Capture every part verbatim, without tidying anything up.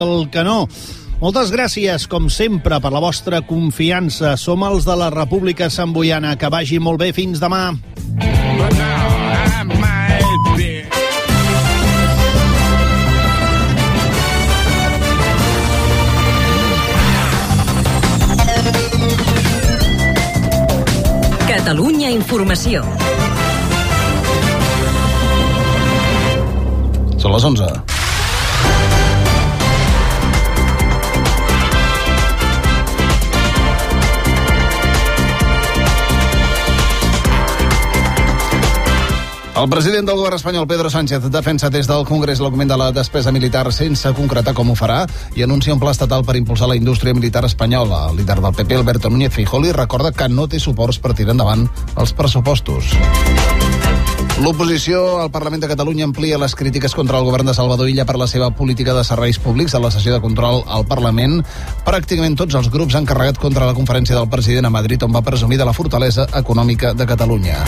el canó. Moltes gràcies, com sempre, per la vostra confiança. Som els de la República Samboiana. Que vagi molt bé. Fins demà. Catalunya Informació. Són les onze. El president del govern espanyol, Pedro Sánchez, defensa des del Congrés l'augment de la despesa militar sense concretar com ho farà i anuncia un pla estatal per impulsar la indústria militar espanyola. El líder del P P, Alberto Núñez Feijóo, recorda que no té suports per tirar endavant els pressupostos. L'oposició al Parlament de Catalunya amplia les crítiques contra el govern de Salvador Illa per la seva política de serveis públics. A la sessió de control al Parlament, pràcticament tots els grups han carregat contra la conferència del president a Madrid, on va presumir de la fortalesa econòmica de Catalunya.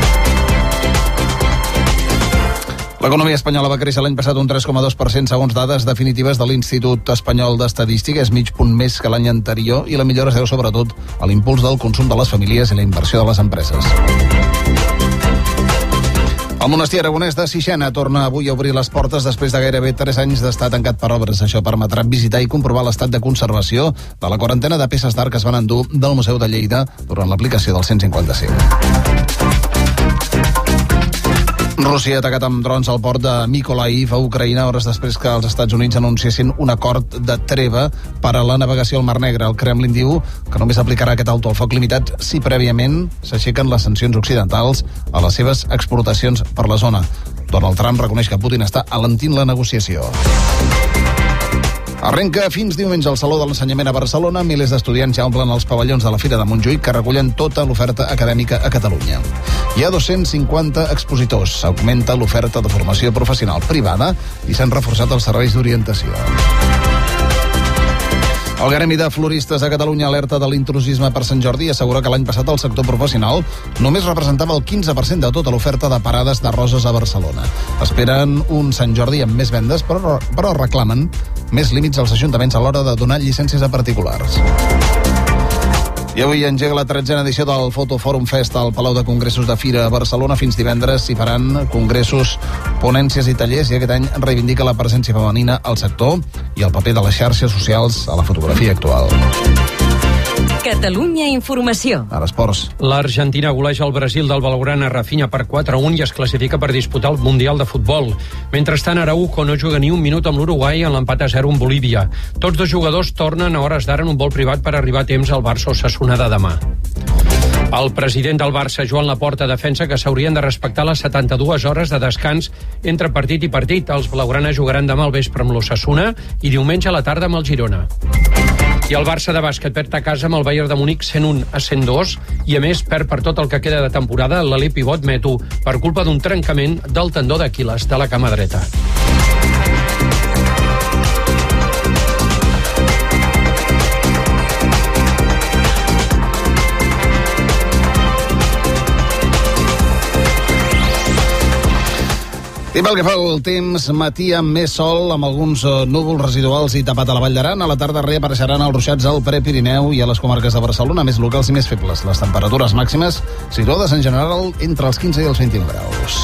L'economia espanyola va créixer l'any passat un tres coma dos per cent segons dades definitives de l'Institut Espanyol d'Estadística. És mig punt més que l'any anterior i la millora es deu sobretot a l'impuls del consum de les famílies i la inversió de les empreses. El monestir aragonès de Sixena torna avui a obrir les portes després de gairebé tres anys d'estar tancat per obres. Això permetrà visitar i comprovar l'estat de conservació de la quarantena de peces d'art que es van endur del Museu de Lleida durant l'aplicació del cent cinquanta-cinc. Rússia ha atacat amb drons al port de Mykolaiv a Ucraïna hores després que els Estats Units anunciessin un acord de treva per a la navegació al Mar Negre. El Kremlin diu que només aplicarà aquest alto al foc limitat si prèviament s'aixequen les sancions occidentals a les seves exportacions per la zona. Donald Trump reconeix que Putin està alentint la negociació. Arrenca fins diumenge al Saló de l'Ensenyament a Barcelona. Milers d'estudiants ja omplen els pavellons de la Fira de Montjuïc, que recullen tota l'oferta acadèmica a Catalunya. Hi ha dos-cents cinquanta expositors. S'augmenta l'oferta de formació professional privada i s'han reforçat els serveis d'orientació. El Gremi de Floristes a Catalunya alerta de l'intrusisme per Sant Jordi i assegura que l'any passat el sector professional només representava el quinze per cent de tota l'oferta de parades de roses a Barcelona. Esperen un Sant Jordi amb més vendes, però, però reclamen més límits als ajuntaments a l'hora de donar llicències a particulars. I avui engega la tretzena edició del Photo Forum Fest al Palau de Congressos de Fira a Barcelona. Fins divendres s'hi faran congressos, ponències i tallers, i aquest any reivindica la presència femenina al sector i el paper de les xarxes socials a la fotografia actual. Catalunya Informació. Ara esports. L'Argentina goleja el Brasil del Blaugrana Rafinha per quatre a un i es classifica per disputar el Mundial de Futbol. Mentrestant, Araujo no juga ni un minut amb l'Uruguai en l'empat a zero amb Bolívia. Tots dos jugadors tornen a hores d'ara en un vol privat per arribar a temps al Barça Osasuna de demà. El president del Barça, Joan Laporta, defensa que s'haurien de respectar les setanta-dues hores de descans entre partit i partit. Els blaugrana jugaran demà al vespre amb l'Osasuna i diumenge a la tarda amb el Girona. I el Barça de bàsquet perd a casa amb el Bayern de Múnich cent un a cent dos i, a més, perd per tot el que queda de temporada l'Ali pivot Metu per culpa d'un trencament del tendó d'Aquil·les de la cama dreta. I pel que fa al temps, matí amb més sol, amb alguns núvols residuals i tapat a la Vall d'Aran. A la tarda reapareixeran els ruixats al Prepirineu i a les comarques de Barcelona, més locals i més febles. Les temperatures màximes situades en general entre els quinze i els vint-i-un graus.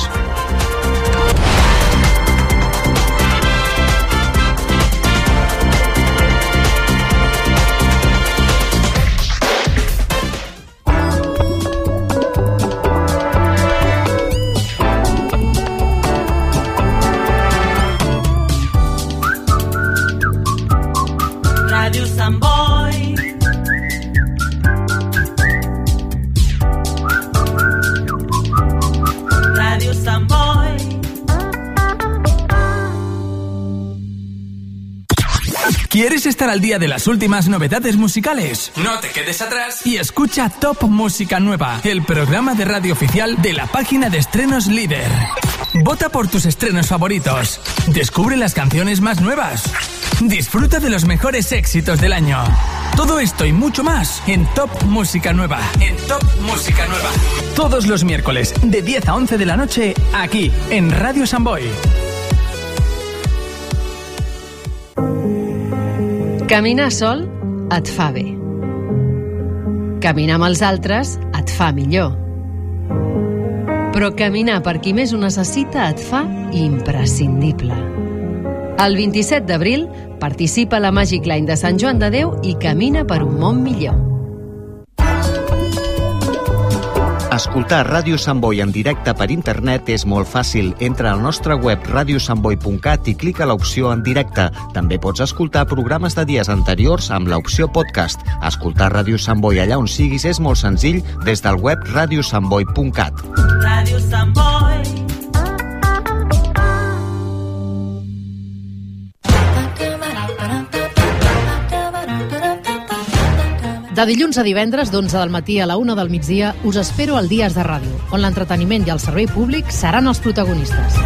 ¿Quieres estar al día de las últimas novedades musicales? No te quedes atrás y escucha Top Música Nueva, el programa de radio oficial de la página de estrenos líder. Vota por tus estrenos favoritos. Descubre las canciones más nuevas. Disfruta de los mejores éxitos del año. Todo esto y mucho más en Top Música Nueva. En Top Música Nueva. Todos los miércoles de diez a once de la noche aquí en Radio Samboy. Caminar sol et fa bé. Caminar amb els altres et fa millor. Però caminar per qui més ho necessita et fa imprescindible. El vint-i-set d'abril participa a la Magic Line de Sant Joan de Déu i camina per un món millor. Escoltar Ràdio Sant Boi en directe per internet és molt fàcil. Entra al nostre web radio sant boi punt cat i clica l'opció en directe. També pots escoltar programes de dies anteriors amb l'opció podcast. Escoltar Ràdio Sant Boi allà on siguis és molt senzill des del web radio sant boi punt cat. Ràdio Sant Boi. De dilluns a divendres, d'onze del matí a la una del migdia, us espero al Dies de Ràdio, on l'entreteniment i el servei públic seran els protagonistes.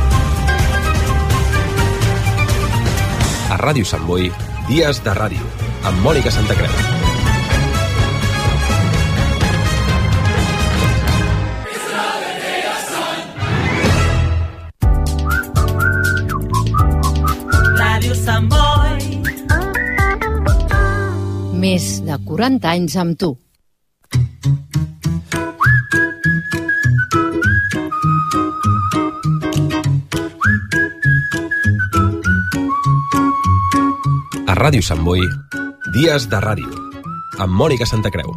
A Ràdio Sant Boi, Dies de Ràdio, amb Mònica Santacreu. Ràdio Sant Boi. Més de quaranta anys amb tu. A Ràdio Sant Boi, Dies de Ràdio, amb Mònica Santacreu.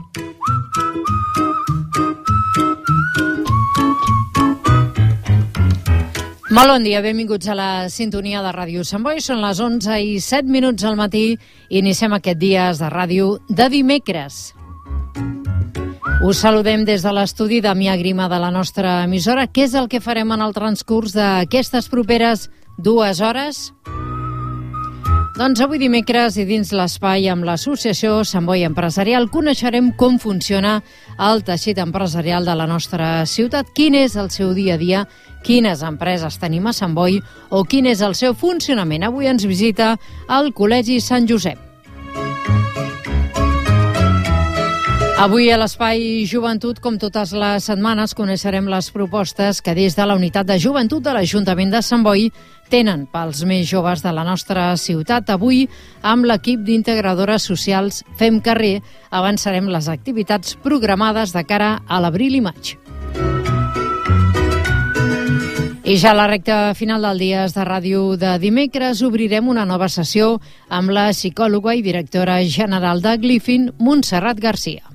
Molt bon dia, benvinguts a la sintonia de Ràdio Sant Boi. Són les onze i set minuts al matí i iniciem aquest Dies de Ràdio de dimecres. Us saludem des de l'estudi de Mia Grima de la nostra emissora. Què és el que farem en el transcurs d'aquestes properes dues hores? Doncs avui dimecres i dins l'espai amb l'associació Sant Boi Empresarial coneixerem com funciona el teixit empresarial de la nostra ciutat, quin és el seu dia a dia, quines empreses tenim a Sant Boi o quin és el seu funcionament. Avui ens visita el Col·legi Sant Josep. Avui a l'Espai Joventut, com totes les setmanes, coneixerem les propostes que des de la Unitat de Joventut de l'Ajuntament de Sant Boi tenen pels més joves de la nostra ciutat. Avui, amb l'equip d'integradores socials Fem Carrer, avançarem les activitats programades de cara a l'abril i maig. I ja a la recta final del Dies de Ràdio de dimecres obrirem una nova sessió amb la psicòloga i directora general de Glifin, Montserrat Garcia.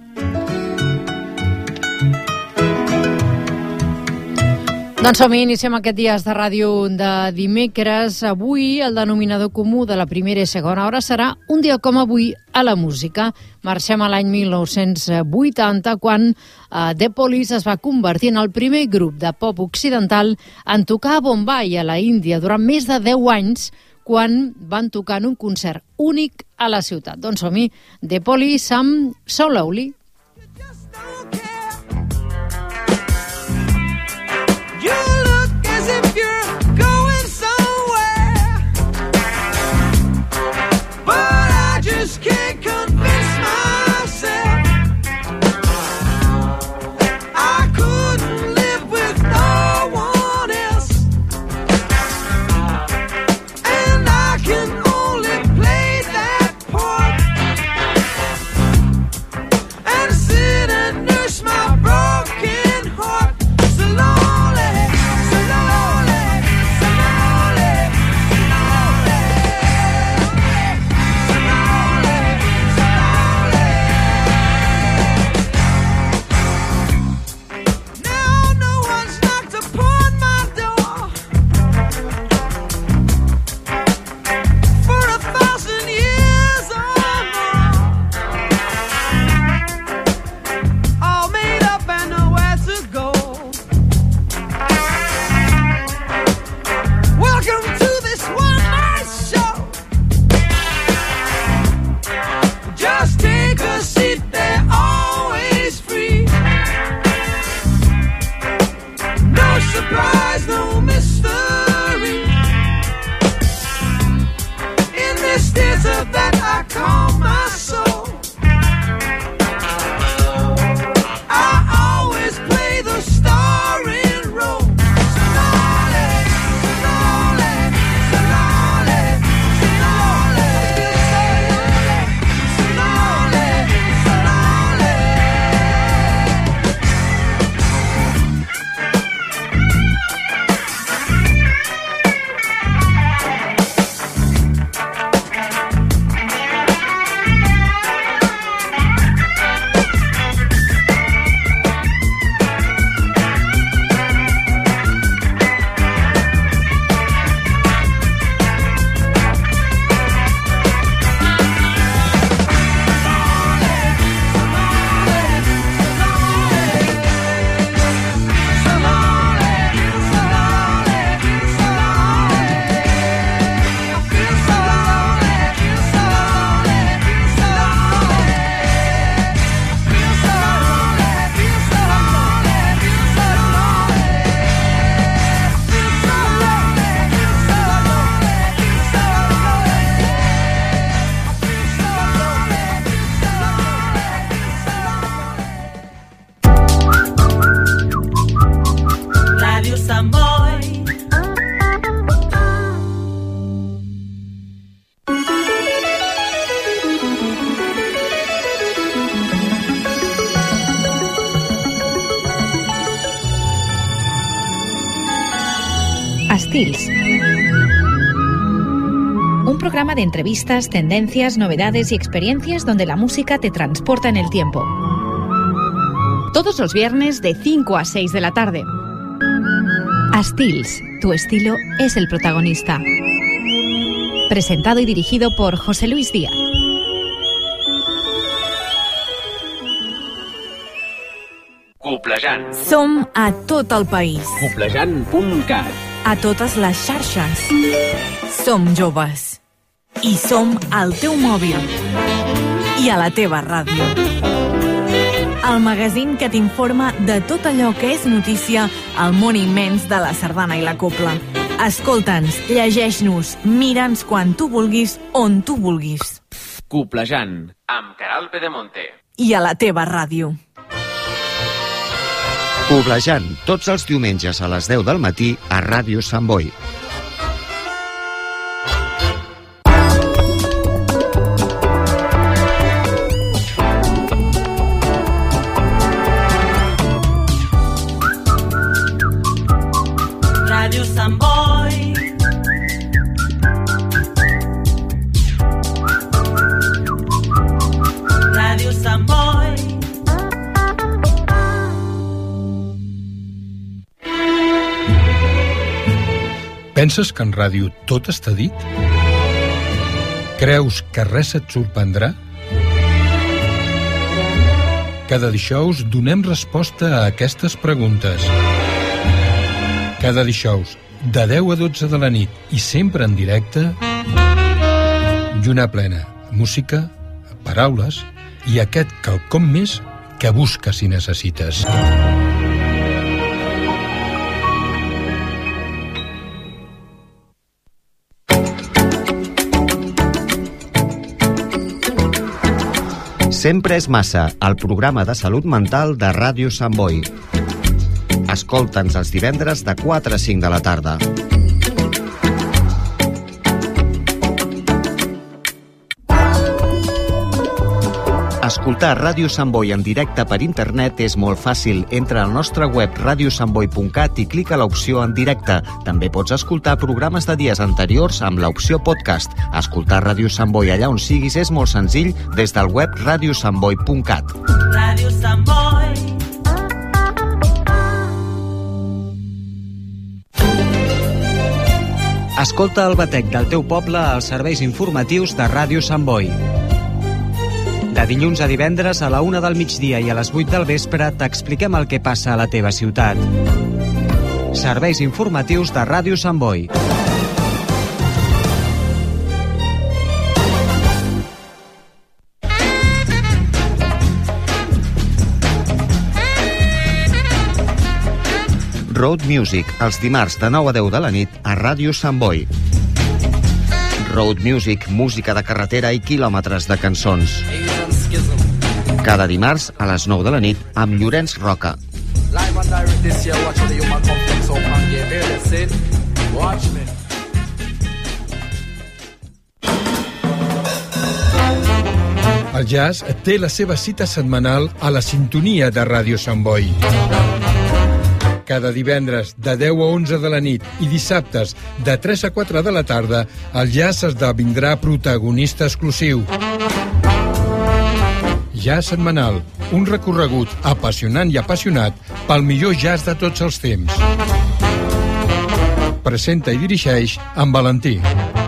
Doncs som-hi, iniciem aquest Dies de Ràdio de dimecres. Avui el denominador comú de la primera i segona hora serà un dia com avui a la música. Marxem a l'any mil nou-cents vuitanta, quan uh, The Police es va convertir en el primer grup de pop occidental en tocar a Bombay, a la Índia, durant més de deu anys, quan van tocar en un concert únic a la ciutat. Doncs som-hi, The Police amb So Lonely. Estils. Un programa de entrevistas, tendencias, novedades y experiencias donde la música te transporta en el tiempo. Todos los viernes de cinco a seis de la tarde. Estils, tu estilo es el protagonista. Presentado y dirigido por José Luis Díaz. Coplejant. Som a tot el país. Coplejant punt cat. A totes les xarxes. Som joves. I som al teu mòbil. I a la teva ràdio. El magazín que t'informa de tot allò que és notícia al món immens de la sardana i la copla. Escolta'ns, llegeix-nos, mira'ns quan tu vulguis, on tu vulguis. Coplejant, amb Caral Pedemonte. I a la teva ràdio. Coplejant, tots els diumenges a les deu del matí a Ràdio Sant Boi. Ràdio Sant Boi. Ràdio Sant Boi. Penses que en ràdio tot està dit? Creus que res et sorprendrà? Cada dijous donem resposta a aquestes preguntes. Cada dijous, de deu a dotze de la nit i sempre en directe, lluna plena, música, paraules i aquest quelcom més que busques i necessites. Sempre és massa, el programa de salut mental de Ràdio Sant Boi. Escolta'ns els divendres de quatre a cinc de la tarda. Escoltar Ràdio Sant Boi en directe per internet és molt fàcil. Entra al nostre web radio sant boi punt cat i clica l'opció en directe. També pots escoltar programes de dies anteriors amb l'opció podcast. Escoltar Ràdio Sant Boi allà on siguis és molt senzill des del web radio sant boi punt cat. Ràdio Sant Boi. Escolta el batec del teu poble als serveis informatius de Ràdio Sant Boi. De dilluns a divendres a la una del migdia i a les vuit del vespre t'expliquem el que passa a la teva ciutat. Serveis informatius de Ràdio Sant Boi. Road Music, els dimarts de nou a deu de la nit a Ràdio Sant Boi. Road Music, música de carretera i quilòmetres de cançons. Cada dimarts a les nou de la nit amb Llorenç Roca. El jazz té la seva cita setmanal a la sintonia de Ràdio Sant Boi. Cada divendres de deu a onze de la nit i dissabtes de tres a quatre de la tarda, el jazz esdevindrà protagonista exclusiu. Jazz setmanal, un recorregut apassionant i apassionat pel millor jazz de tots els temps. Presenta i dirigeix en Valentí.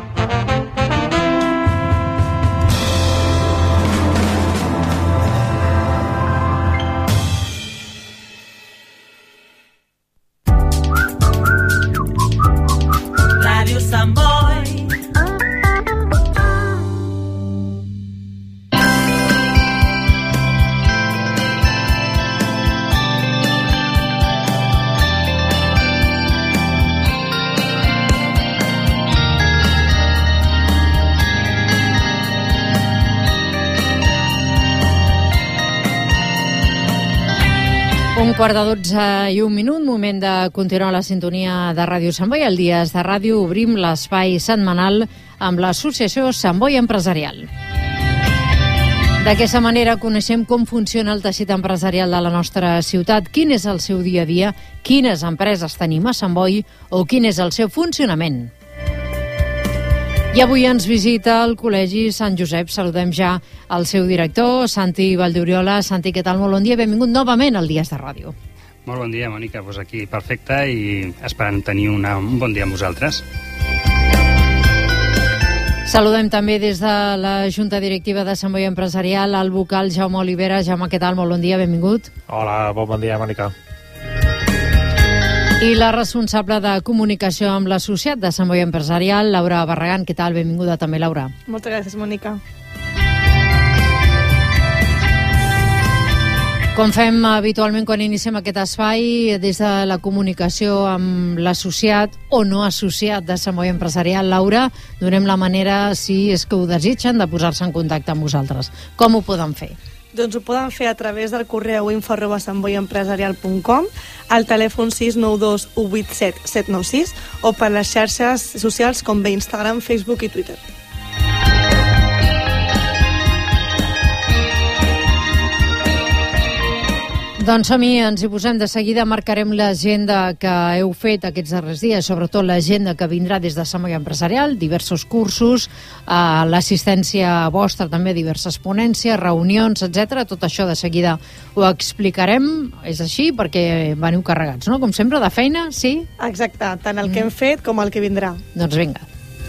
Un quart de dotze i un minut, moment de continuar la sintonia de Ràdio Sant Boi. Al Dies de Ràdio obrim l'espai setmanal amb l'associació Sant Boi Empresarial. D'aquesta manera coneixem com funciona el teixit empresarial de la nostra ciutat, quin és el seu dia a dia, quines empreses tenim a Sant Boi o quin és el seu funcionament. I avui ens visita el Col·legi Sant Josep. Saludem ja el seu director, Santi Valdeoriola. Santi, què tal? Molt bon dia. Benvingut novament al Dies de Ràdio. Molt bon dia, Mònica. Pues aquí perfecte i esperant tenir una, un bon dia amb vosaltres. Saludem també des de la Junta Directiva de Sant Boi Empresarial el vocal Jaume Olivera. Jaume, què tal? Molt bon dia, benvingut. Hola, molt bon dia, Mònica. I la responsable de comunicació amb l'associat de Sant Boi Empresarial, Laura Barragán. Què tal? Benvinguda també, Laura. Moltes gràcies, Mònica. Com fem habitualment quan iniciem aquest espai, des de la comunicació amb l'associat o no associat de Sant Boi Empresarial, Laura, donem la manera, si és que ho desitgen, de posar-se en contacte amb vosaltres. Com ho poden fer? Doncs ho poden fer a través del correu info arroba santboiempresarial punt com, al telèfon sis nou dos u vuit set set nou sis o per les xarxes socials com bé Instagram, Facebook i Twitter. Doncs a mi ens hi posem de seguida, marcarem l'agenda que heu fet aquests darrers dies, sobretot l'agenda que vindrà des de Sant Boi Empresarial, diversos cursos, eh, l'assistència vostra també, diverses ponències, reunions, etcètera. Tot això de seguida ho explicarem, és així, perquè veniu carregats, no? Com sempre, de feina, sí? Exacte, tant el que hem fet com el que vindrà. Doncs vinga.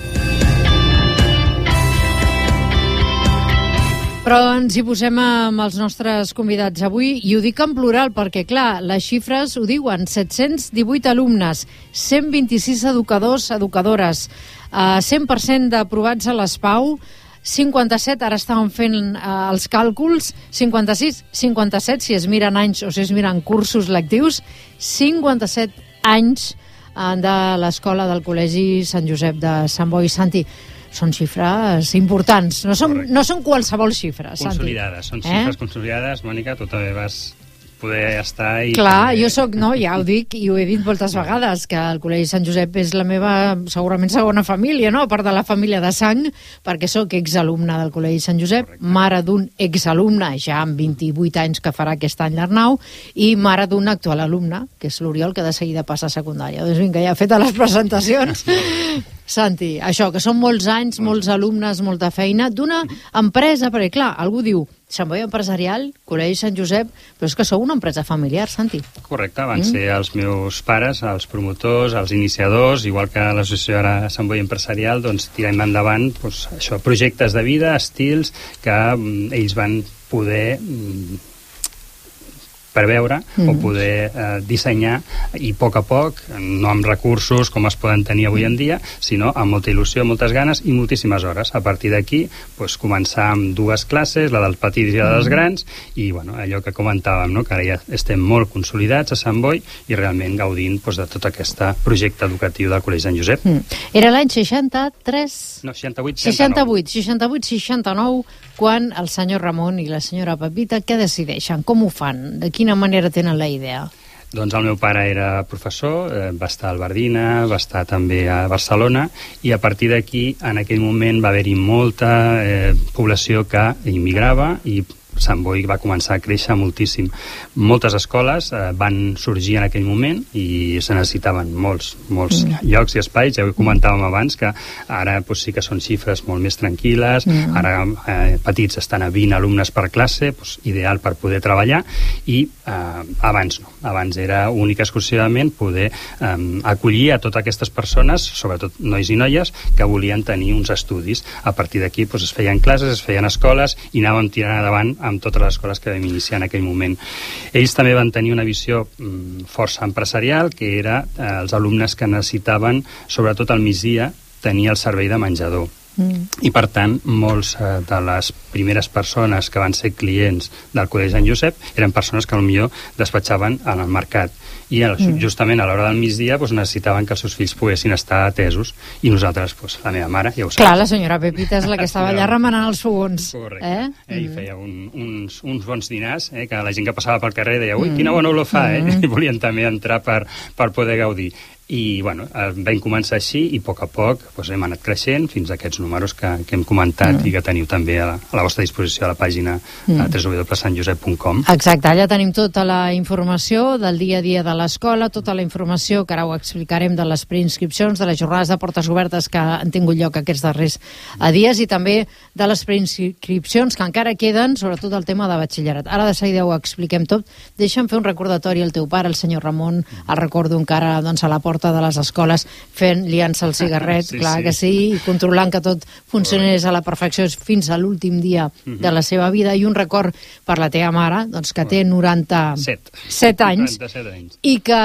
Però ens hi posem amb els nostres convidats avui, i ho dic en plural perquè, clar, les xifres ho diuen, set-cents divuit alumnes, cent vint-i-sis educadors, educadores, eh, cent per cent d'aprovats a l'ESPAU, cinquanta-set, ara estàvem fent eh, els càlculs, cinquanta-sis, cinquanta-set, si es miren anys o si es miren cursos lectius, cinquanta-set anys eh, de l'escola del Col·legi Sant Josep de Sant Boi. Santi, són xifres importants, no són, no són qualsevol xifres, Santi. Consolidades, són xifres eh? consolidades, Mònica, tu també vas poder estar i... Clar, també... jo soc, no, ja ho dic i ho he dit moltes vegades, que el Col·legi Sant Josep és la meva, segurament, segona família, no?, a part de la família de sang, perquè sóc exalumne del Col·legi Sant Josep, correcte, mare d'un exalumne, ja amb vint-i-vuit anys que farà aquest any l'Arnau, i mare d'un actual alumne, que és l'Oriol, que de seguida passa a secundària. Doncs vinga, ja he fet les presentacions. Santi, això, que són molts anys, molts alumnes, molta feina, d'una empresa, perquè clar, algú diu, Sant Boi Empresarial, Col·legi Sant Josep, però és que sou una empresa familiar, Santi. Correcte, van mm. ser els meus pares, els promotors, els iniciadors, igual que l'associació ara Sant Boi Empresarial, doncs tirem endavant doncs, això, projectes de vida, estils, que mm, ells van poder... Mm, preveure mm. o poder eh, dissenyar i a poc a poc, no amb recursos com es poden tenir avui en dia, sinó amb molta il·lusió, moltes ganes i moltíssimes hores. A partir d'aquí, doncs, començar amb dues classes, la dels petits i la dels grans, i bueno, allò que comentàvem, no? Que ara ja estem molt consolidats a Sant Boi i realment gaudint doncs, de tot aquest projecte educatiu del Col·legi Sant Josep. Mm. Era l'any seixanta-tres... No, seixanta-vuit, seixanta-vuit, seixanta-vuit, seixanta-nou, quan el senyor Ramon i la senyora Pepita, què decideixen? Com ho fan? De quina manera tenen la idea? Doncs el meu pare era professor, eh, va estar a Albardina, va estar també a Barcelona, i a partir d'aquí, en aquell moment, va haver-hi molta eh, població que immigrava i Sant Boi va començar a créixer moltíssim. Moltes escoles eh, van sorgir en aquell moment i se necessitaven molts, molts mm. llocs i espais. Ja ho comentàvem abans, que ara doncs, sí que són xifres molt més tranquil·les, mm. ara eh, petits estan a vint alumnes per classe, doncs, ideal per poder treballar, i eh, abans no. Abans era únic exclusivament poder eh, acollir a totes aquestes persones, sobretot nois i noies, que volien tenir uns estudis. A partir d'aquí doncs, es feien classes, es feien escoles i anàvem tirant endavant amb totes les escoles que vam iniciar en aquell moment. Ells també van tenir una visió mm, força empresarial, que era eh, els alumnes que necessitaven, sobretot al migdia, tenir el servei de menjador. Mm. I per tant, molts eh, de les primeres persones que van ser clients del Col·legi Sant Josep eren persones que potser despatxaven en el mercat i el, mm. justament a l'hora del migdia doncs, necessitaven que els seus fills poguessin estar atesos, i nosaltres, doncs, la meva mare, ja ho saps. Clar, la senyora Pepita és la que estava allà remenant els fogons. Correcte. Eh? Eh, I feia un, uns, uns bons dinars, eh, que la gent que passava pel carrer deia, ui, quina bona olor fa, eh? Mm. I volien també entrar per, per poder gaudir. i bueno, vam començar així i a poc a poc doncs, hem anat creixent fins a aquests números que, que hem comentat mm. i que teniu també a la, a la vostra disposició a la pàgina mm. w w w punt sant josep punt com. Exacte, allà tenim tota la informació del dia a dia de l'escola, tota la informació que ara ho explicarem de les preinscripcions, de les jornades de portes obertes que han tingut lloc aquests darrers dies i també de les preinscripcions que encara queden, sobretot el tema de batxillerat. Ara de seguida ho expliquem tot. Deixa'm fer un recordatori al teu pare, el senyor Ramon, el recordo encara doncs, a la porta de les escoles fent, liant-se el cigarret, sí, clar sí. que sí, i controlant que tot funcionés a la perfecció fins a l'últim dia uh-huh. de la seva vida, i un record per la teva mare, doncs, que té noranta-set anys, anys i que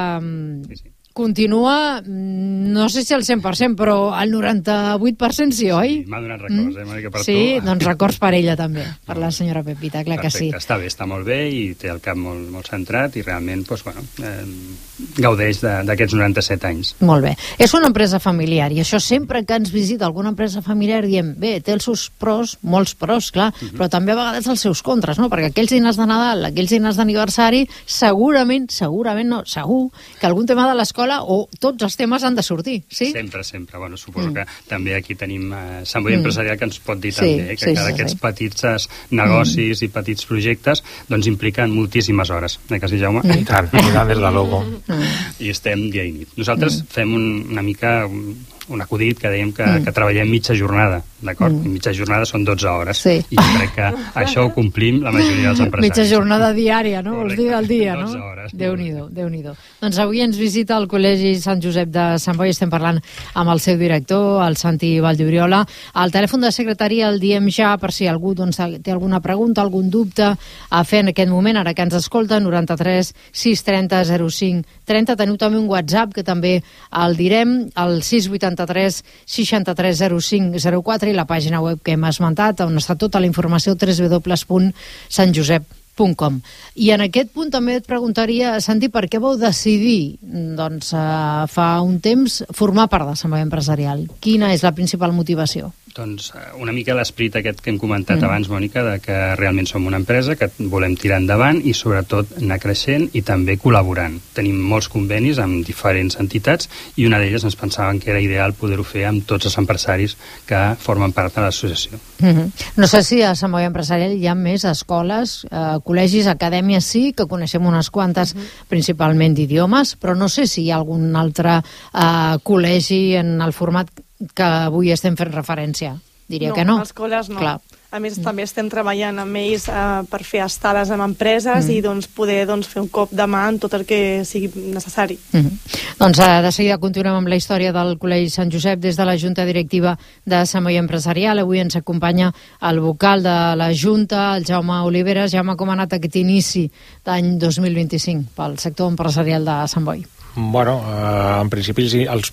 sí, sí. continua, no sé si al cent per cent, però al noranta-vuit per cent sí, oi? Sí, m'ha donat records, mm? eh, Mònica, per sí, tu. Sí, doncs records per ella també, per la senyora Pepita, clar Perfecte, que sí. Està bé, està molt bé i té el cap molt, molt centrat i realment, doncs, bueno, eh, gaudeix d'aquests noranta-set anys. Molt bé. És una empresa familiar i això sempre que ens visita alguna empresa familiar diem, bé, té els seus pros, molts pros, clar, uh-huh. però també a vegades els seus contres, no? Perquè aquells dinars de Nadal, aquells dinars d'aniversari, segurament, segurament no, segur, que algun tema de l'escola o tots els temes han de sortir, sí? Sempre, sempre. Bueno, suposo mm. que també aquí tenim eh, Sant Boi mm. Empresarial que ens pot dir sí, també, eh, que sí, cada sí, aquests sí. petits negocis mm. i petits projectes doncs impliquen moltíssimes hores. Eh, que sí, Jaume? Mm. I tant, i tant, des de logo. Mm. I estem dia i nit. Nosaltres mm. fem un, una mica un, un acudit que dèiem que, mm. que treballem mitja jornada, d'acord? Mm. Mitja jornada són dotze hores. Sí. I jo crec que això ho complim la majoria dels empresaris. Mitja jornada diària, no? Vols dir al dia, no? dotze hores. Déu-n'hi-do, Déu-n'hi-do. Doncs avui ens visita el Col·legi Sant Josep de Sant Boi, estem parlant amb el seu director, el Santi Valldibriola. El telèfon de secretaria el diem ja per si algú doncs, té alguna pregunta, algun dubte a fer en aquest moment, ara que ens escolta, noranta-tres sis trenta zero cinc trenta. Teniu també un WhatsApp que també el direm, el sis vuitanta-tres seixanta-tres zero cinc zero quatre, i la pàgina web que hem esmentat, on està tota la informació, w w w punt sant josep punt com. I en aquest punt també et preguntaria, Santi, per què vau decidir doncs, uh, fa un temps formar part de Sant Boi Empresarial? Quina és la principal motivació? Doncs una mica l'esperit aquest que hem comentat mm. abans, Mònica, de que realment som una empresa que volem tirar endavant i sobretot anar creixent i també col·laborant. Tenim molts convenis amb diferents entitats i una d'elles ens pensaven que era ideal poder-ho fer amb tots els empresaris que formen part de l'associació. Mm-hmm. No sé si a Sant Boi Empresarial hi ha més escoles, eh, col·legis, acadèmies, sí, que coneixem unes quantes, mm-hmm. principalment d'idiomes, però no sé si hi ha algun altre eh, col·legi en el format que avui estem fent referència. Diria no, que no. No, escoles no. Clar. A més, mm. també estem treballant amb ells eh, per fer estades amb empreses mm. i doncs, poder doncs, fer un cop de mà en tot el que sigui necessari. Mm. Doncs eh, de seguida continuem amb la història del Col·legi Sant Josep des de la Junta Directiva de Sant Boi Empresarial. Avui ens acompanya el vocal de la Junta, el Jaume Oliveres. Jaume, com ha anat aquest inici d'any dos mil vint-i-cinc pel sector empresarial de Sant Boi? Bueno, eh, en principi els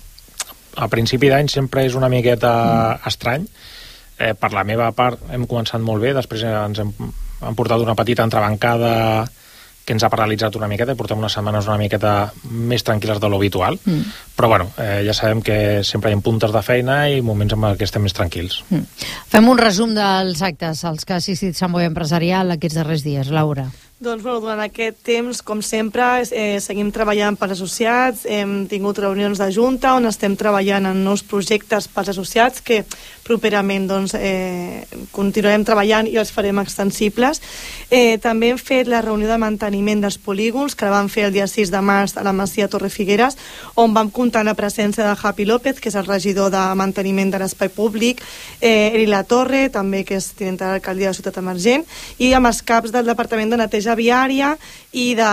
a principi d'any sempre és una miqueta mm. estrany. Eh, per la meva part hem començat molt bé, després ens hem, hem portat una petita entrebancada que ens ha paralitzat una miqueta i portem unes setmanes una miqueta més tranquil·les de l'habitual, mm. però bueno, eh, ja sabem que sempre hi ha puntes de feina i moments en què estem més tranquils. Mm. Fem un resum dels actes als que ha assistit Sant Boi Empresarial aquests darrers dies, Laura. Doncs, bueno, durant aquest temps, com sempre, eh, seguim treballant pels associats, hem tingut reunions de junta on estem treballant en nous projectes pels associats que properament doncs, eh, continuarem treballant i els farem extensibles. Eh, també hem fet la reunió de manteniment dels polígons, que la vam fer el dia sis de març a la Masia Torre Figueres, on vam comptar la presència de Javi López, que és el regidor de manteniment de l'espai públic, eh, Eri La Torre, també, que és tinent de l'alcaldia de Ciutat Emergent, i amb els caps del Departament de Neteja Viària i de,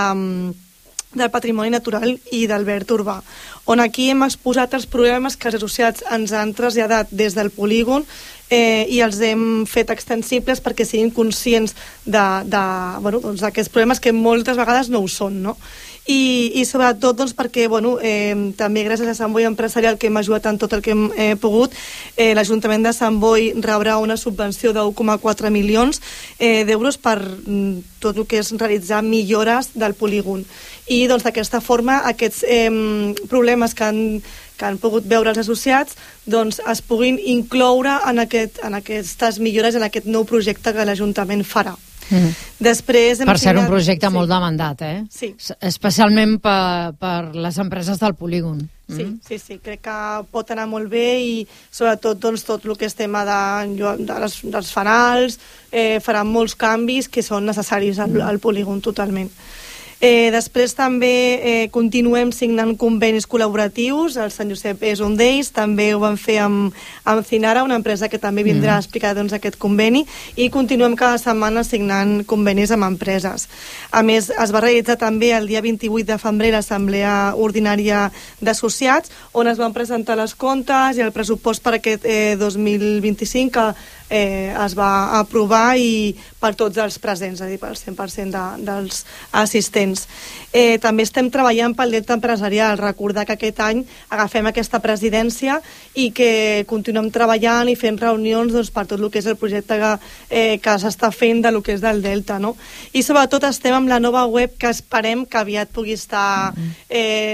del Patrimoni Natural i del Verd Urbà, on aquí hem exposat els problemes que els associats ens han traslladat des del polígon eh, i els hem fet extensibles perquè siguin conscients de, de, bueno, doncs, d'aquests problemes que moltes vegades no ho són, no? I, i sobretot doncs, perquè bueno, eh, també gràcies a Sant Boi Empresarial, que hem ajudat en tot el que hem eh, pogut, eh, l'Ajuntament de Sant Boi rebrà una subvenció de un coma quatre milions eh, d'euros per mm, tot el que és realitzar millores del polígon. I doncs, d'aquesta forma aquests eh, problemes que han, que han pogut veure els associats doncs, es puguin incloure en, aquest, en aquestes millores, en aquest nou projecte que l'Ajuntament farà. Mm. Després hem per ser un signat- projecte sí. molt demandat, eh? Sí. S- Especialment per, per les empreses del polígon. Sí, Mm. sí, sí, crec que pot anar molt bé i sobretot doncs, tot el que és tema de, de les, dels fanals, eh, faran molts canvis que són necessaris al, al polígon totalment. Eh, després també eh, continuem signant convenis col·laboratius, el Sant Josep és un d'ells, també ho vam fer amb, amb Cinara, una empresa que també vindrà a explicar doncs, aquest conveni, i continuem cada setmana signant convenis amb empreses. A més, es va realitzar també el dia vint-i-vuit de febrer l'Assemblea Ordinària d'Associats, on es van presentar les comptes i el pressupost per aquest eh, dos mil vint-i-cinc que eh, es va aprovar i per tots els presents, és a dir, pel cent per cent de, dels assistents. Eh, també estem treballant pel dret empresarial, recordar que aquest any agafem aquesta presidència i que continuem treballant i fent reunions doncs, per tot el que és el projecte que, eh, que s'està fent de lo que és del Delta, no? I sobretot estem amb la nova web que esperem que aviat pugui estar eh,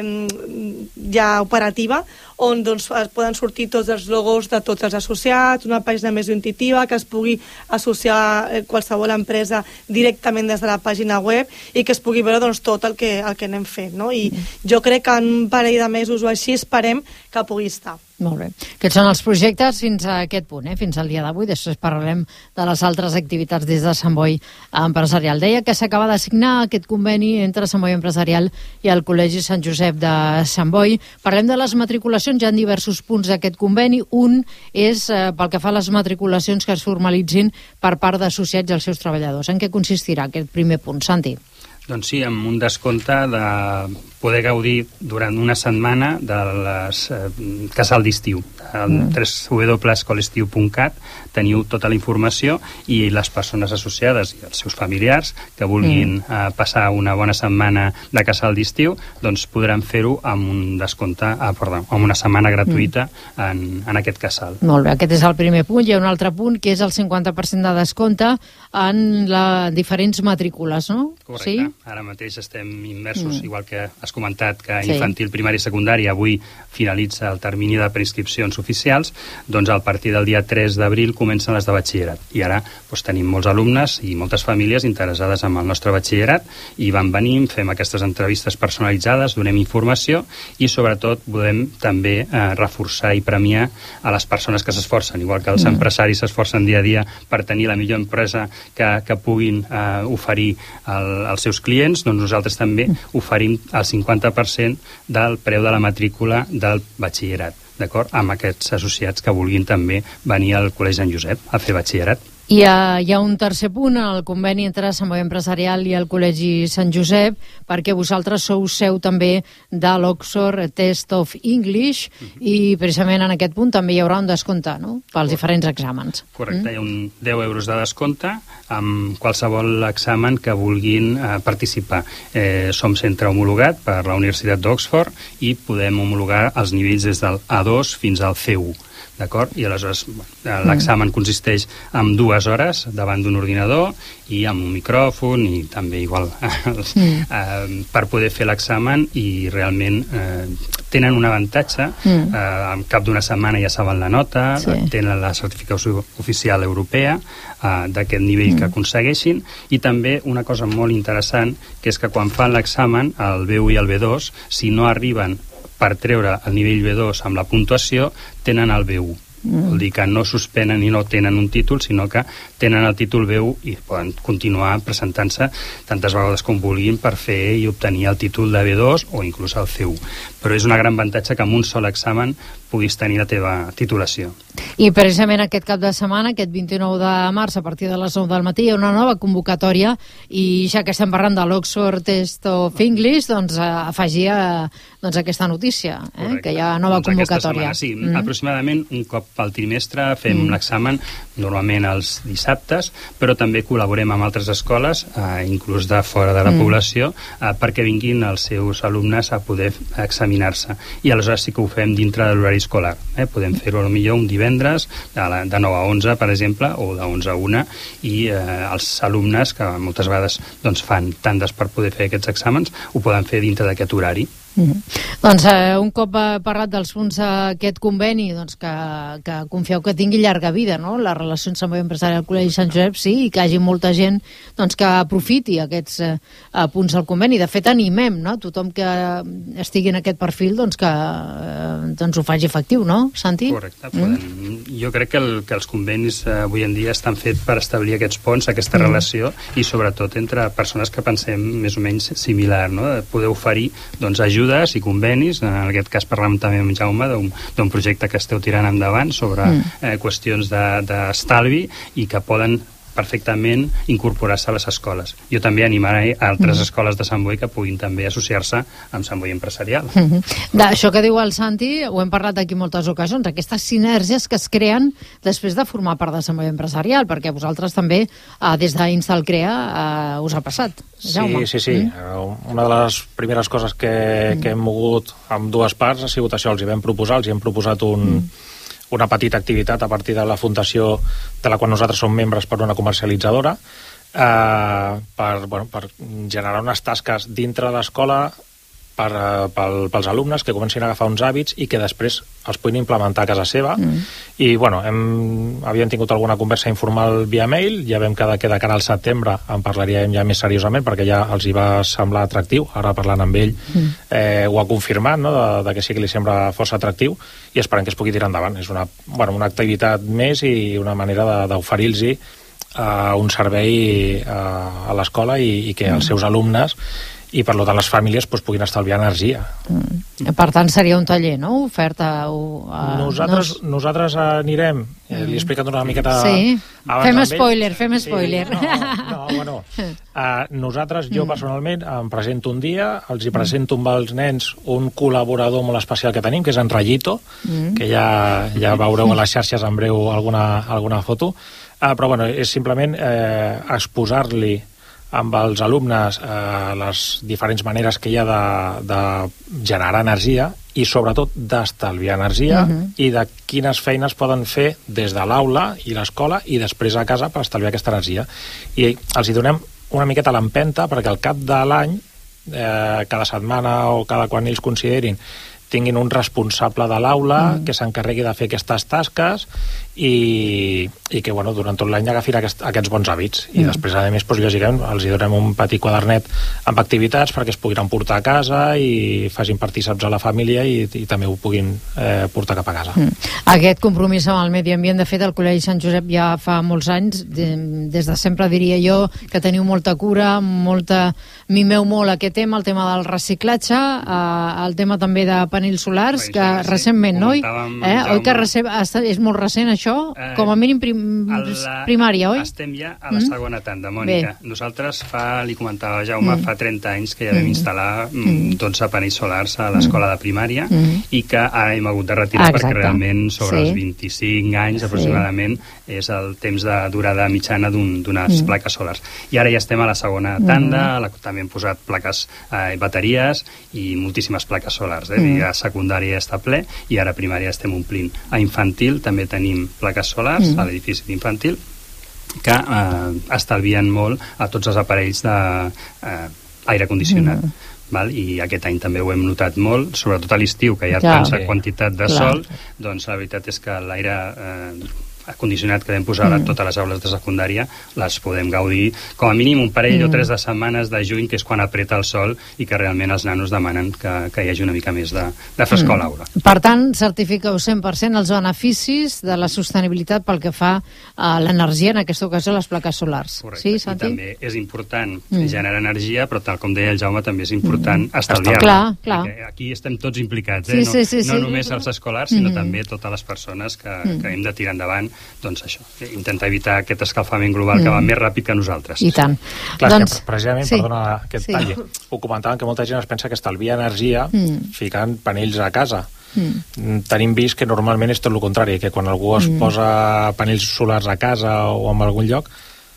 ja operativa, on doncs, es poden sortir tots els logos de tots els associats, una pàgina més intuitiva, que es pugui associar eh, qualsevol empresa directament des de la pàgina web i que es pugui veure doncs, tot el que, el que anem fent, no? I jo crec que en un parell de mesos o així esperem que pugui estar. Molt bé. Aquests són els projectes fins a aquest punt, eh? Fins al dia d'avui. Després parlarem de les altres activitats des de Sant Boi Empresarial. Deia que s'acaba de signar aquest conveni entre Sant Boi Empresarial i el Col·legi Sant Josep de Sant Boi. Parlem de les matriculacions. Hi ha diversos punts d'aquest conveni. Un és eh, pel que fa a les matriculacions que es formalitzin per part d'associats i els seus treballadors. En què consistirà aquest primer punt, Santi? Doncs sí, amb un descompte de poder gaudir durant una setmana de les eh, casal d'estiu. Al mm. w w w punt colestiu punt cat teniu tota la informació i les persones associades i els seus familiars que vulguin mm. eh, passar una bona setmana de casal d'estiu, doncs podran fer-ho amb un descompte, ah, perdó, amb una setmana gratuïta mm. en, en aquest casal. Molt bé, aquest és el primer punt. Hi ha un altre punt que és el cinquanta per cent de descompte en la diferents matrícules, no? Correcte. Sí? Ara mateix estem immersos, Mm. igual que has comentat que Sí. infantil, primari i secundari avui finalitza el termini de preinscripcions oficials, doncs a partir del dia tres d'abril comencen les de batxillerat. I ara doncs, tenim molts alumnes i moltes famílies interessades en el nostre batxillerat i van venir, fem aquestes entrevistes personalitzades, donem informació i sobretot podem també eh, reforçar i premiar a les persones que s'esforcen, igual que els Mm. empresaris s'esforcen dia a dia per tenir la millor empresa que, que puguin eh, oferir al, als seus clients, doncs nosaltres també oferim el cinquanta per cent del preu de la matrícula del batxillerat, d'acord? Amb aquests associats que vulguin també venir al Col·legi Sant Josep a fer batxillerat. Hi ha, hi ha un tercer punt, el conveni entre Sant Boi Empresarial i el Col·legi Sant Josep, perquè vosaltres sou seu també de l'Oxford Test of English uh-huh. i precisament en aquest punt també hi haurà un descompte, no?, pels diferents exàmens. Correcte, mm? Hi ha un deu euros de descompte amb qualsevol examen que vulguin eh, participar. Eh, som centre homologat per la Universitat d'Oxford i podem homologar els nivells des del A dos fins al C u. D'acord? I aleshores l'examen consisteix en dues hores davant d'un ordinador i amb un micròfon i també igual mm. eh, per poder fer l'examen i realment eh, tenen un avantatge, mm. eh, en cap d'una setmana ja saben la nota, sí. tenen la certificació oficial europea eh, d'aquest nivell mm. que aconsegueixin i també una cosa molt interessant que és que quan fan l'examen, el B u i el B dos, si no arriben per treure el nivell B dos amb la puntuació, tenen el B u. Mm. Vol dir que no suspenen i no tenen un títol, sinó que tenen el títol B u i poden continuar presentant-se tantes vegades com vulguin per fer i obtenir el títol de B dos o inclús el C u. Però és una gran avantatge que amb un sol examen puguis tenir la teva titulació. I precisament aquest cap de setmana, aquest vint-i-nou de març, a partir de les nou del matí, hi ha una nova convocatòria i ja que estem parlant de l'Oxford Test of English, doncs afegia doncs, aquesta notícia, eh? Que hi ha nova doncs convocatòria. Setmana, sí, mm. aproximadament un cop al trimestre fem Mm. l'examen, normalment els dissabtes, però també col·laborem amb altres escoles, eh, inclús de fora de la Mm. població, eh, perquè vinguin els seus alumnes a poder examinar-se. I aleshores sí que ho fem dintre de l'horari escolar. Eh? Podem fer-ho potser un divendres, de, la, de nou a onze, per exemple, o de onze a una, i eh, els alumnes, que moltes vegades doncs, fan tandes per poder fer aquests exàmens, ho poden fer dintre d'aquest horari. Mm. Doncs eh, un cop ha parlat dels punts d'aquest conveni, doncs que, que confieu que tingui llarga vida, no? La relació amb Sant Boi Empresarial al Col·legi Sant Josep, sí, i que hi hagi molta gent doncs, que aprofiti aquests eh, punts del conveni. De fet, animem, no? Tothom que estigui en aquest perfil doncs, que eh, doncs, ho faci efectiu, no, Santi? Correcte. Podem... Mm. Jo crec que, el, que els convenis eh, avui en dia estan fets per establir aquests ponts, aquesta mm. relació, i sobretot entre persones que pensem més o menys similar, no? Poder oferir doncs, ajuda i convenis, en aquest cas parlàvem també amb Jaume d'un projecte que esteu tirant endavant sobre mm. eh, qüestions d'estalvi de, i que poden perfectament incorporar-se a les escoles. Jo també animaré a altres mm. escoles de Sant Boi que puguin també associar-se amb Sant Boi Empresarial. Mm -hmm. D'això que diu el Santi, ho hem parlat aquí en moltes ocasions, aquestes sinergies que es creen després de formar part de Sant Boi Empresarial, perquè vosaltres també, eh, des d'Instalcrea, eh, us ha passat. Jaume. Sí, sí, sí. Mm. Una de les primeres coses que, mm. que hem mogut amb dues parts ha sigut això, els hi vam proposar, els hi hem proposat un... Mm. una petita activitat a partir de la fundació de la qual nosaltres som membres per una comercialitzadora eh, per, bueno, per generar unes tasques dintre de l'escola per, uh, pel, pels alumnes que comencin a agafar uns hàbits i que després els puguin implementar a casa seva. Mm. I, bueno, hem, havíem tingut alguna conversa informal via mail, ja vam quedar que de cara al setembre en parlaríem ja més seriosament perquè ja els hi va semblar atractiu, ara parlant amb ell mm. eh, ho ha confirmat, no?, de, de que sí que li sembla força atractiu i esperem que es pugui tirar endavant. És una, bueno, una activitat més i una manera d'oferir-los uh, un servei uh, a l'escola i, i que els seus alumnes i per tant les famílies doncs, puguin estalviar energia. Mm. Per tant seria un taller, no? Oferta... Uh, nosaltres, no... nosaltres anirem, eh, li he explicat una miqueta... Sí, fem spoiler, fem spoiler. Sí, no, no, bueno, uh, nosaltres, jo personalment, em presento un dia, els hi presento amb els nens un col·laborador molt especial que tenim, que és en Rayito, mm. que ja, ja veureu a les xarxes en breu alguna, alguna foto, uh, però bueno, és simplement eh, exposar-li amb els alumnes eh, les diferents maneres que hi ha de, de generar energia i sobretot d'estalviar energia uh-huh. i de quines feines poden fer des de l'aula i l'escola i després a casa per estalviar aquesta energia. I els hi donem una miqueta l'empenta perquè al cap de l'any, eh, cada setmana o cada quan ells considerin, tinguin un responsable de l'aula mm. que s'encarregui de fer aquestes tasques i, i que bueno, durant tot l'any agafin aquest, aquests bons hàbits mm. i després a més doncs, lògicament els hi donem un petit quadernet amb activitats perquè es puguin emportar a casa i facin partíceps a la família i, i també ho puguin eh, portar cap a casa. Mm. Aquest compromís amb el medi ambient, de fet el Col·legi Sant Josep ja fa molts anys, de, des de sempre diria jo que teniu molta cura, molta mimeu molt aquest tema, el tema del reciclatge, eh, el tema també de panells solars, que sí, recentment, no? Eh? Oi que recent, és molt recent això? Eh, Com a mínim prim, la, primària, oi? Estem ja a la mm? segona tanda, Mònica. Bé. Nosaltres fa, li comentava Jaume, mm. fa trenta anys que ja vam mm. instal·lar mm, dotze panells solars a l'escola de primària mm. i que ara hem hagut de retirar Exacte. perquè realment sobre sí. els vint-i-cinc anys aproximadament sí. és el temps de durada mitjana d'unes un, mm. plaques solars. I ara ja estem a la segona tanda, mm. la, també hem posat plaques i eh, bateries i moltíssimes plaques solars, eh? Mm. A secundària està ple i ara a primària estem omplint. A infantil també tenim plaques solars mm. a l'edifici d'infantil que eh, estalvien molt a tots els aparells d'aire eh, condicionat. Mm. Val? I aquest any també ho hem notat molt, sobretot a l'estiu, que hi ha ja, tanta sí. quantitat de Clar. sol, doncs la veritat és que l'aire eh, condicionat que vam posar mm. a totes les aules de secundària les podem gaudir com a mínim un parell mm. o tres de setmanes de juny, que és quan apreta el sol i que realment els nanos demanen que, que hi hagi una mica més de, de frescor mm. a l'aula. Per tant, certifiqueu cent per cent els beneficis de la sostenibilitat pel que fa a l'energia, en aquesta ocasió les plaques solars. Correcte. Sí, Santi? I també és important mm. generar energia, però tal com deia el Jaume també és important mm. estalviar-la. Clar, clar. Aquí estem tots implicats, eh? Sí, sí, sí, no, no sí. només els escolars, sinó mm. també totes les persones que, mm. que hem de tirar endavant doncs això, intentar evitar aquest escalfament global mm. que va més ràpid que nosaltres. I tant. Clar, doncs, que precisament, sí. perdona aquest sí. tall, ho comentaven que molta gent es pensa que estalvia energia mm. ficant panells a casa. Mm. Tenim vist que normalment és tot el contrari, que quan algú es mm. posa panells solars a casa o en algun lloc,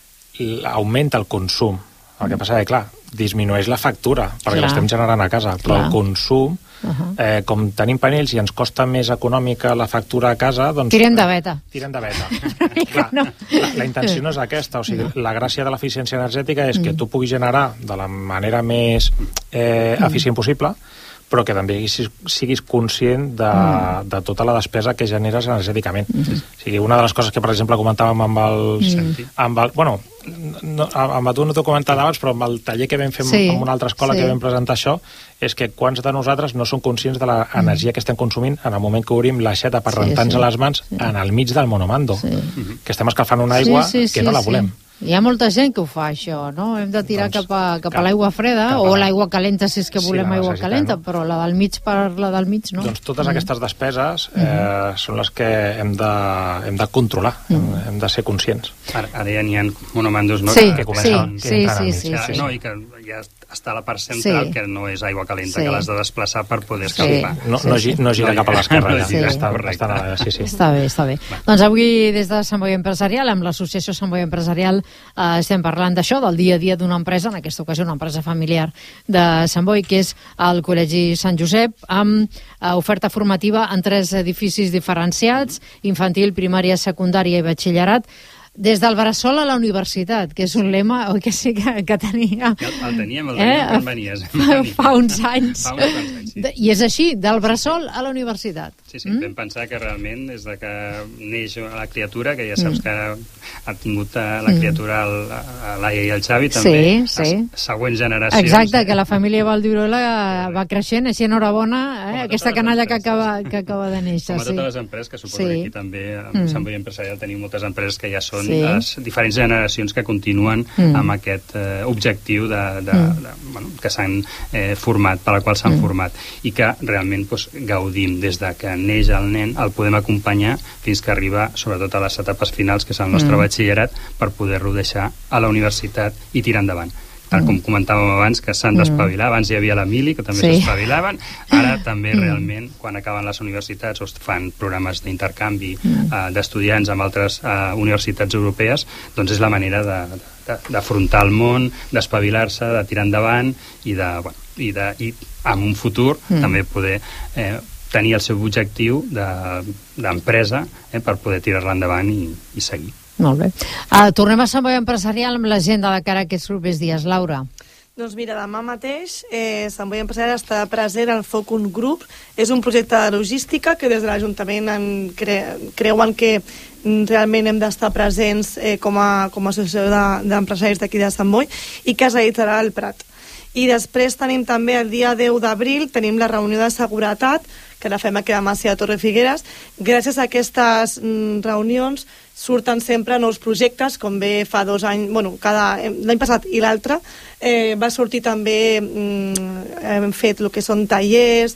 augmenta el consum. El que passa és que, clar, disminueix la factura, perquè l'estem generant a casa, però clar. el consum Uh-huh. Eh, com tenim panells i ens costa més econòmica la factura a casa, doncs... Tirem de veta. Tirem de veta. Clar, no. la, la intenció no és aquesta, o sigui, la gràcia de l'eficiència energètica és que tu puguis generar de la manera més eh, eficient possible, però que també siguis conscient de, mm. de tota la despesa que generes energèticament. Mm. O sigui, una de les coses que, per exemple, comentàvem amb els... Mm. Amb el, bueno, no, amb tu no t'ho comentava abans, però amb el taller que vam fer sí. en una altra escola sí. que vam presentar això, és que quants de nosaltres no som conscients de l'energia mm. que estem consumint en el moment que obrim l'aixeta per sí, rentar-nos sí. les mans sí. en el mig del monomando, sí. que estem escalfant una aigua sí, sí, sí, que no la volem. Sí. Hi ha molta gent que ho fa, això, no? Hem de tirar doncs, cap a, cap a l'aigua freda a... o l'aigua calenta, si és que volem sí, aigua calenta, no? Però la del mig per la del mig, no? Doncs totes mm. aquestes despeses eh, mm. són les que hem de, hem de controlar, mm. hem de ser conscients. Ara, ara ja n'hi ha monomandos, no? Sí, que comencen, sí, que sí, sí, sí, sí. No, i que ja està a la part central, sí. que no és aigua calenta, sí. que l'has de desplaçar per poder escalfar. Sí. No, no, sí, sí. no gira no, cap a l'esquerra, ja. Sí. Està, està, sí, sí. està bé, està bé. Va. Doncs avui, des de Sant Boi Empresarial, amb l'associació Sant Boi Empresarial, eh, estem parlant d'això, del dia a dia d'una empresa, en aquesta ocasió una empresa familiar de Sant Boi, que és el Col·legi Sant Josep, amb eh, oferta formativa en tres edificis diferenciats, infantil, primària, secundària i batxillerat, des del bressol a la universitat, que és un lema oi que sí que, que tenia... El, el teníem, el teníem eh? quan venies. Fa, fa uns anys. Fa uns anys, sí. I és així, del bressol a la universitat. Sí, sí, mm? vam pensar que realment des de que neix la criatura, que ja saps mm. que ha tingut la criatura el, a Laia i el Xavi, també, sí, sí. següents generacions. Exacte, que la família Valdirola va creixent, així enhorabona, eh? aquesta canalla que acaba, que acaba de néixer. Com a totes sí. les empreses, que suposo sí. que aquí també, amb mm. Sant Boi Empresarial, tenim moltes empreses que ja són sí. les diferents generacions que continuen mm. amb aquest eh, objectiu de, de, mm. de, bueno, que s'han eh, format, per la qual s'han mm. format, i que realment pues, gaudim des de que neix el nen, el podem acompanyar fins que arriba, sobretot a les etapes finals, que és el nostre mm. batxillerat, per poder-lo deixar a la universitat i tirar endavant. Tal com comentàvem abans, que s'han d'espavilar. Abans hi havia l'Emili, que també sí. s'espavilaven. Ara també realment, quan acaben les universitats o fan programes d'intercanvi eh, d'estudiants amb altres eh, universitats europees, doncs és la manera de, de, d'afrontar el món, d'espavilar-se, de tirar endavant i, de, bueno, i, de, i en un futur mm. també poder eh, tenir el seu objectiu de, d'empresa eh, per poder tirar-la endavant i, i seguir. Molt bé. Uh, tornem a Sant Boi Empresarial amb l'agenda de cara a aquests propers dies. Laura. Doncs mira, demà mateix eh, Sant Boi Empresarial està present al Focus Group. És un projecte de logística que des de l'Ajuntament en cre creuen que realment hem d'estar presents eh, com, a, com a associació d'empresaris de, d'aquí de Sant Boi i que es realitzarà al Prat. I després tenim també el dia deu d'abril, tenim la reunió de seguretat, que la fem aquí a Masia de Torre Figueres. Gràcies a aquestes mm, reunions surten sempre nous projectes, com bé fa dos anys, bueno, cada l'any passat i l'altre, eh, va sortir també, mm, hem fet el que són tallers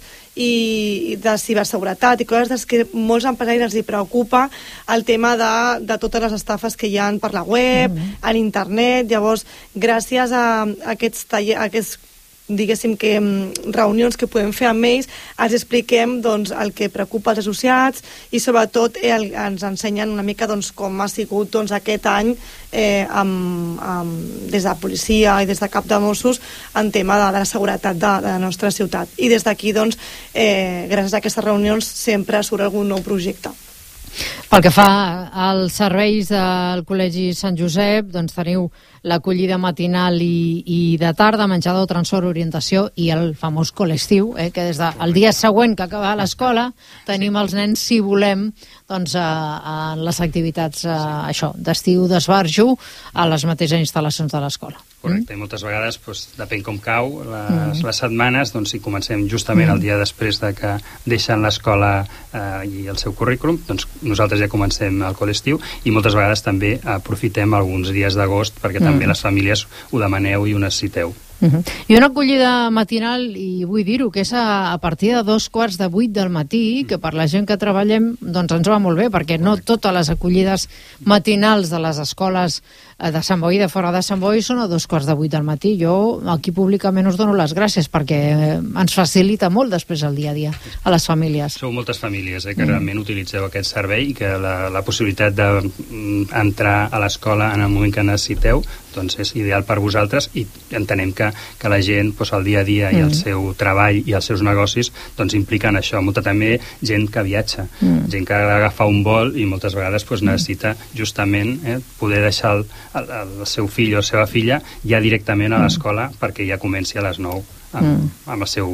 i de ciberseguretat i coses des que molts empresaris els hi preocupa el tema de, de totes les estafes que hi ha per la web, mm-hmm. en internet. Llavors, gràcies a, a aquests tallers, a aquests diguéssim que reunions que podem fer amb ells, els expliquem doncs, el que preocupa els associats i sobretot el, ens ensenyen una mica doncs, com ha sigut doncs, aquest any eh, amb, amb, des de la policia i des de Cap de Mossos en tema de, de la seguretat de, de la nostra ciutat. I des d'aquí, doncs, eh, gràcies a aquestes reunions, sempre surt algun nou projecte. Pel que fa als serveis del Col·legi Sant Josep, doncs teniu l'acollida matinal i, i de tarda, menjador, transport, orientació i el famós col·lectiu, eh, que des del dia següent que acaba l'escola tenim els nens, si volem, doncs, a, a les activitats a, això, d'estiu, d'esbarjo, a les mateixes instal·lacions de l'escola. Correcte, mm? i moltes vegades, doncs, depèn com cau, les, mm. les setmanes, doncs, si comencem justament mm. el dia després de que deixen l'escola eh, i el seu currículum, doncs nosaltres ja comencem el col·lectiu i moltes vegades també aprofitem alguns dies d'agost perquè mm. també les famílies ho demaneu i ho necessiteu. Uh-huh. I una acollida matinal, i vull dir-ho, que és a, a partir de dos quarts de vuit del matí, que per la gent que treballem doncs ens va molt bé, perquè no totes les acollides matinals de les escoles de Sant Boi i de fora de Sant Boi són a dos quarts de vuit del matí. Jo aquí públicament us dono les gràcies perquè ens facilita molt després el dia a dia a les famílies. Sou moltes famílies eh, que mm. realment utilitzeu aquest servei i que la, la possibilitat d'entrar a l'escola en el moment que necessiteu doncs és ideal per vosaltres i entenem que, que la gent doncs, el dia a dia mm. i el seu treball i els seus negocis doncs impliquen això. Molta també gent que viatja, mm. gent que agafa un vol i moltes vegades doncs, necessita justament eh, poder deixar el, el, el seu fill o la seva filla ja directament a l'escola mm. perquè ja comenci a les nou amb, mm. amb el seu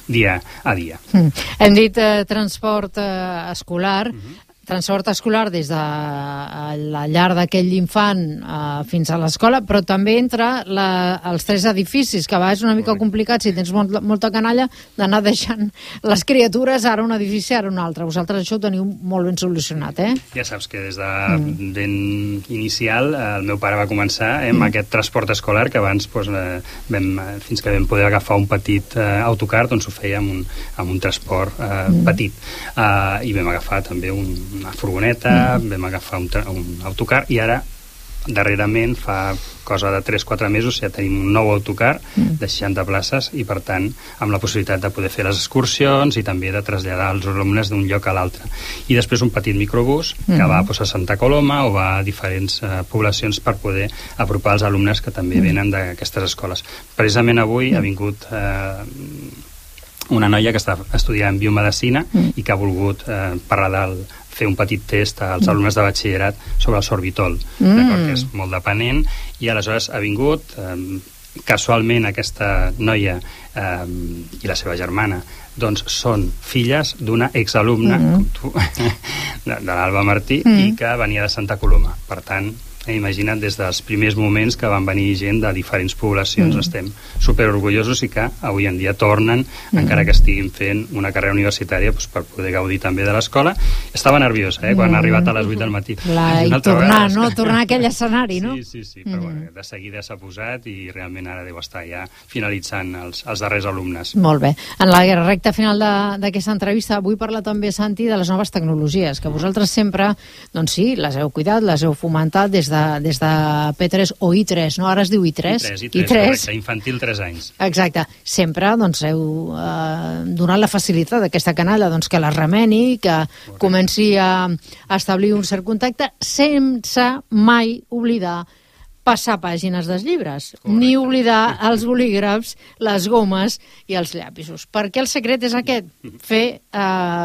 dia a dia. Mm. Hem dit eh, transport eh, escolar, mm-hmm. transport escolar des de la llar d'aquell infant eh, fins a l'escola, però també entre la, els tres edificis, que a vegades és una mica complicat si tens molt, molta canalla d'anar deixant les criatures ara un edifici, ara un altre. Vosaltres això ho teniu molt ben solucionat, eh? Ja saps que des de mm. ben inicial el meu pare va començar eh, amb mm. aquest transport escolar que abans doncs, eh, vam, fins que vam poder agafar un petit eh, autocar, doncs ho feia amb un, amb un transport eh, mm. petit. Eh, I vam agafar també un una furgoneta, mm. vam agafar un, un autocar i ara darrerament fa cosa de tres quatre mesos ja tenim un nou autocar mm. de seixanta places i per tant amb la possibilitat de poder fer les excursions i també de traslladar els alumnes d'un lloc a l'altre. I després un petit microbús mm. que va doncs, a Santa Coloma o va a diferents eh, poblacions per poder apropar els alumnes que també mm. venen d'aquestes escoles. Precisament avui mm. ha vingut eh, una noia que està estudiant biomedicina mm. i que ha volgut eh, parlar del fer un petit test als alumnes de batxillerat sobre el sorbitol, mm. d'acord, que és molt dependent, i aleshores ha vingut eh, casualment aquesta noia eh, i la seva germana doncs són filles d'una exalumna mm. com tu, de, de l'Alba Martí mm. i que venia de Santa Coloma. Per tant, imagina't, des dels primers moments que van venir gent de diferents poblacions, mm. estem superorgullosos i que avui en dia tornen, mm. encara que estiguin fent una carrera universitària doncs, per poder gaudir també de l'escola. Estava nerviosa, eh, quan mm. ha arribat a les vuit del matí. Clar, i tornar, no? Tornar a aquell escenari, no? Sí, sí, sí, però mm. bueno, de seguida s'ha posat i realment ara deu estar ja finalitzant els, els darrers alumnes. Molt bé. En la recta final d'aquesta entrevista vull parlar també, Santi, de les noves tecnologies, que vosaltres sempre, doncs sí, les heu cuidat, les heu fomentat des de De, des de P tres o I tres, no? Ara es diu I tres. I tres, I tres, I tres. Correcte, infantil tres anys. Exacte. Sempre doncs, heu eh, donat la facilitat d'aquesta canalla doncs, que la remeni, que correcte. Comenci a, a establir un cert contacte sense mai oblidar passar pàgines dels llibres, correcte. Ni oblidar els bolígrafs, les gomes i els llapisos. Perquè el secret és aquest, fer uh,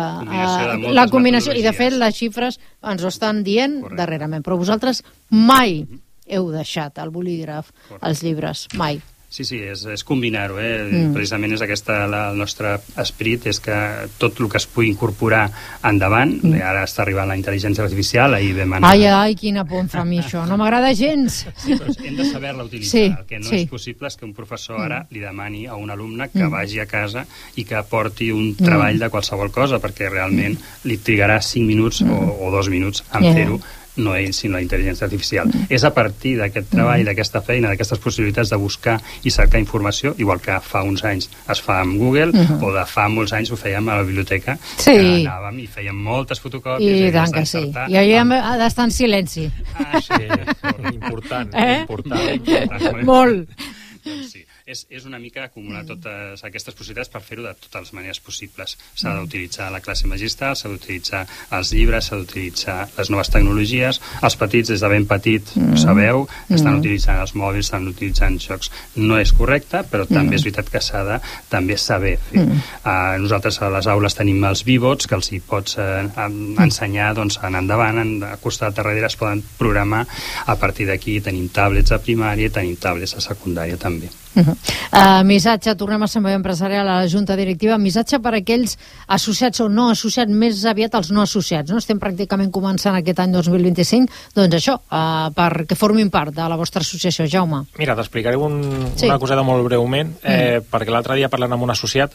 uh, la combinació, i de fet les xifres ens ho estan dient correcte. Darrerament, però vosaltres mai heu deixat el bolígraf, correcte. Els llibres, mai. Sí, sí, és, és combinar-ho, eh? Mm. Precisament és aquesta, la, el nostre esperit és que tot el que es pugui incorporar endavant, mm. ara està arribant la intel·ligència artificial, ahir vam anar... Ai, ai, quina por em fa a mi això, no m'agrada gens. Sí, però hem de saber-la utilitzar. Sí, el que no sí. és possible és que un professor ara li demani a un alumne que mm. vagi a casa i que porti un treball mm. de qualsevol cosa, perquè realment li trigarà cinc minuts mm. o, o dos minuts en yeah. fer-ho, no ell, sinó la intel·ligència artificial. Mm. És a partir d'aquest treball, mm. d'aquesta feina, d'aquestes possibilitats de buscar i cercar informació, igual que fa uns anys es fa amb Google, mm. o de fa molts anys ho fèiem a la biblioteca, sí. que anàvem i fèiem moltes fotocòpies. I tant que sí. I allà hem d'estar en silenci. Ah, sí, important. Eh? important, important. Molt. Doncs sí. És, és una mica acumular totes aquestes possibilitats per fer-ho de totes les maneres possibles. S'ha d'utilitzar la classe magistral, s'ha d'utilitzar els llibres, s'ha d'utilitzar les noves tecnologies. Els petits, des de ben petit, mm. sabeu, estan mm. utilitzant els mòbils, estan utilitzant jocs. No és correcte, però també mm. és veritat que s'ha de també saber fer. Mm. Uh, nosaltres a les aules tenim els Vivots, que els hi pots uh, ensenyar doncs, en endavant, en, a costat darrere es poden programar. A partir d'aquí tenim tablets a primària i tenim tablets a secundària també. Uh -huh. uh, missatge, tornem a Sant Boi Empresarial, a la Junta Directiva, missatge per a aquells associats o no associats, més aviat els no associats, no? Estem pràcticament començant aquest any dos mil vint-i-cinc, doncs això, uh, perquè formin part de la vostra associació. Jaume. Mira, t'explicaré un, sí. una coseta molt breument, eh, mm. perquè l'altre dia parlant amb un associat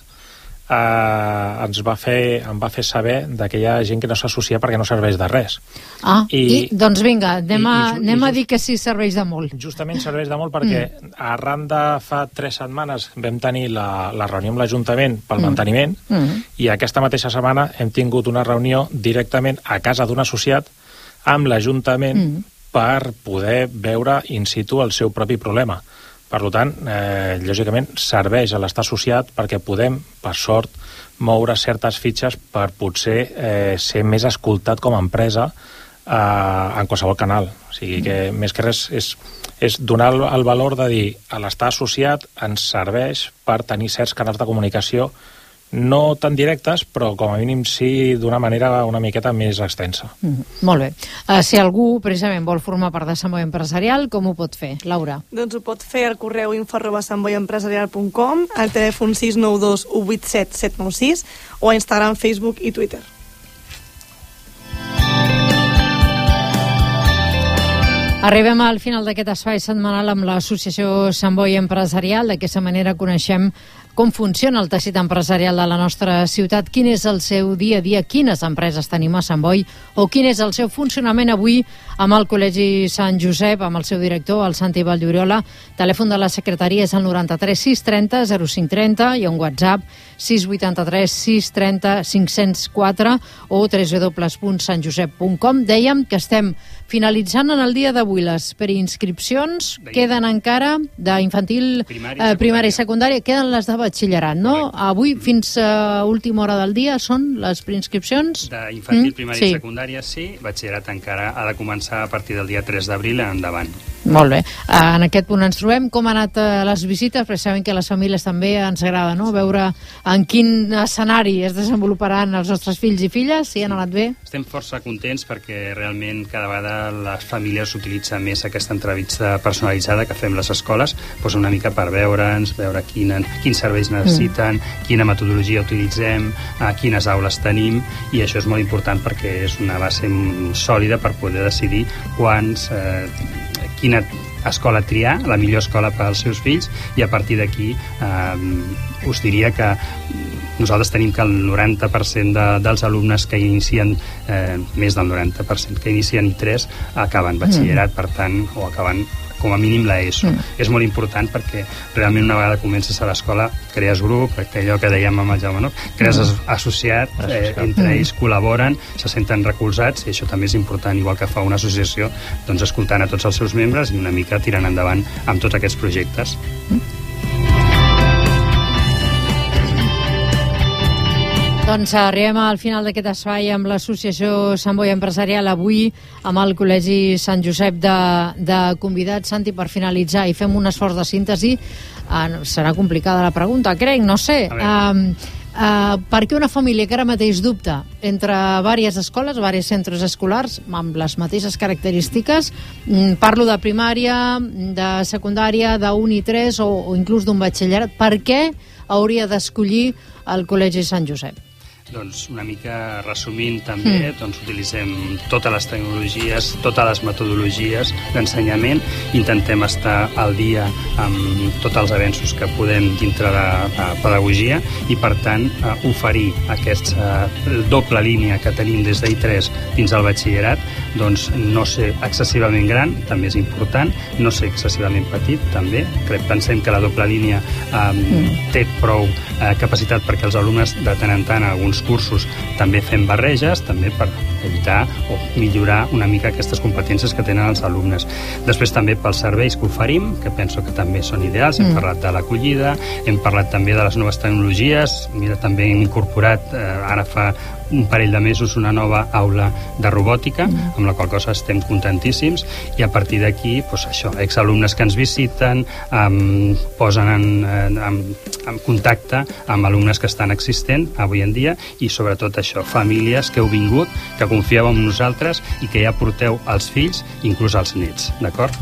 Uh, ens va fer, em va fer saber de que hi ha gent que no s'associa perquè no serveix de res. Ah, i, i doncs vinga, anem, i, a, i, anem i, a dir que sí serveix de molt. Justament serveix de molt perquè mm. arran de fa tres setmanes vam tenir la, la reunió amb l'Ajuntament pel mm. manteniment mm. i aquesta mateixa setmana hem tingut una reunió directament a casa d'un associat amb l'Ajuntament mm. per poder veure in situ el seu propi problema. Per tant, eh, lògicament, serveix a l'estar associat perquè podem, per sort, moure certes fitxes per potser eh, ser més escoltat com a empresa eh, en qualsevol canal. O sigui que, més que res, és, és donar el, el valor de dir a l'estar associat ens serveix per tenir certs canals de comunicació no tan directes, però com a mínim sí d'una manera una miqueta més extensa. Mm, molt bé. Uh, si algú precisament vol formar part de Sant Boi Empresarial, com ho pot fer, Laura? Doncs ho pot fer al correu info arroba santboiempresarial punt com, al telèfon sis nou dos u vuit set set nou sis o a Instagram, Facebook i Twitter. Arribem al final d'aquest espai setmanal amb l'Associació Sant Boi Empresarial. D'aquesta manera coneixem com funciona el teixit empresarial de la nostra ciutat, quin és el seu dia a dia, quines empreses tenim a Sant Boi o quin és el seu funcionament avui amb el Col·legi Sant Josep, amb el seu director, el Santi Valllloriola. Telèfon de la secretaria és el noranta-tres sis trenta zero cinc trenta i un WhatsApp sis vuitanta-tres sis trenta cinc cents quatre o w w w punt sant josep punt com. Dèiem que estem finalitzant en el dia d'avui les preinscripcions, queden encara d'infantil, eh, primària i secundària, queden les de batxillerat, no? Avui fins a última hora del dia són les preinscripcions? D'infantil, Mm, primària sí. i secundària sí, batxillerat encara ha de començar a partir del dia tres d'abril endavant. Molt bé. En aquest punt ens trobem. Com han anat eh, les visites? Perquè sabem que a les famílies també ens agrada, no?, veure en quin escenari es desenvoluparan els nostres fills i filles, si han anat bé. Estem força contents perquè realment cada vegada les famílies utilitzen més aquesta entrevista personalitzada que fem les escoles, doncs una mica per veure'ns, veure quina, quins serveis necessiten, mm. quina metodologia utilitzem, a quines aules tenim, i això és molt important perquè és una base sòlida per poder decidir quants, eh, quina escola triar, la millor escola per als seus fills, i a partir d'aquí eh, us diria que nosaltres tenim que el noranta per cent de, dels alumnes que inicien, eh, més del noranta per cent que inicien I tres, acaben batxillerat, mm. per tant, o acaben com a mínim la ESO. Mm. És molt important perquè realment una vegada comences a l'escola crees grup, perquè allò que dèiem amb el Jaume, no? Crees mm. associat, eh, entre mm. ells col·laboren, se senten recolzats, i això també és important, igual que fa una associació, doncs escoltant a tots els seus membres i una mica tirant endavant amb tots aquests projectes. Mm. Doncs arribem al final d'aquest espai amb l'Associació Sant Boi Empresarial, avui amb el Col·legi Sant Josep de, de convidats. Santi, per finalitzar i fem un esforç de síntesi, uh, serà complicada la pregunta, crec, no sé. Uh, uh, per què una família que ara mateix dubta entre diverses escoles, diversos centres escolars, amb les mateixes característiques, um, parlo de primària, de secundària, d'un I tres o, o inclús d'un batxillerat, per què hauria d'escollir el Col·legi Sant Josep? Doncs una mica resumint també, mm. doncs utilitzem totes les tecnologies, totes les metodologies d'ensenyament, intentem estar al dia amb tots els avenços que podem dintre de la pedagogia i per tant eh, oferir aquesta eh, doble línia que tenim des d'I tres fins al batxillerat, doncs no ser excessivament gran, també és important, no ser excessivament petit, també. Crec, pensem que la doble línia eh, mm. té prou eh, capacitat perquè els alumnes de tant en tant, alguns cursos, també fem barreges, també per evitar o millorar una mica aquestes competències que tenen els alumnes. Després també pels serveis que oferim, que penso que també són ideals, hem mm. parlat de l'acollida, hem parlat també de les noves tecnologies, mira, també hem incorporat, eh, ara fa un parell de mesos, una nova aula de robòtica, mm. amb la qual cosa estem contentíssims, i a partir d'aquí, doncs això, exalumnes que ens visiten, um, posen en, en, en contacte amb alumnes que estan existent avui en dia, i sobretot això, famílies que heu vingut, que confieu en nosaltres i que ja porteu els fills, inclús els nets, d'acord?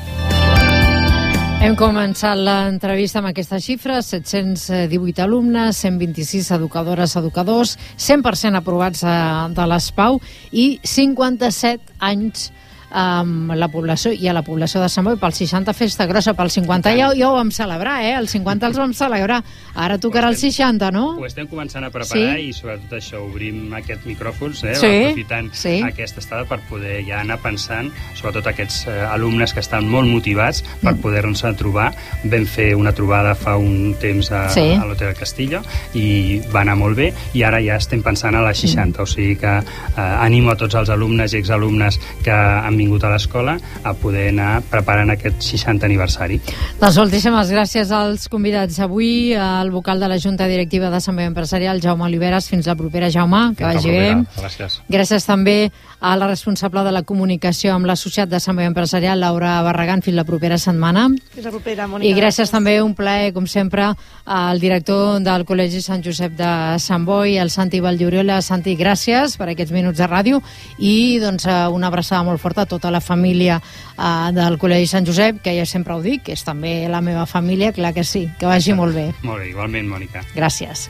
Hem començat l'entrevista amb aquestes xifres, set-cents divuit alumnes, cent vint-i-sis educadores, educadors, cent per cent aprovats de l'S P A U i cinquanta-set anys amb la població i a la població de Sant Boi. Pel seixanta festa grossa, pel cinquanta ja, ja ho vam celebrar, eh? El cinquanta els vam celebrar. Ara tocarà el seixanta, no? Ho estem començant a preparar, sí. I sobretot això, obrim aquests micròfons, eh? Sí. Aprofitant sí. aquesta estada per poder ja anar pensant, sobretot aquests eh, alumnes que estan molt motivats per mm. poder-nos trobar. Vam fer una trobada fa un temps a, sí. a l'Hotel Castillo i va anar molt bé, i ara ja estem pensant a la seixanta, mm. o sigui que eh, animo a tots els alumnes i exalumnes que em han vingut a l'escola a poder anar preparant aquest seixantè aniversari. Doncs moltíssimes gràcies als convidats avui, al vocal de la Junta Directiva d'Assemblea Empresarial, Jaume Oliveres. Fins la propera, Jaume, que vagi bé. Gràcies. Gràcies també a la responsable de la comunicació amb l'Associat d'Assemblea Empresarial, Laura Barragán. Fins la propera setmana. Fins la propera, Mònica. I gràcies també, un plaer, com sempre, al director del Col·legi Sant Josep de Sant Boi, el Santi Valldoriola. Santi, gràcies per aquests minuts de ràdio i doncs, una abraçada molt forta a tota la família uh, del Col·legi Sant Josep, que ja sempre ho dic, que és també la meva família, clar que sí, que vagi molt bé. Molt bé, igualment, Mònica. Gràcies.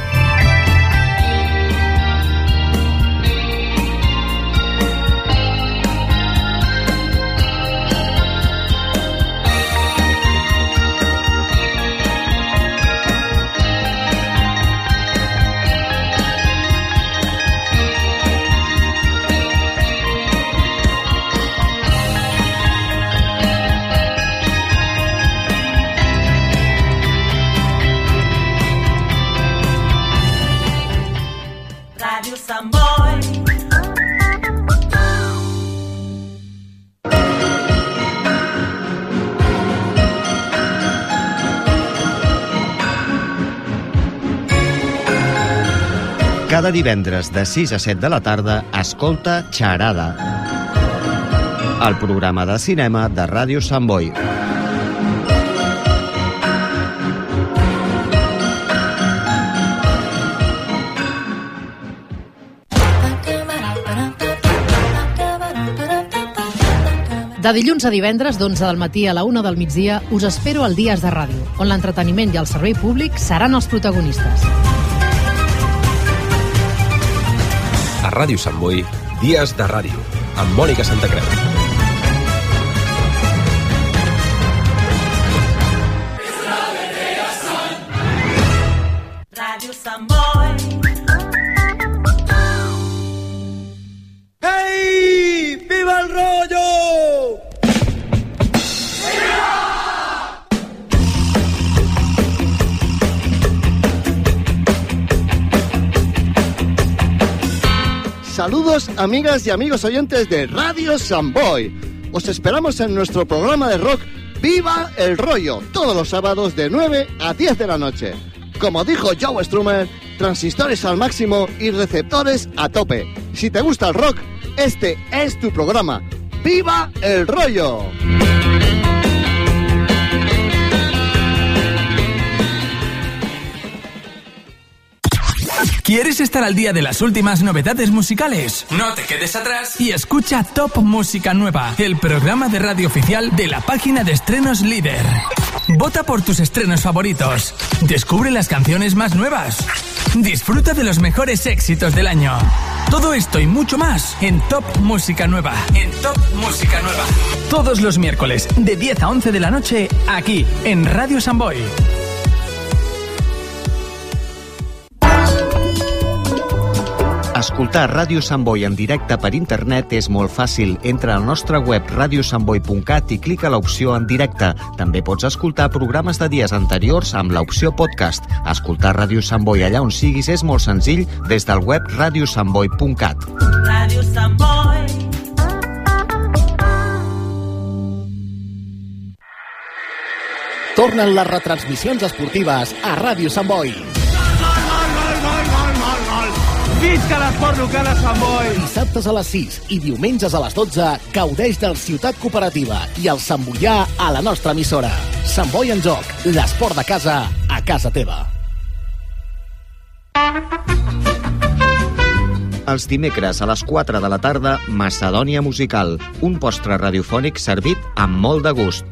Ràdio Sant Boi. Cada divendres de sis a set de la tarda escolta Xarada, el programa de cinema de Ràdio Sant Boi. De dilluns a divendres, d'onze del matí a la una del migdia, us espero al Dies de Ràdio, on l'entreteniment i el servei públic seran els protagonistes. A Ràdio Sant Boi, Dies de Ràdio, amb Mònica Santacreu. Ràdio Sant Boi. ¡Hey! ¡Viva el rollo! Saludos, amigas y amigos oyentes de Radio San Boi. Os esperamos en nuestro programa de rock Viva el Rollo, todos los sábados de nueve a diez de la noche. Como dijo Joe Strummer, transistores al máximo y receptores a tope. Si te gusta el rock, este es tu programa. ¡Viva el Rollo! ¿Quieres estar al día de las últimas novedades musicales? No te quedes atrás y escucha Top Música Nueva, el programa de radio oficial de la página de estrenos líder. Vota por tus estrenos favoritos. Descubre las canciones más nuevas. Disfruta de los mejores éxitos del año. Todo esto y mucho más en Top Música Nueva. En Top Música Nueva. Todos los miércoles de diez a once de la noche aquí en Radio Sant Boi. Escoltar Ràdio Sant Boi en directe per internet és molt fàcil. Entra al nostre web radio sant boi punt cat i clica l'opció en directe. També pots escoltar programes de dies anteriors amb l'opció podcast. Escoltar Ràdio Sant Boi allà on siguis és molt senzill des del web radio sant boi punt cat. Ràdio Sant Boi. Tornen les retransmissions esportives a Ràdio Sant Boi. Visca l'esport local a Sant Boi! Dissabtes a les sis i diumenges a les dotze gaudeix del Ciutat Cooperativa i el Sant Boià a la nostra emissora. Sant Boi en joc, l'esport de casa a casa teva. Els dimecres a les quatre de la tarda, Macedònia Musical, un postre radiofònic servit amb molt de gust.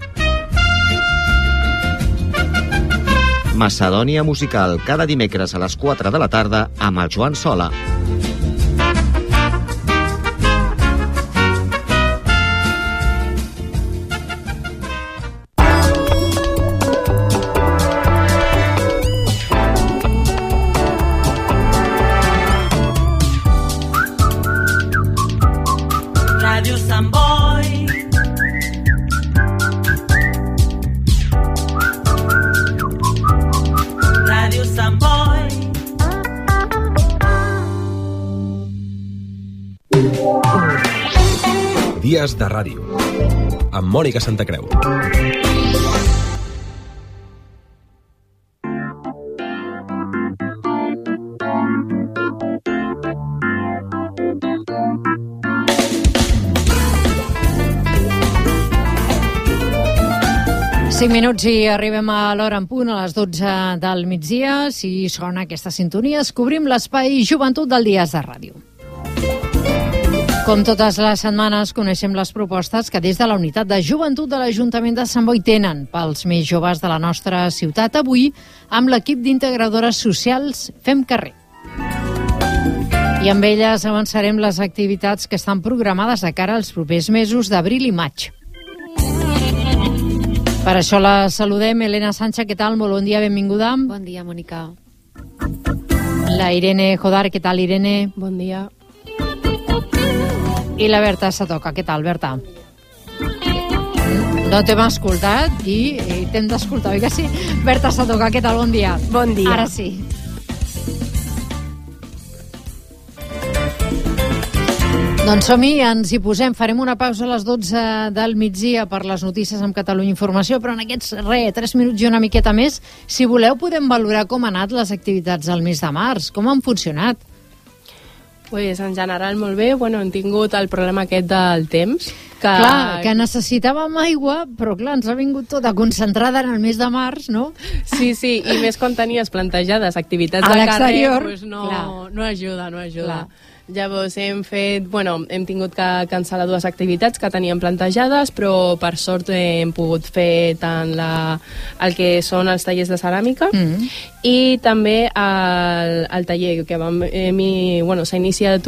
Macedònia Musical, cada dimecres a les quatre de la tarda amb el Joan Sola. Ràdio Sant Boi. Ràdio Sant Boi. Dies de ràdio, amb Mònica Santacreu. cinc minuts i arribem a l'hora en punt, a les dotze del migdia. Si sona aquesta sintonia, cobrim l'espai Joventut del Dies de Ràdio. Com totes les setmanes, coneixem les propostes que des de la Unitat de Joventut de l'Ajuntament de Sant Boi tenen pels més joves de la nostra ciutat. Avui, amb l'equip d'integradores socials Fem Carrer. I amb elles avançarem les activitats que estan programades de cara als propers mesos d'abril i maig. Per això la saludem. Elena Sancha, què tal? Molt bon dia, benvinguda. Bon dia, Mònica. La Irene Jodar, què tal, Irene? Bon dia. I la Berta Satoca, què tal, Berta? No t'hem escoltat i, i t'hem d'escoltar, oi que sí? Berta Satoca, què tal? Bon dia. Bon dia. Ara sí. Doncs som-hi, ens hi posem. Farem una pausa a les dotze del migdia per les notícies amb Catalunya Informació, però en aquests, re, tres minuts i una miqueta més, si voleu, podem valorar com han anat les activitats del mes de març, com han funcionat. Pues en general molt bé. Bueno, hem tingut el problema aquest del temps. Que... Clar, que necessitàvem aigua, però clar, ens ha vingut tota concentrada en el mes de març, no? Sí, sí, i més quan tenies plantejades activitats a de carrer, pues no, no ajuda, no ajuda. Clar. Llavors hem fet, bueno, hem tingut que cancel·lar dues activitats que teníem plantejades, però per sort hem pogut fer tant la, el que són els tallers de ceràmica mm-hmm. i també el, el taller que vam, eh, mi, bueno, s'ha iniciat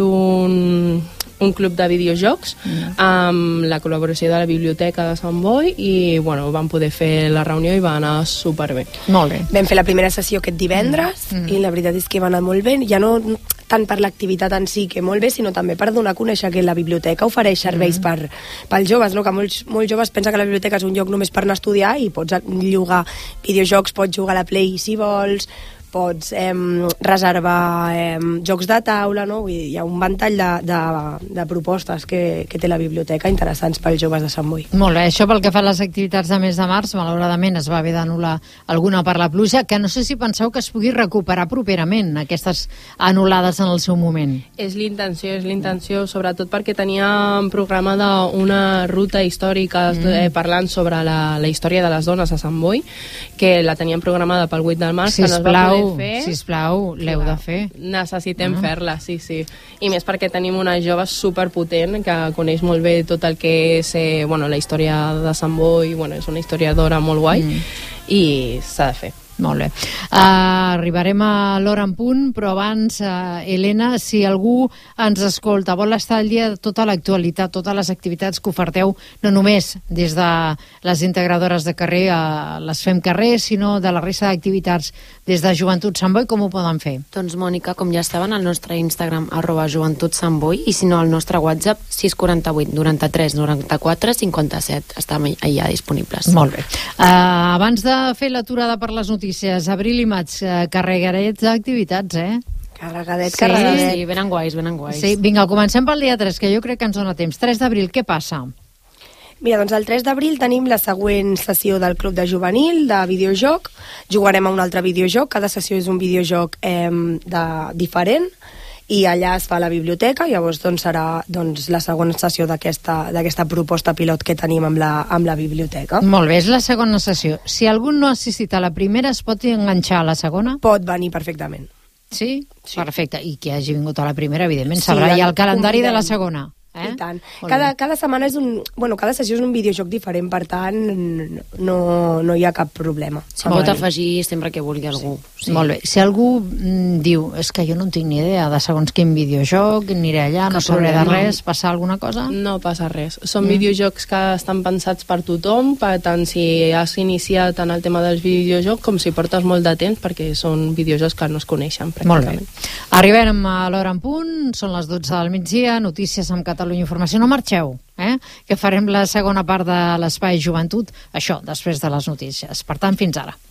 un, un club de videojocs mm. amb la col·laboració de la Biblioteca de Sant Boi i bueno, vam poder fer la reunió i va anar superbé. Molt bé. Vam fer la primera sessió aquest divendres mm. i la veritat és que va anar molt bé, ja no tant per l'activitat en si, que molt bé, sinó també per donar a conèixer que la biblioteca ofereix serveis mm. per, pels joves, no? Que molts, molts joves pensen que la biblioteca és un lloc només per anar a estudiar i pots llogar videojocs, pots jugar a la Play si vols, pots eh, reservar eh, jocs de taula, no? Vull dir, hi ha un ventall de, de, de propostes que, que té la biblioteca interessants pels joves de Sant Boi. Molt bé, això pel que fa a les activitats de mes de març, malauradament es va haver d'anul·lar alguna per la pluja, que no sé si penseu que es pugui recuperar properament, aquestes anul·lades en el seu moment. És l'intenció, és l'intenció, sobretot perquè teníem programada una ruta històrica mm. eh, parlant sobre la, la història de les dones a Sant Boi, que la teníem programada pel vuit del març, Sisplau. que no es va poder fer. Sisplau, l'heu de fer. Necessitem ah. fer-la, sí, sí. I més perquè tenim una jove superpotent que coneix molt bé tot el que és eh, bueno, la història de Sant Boi, bueno, és una historiadora molt guai mm. i s'ha de fer. Molt bé. Uh, arribarem a l'hora en punt, però abans, uh, Helena, si algú ens escolta, vol estar al dia de tota l'actualitat, totes les activitats que oferteu, no només des de les integradores de carrer, uh, les Fem Carrer, sinó de la resta d'activitats des de Joventut Sant Boi, com ho poden fer? Doncs, Mònica, com ja estaven al nostre Instagram, arroba Joventut Sant Boi, i si no, al nostre WhatsApp, sis quaranta-vuit noranta-tres noranta-quatre cinquanta-set. Estan allà disponibles. Molt bé. Uh, abans de fer l'aturada per les notícies, abril i maig, eh, carregarets d'activitats, eh? Carregadet, sí, carregadet. Sí, venen guais, venen guais. Sí, vinga, comencem pel dia tres, que jo crec que ens dona temps. tres d'abril, què passa? Mira, doncs el tres d'abril tenim la següent sessió del Club de Juvenil, de videojoc. Jugarem a un altre videojoc, cada sessió és un videojoc eh, de, diferent, i allà es fa la biblioteca, llavors doncs, serà doncs, la segona sessió d'aquesta proposta pilot que tenim amb la, amb la biblioteca. Molt bé, és la segona sessió. Si algú no ha assistit a la primera, es pot enganxar a la segona? Pot venir perfectament. Sí? Sí. Perfecte. I qui hagi vingut a la primera, evidentment, sabrà sí, ja el calendari convidem. De la segona. Eh? I tant. Cada, cada setmana és un... Bueno, cada sessió és un videojoc diferent, per tant, no, no hi ha cap problema. Si pot afegir sempre que vulgui algú. Sí. Sí. Molt bé. Si algú mm, diu, és que jo no tinc ni idea de segons quin videojoc, aniré allà, no sabré de res, passa alguna cosa? No passa res. Són mm. videojocs que estan pensats per tothom, per tant, si has iniciat en el tema dels videojocs, com si portes molt de temps, perquè són videojocs que no es coneixen, pràcticament. Molt bé. Arribem a l'hora en punt, són les dotze del migdia, notícies amb Catalunya Informació. No marxeu, eh? Que farem la segona part de l'Espai Joventut, això, després de les notícies. Per tant, fins ara.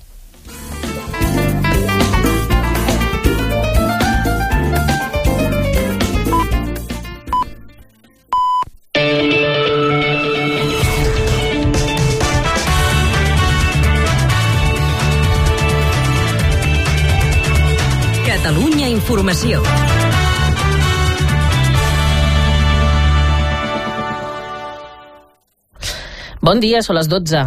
Catalunya Informació. Bon dia, són les dotze.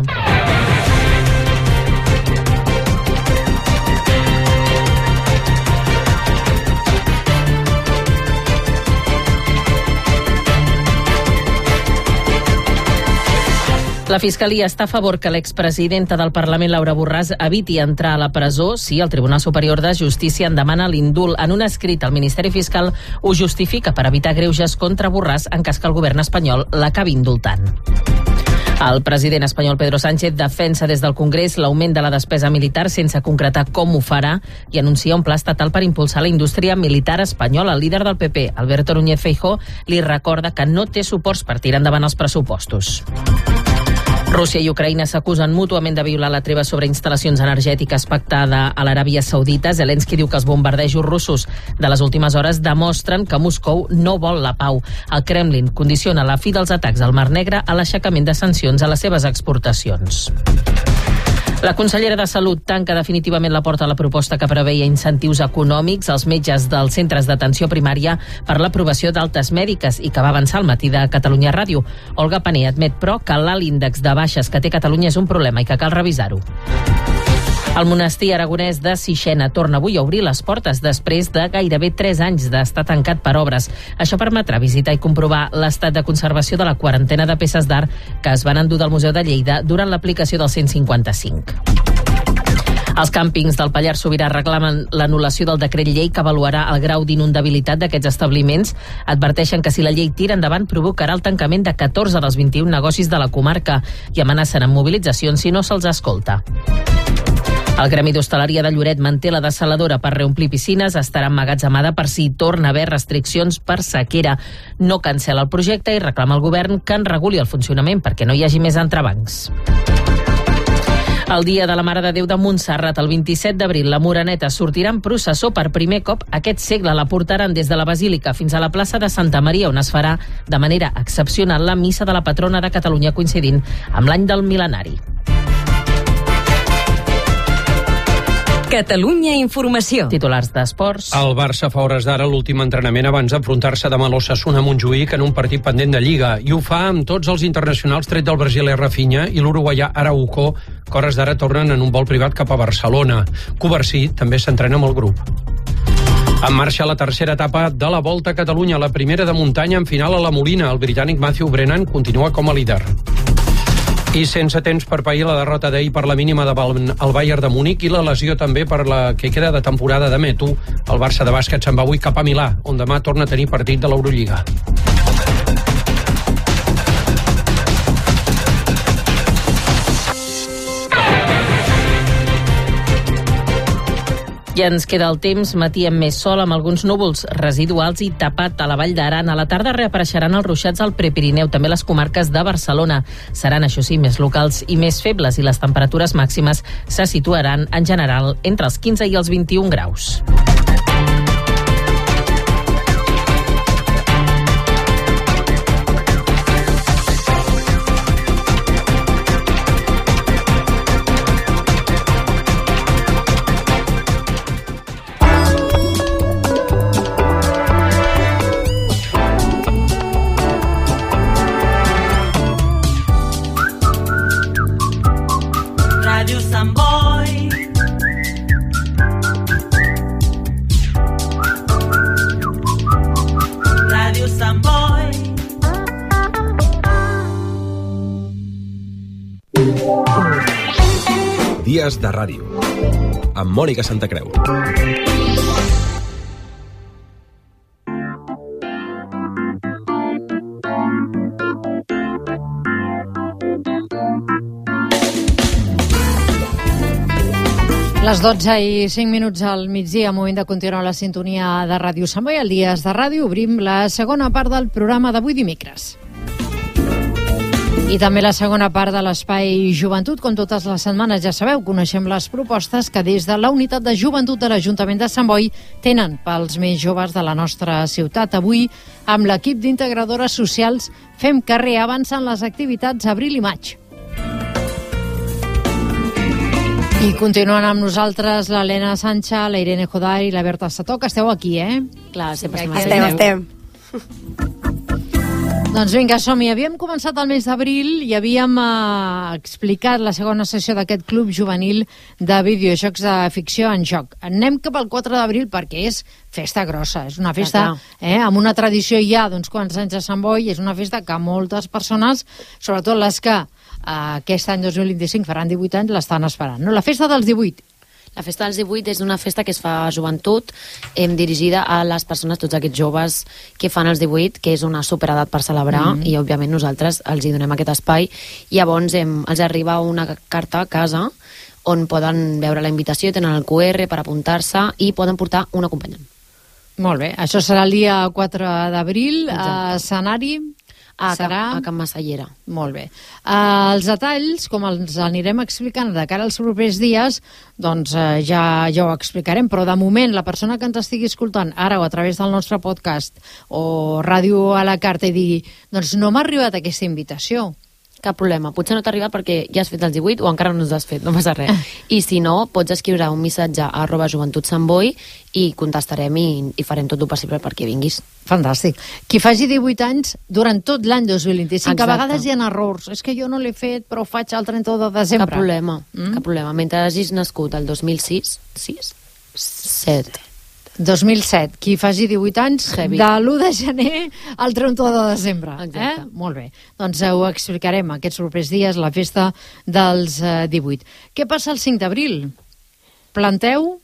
La Fiscalia està a favor que l'expresidenta del Parlament, Laura Borràs, eviti entrar a la presó si el Tribunal Superior de Justícia en demana l'indult. En un escrit, el Ministeri Fiscal ho justifica per evitar greuges contra Borràs en cas que el govern espanyol l'acabi indultant. El president espanyol Pedro Sánchez defensa des del Congrés l'augment de la despesa militar sense concretar com ho farà i anuncia un pla estatal per impulsar la indústria militar espanyola. El líder del P P, Alberto Núñez Feijóo, li recorda que no té suports per tirar endavant els pressupostos. Rússia i Ucraïna s'acusen mútuament de violar la treva sobre instal·lacions energètiques pactada a l'Aràbia Saudita. Zelensky diu que els bombardejos russos de les últimes hores demostren que Moscou no vol la pau. El Kremlin condiciona la fi dels atacs al Mar Negre a l'aixecament de sancions a les seves exportacions. La consellera de Salut tanca definitivament la porta a la proposta que preveia incentius econòmics als metges dels centres d'atenció primària per l'aprovació d'altes mèdiques i que va avançar al matí de Catalunya Ràdio. Olga Pané admet, però, que l'alt índex de baixes que té Catalunya és un problema i que cal revisar-ho. El monestir aragonès de Sixena torna avui a obrir les portes després de gairebé tres anys d'estar tancat per obres. Això permetrà visitar i comprovar l'estat de conservació de la quarantena de peces d'art que es van endur del Museu de Lleida durant l'aplicació del cent cinquanta-cinc. Els càmpings del Pallars Sobirà reclamen l'anul·lació del decret llei que avaluarà el grau d'inundabilitat d'aquests establiments. Adverteixen que si la llei tira endavant provocarà el tancament de catorze dels vint-i-un negocis de la comarca i amenacen amb mobilitzacions si no se'ls escolta. El Gremi d'Hostaleria de Lloret manté la dessaladora per reomplir piscines, estarà emmagatzemada per si torna a haver restriccions per sequera. No cancela el projecte i reclama al govern que en reguli el funcionament perquè no hi hagi més entrebancs. El dia de la Mare de Déu de Montserrat, el vint-i-set d'abril, la Moreneta sortirà en processó per primer cop aquest segle. La portaran des de la Basílica fins a la plaça de Santa Maria, on es farà de manera excepcional la missa de la patrona de Catalunya coincidint amb l'any del mil·lenari. Catalunya Informació. Titulars d'esports. El Barça fa hores d'ara l'últim entrenament abans d'enfrontar-se demà a l'Osasuna Montjuïc en un partit pendent de Lliga. I ho fa amb tots els internacionals tret del brasiler Rafinha i l'uruguaià Araujo, que hores d'ara tornen en un vol privat cap a Barcelona. Covarsí també s'entrena amb el grup. En marxa la tercera etapa de la Volta a Catalunya, la primera de muntanya en final a la Molina. El britànic Matthew Brennan continua com a líder. I sense temps per pair la derrota d'ahir per la mínima davant el Bayern de Múnich i la lesió també per la que queda de temporada de Metu. El Barça de bàsquet se'n va avui cap a Milà, on demà torna a tenir partit de l'Eurolliga. Ja ens queda el temps, matí amb més sol, amb alguns núvols residuals i tapat a la Vall d'Aran. A la tarda reapareixeran els ruixats al Prepirineu, també les comarques de Barcelona. Seran, això sí, més locals i més febles i les temperatures màximes se situaran, en general, entre els quinze i els vint-i-un graus. Dies de ràdio, amb Mònica Santacreu. Les dotze i cinc minuts al migdia, moment de continuar la sintonia de Ràdio Sant Boi. Al Dies de Ràdio obrim la segona part del programa d'avui dimecres. I també la segona part de l'Espai Joventut. Com totes les setmanes, ja sabeu, coneixem les propostes que des de la Unitat de Joventut de l'Ajuntament de Sant Boi tenen pels més joves de la nostra ciutat. Avui, amb l'equip d'integradores socials, fem carrer, avancen les activitats abril i maig. I continuen amb nosaltres l'Helena Sancha, la Irene Jodar i la Berta Sató, que esteu aquí, eh? Clar, sempre sí, estem, estem. Doncs vinga, som-hi. Havíem començat el mes d'abril i havíem eh, explicat la segona sessió d'aquest club juvenil de videojocs de ficció en joc. Anem cap al quatre d'abril perquè és festa grossa, és una festa eh, amb una tradició ja d'uns quants anys a Sant Boi, és una festa que moltes persones, sobretot les que aquest any dos mil vint-i-cinc faran divuit anys, l'estan esperant. No? La festa dels divuit. La festa dels divuit és una festa que es fa a joventut, hem dirigida a les persones, tots aquests joves que fan els divuit, que és una superedat per celebrar, mm-hmm. i òbviament nosaltres els hi donem aquest espai. Llavors hem, els arriba una carta a casa on poden veure la invitació, tenen el Q R per apuntar-se i poden portar un acompanyant. Molt bé, això serà el dia quatre d'abril, a escenari... A, serà... a Can Massallera. Molt bé. Uh, els detalls, com els anirem explicant de cara als propers dies, doncs uh, ja, ja ho explicarem, però de moment la persona que ens estigui escoltant ara o a través del nostre podcast o ràdio a la carta i digui, doncs no m'ha arribat aquesta invitació. Cap problema, potser no t'ha arribat perquè ja has fet els divuit o encara no els has fet, no passa res. I si no, pots escriure un missatge a arroba joventut Sant Boi i contestarem i, i farem tot el possible perquè vinguis. Fantàstic. Qui faci divuit anys durant tot l'any dos mil vint-i-cinc, Exacte. A vegades hi ha errors. És que jo no l'he fet, però ho faig el trenta-u de desembre. Cap problema, mm? cap problema. Mentre hagis nascut el dos mil sis, sis, set... dos mil set, qui faci divuit anys, Heavy. de l'u de gener al trenta de desembre. Exacte. Eh? Molt bé. Doncs ho explicarem aquests propers dies, la festa dels eh, divuit. Què passa el cinc d'abril? Planteu?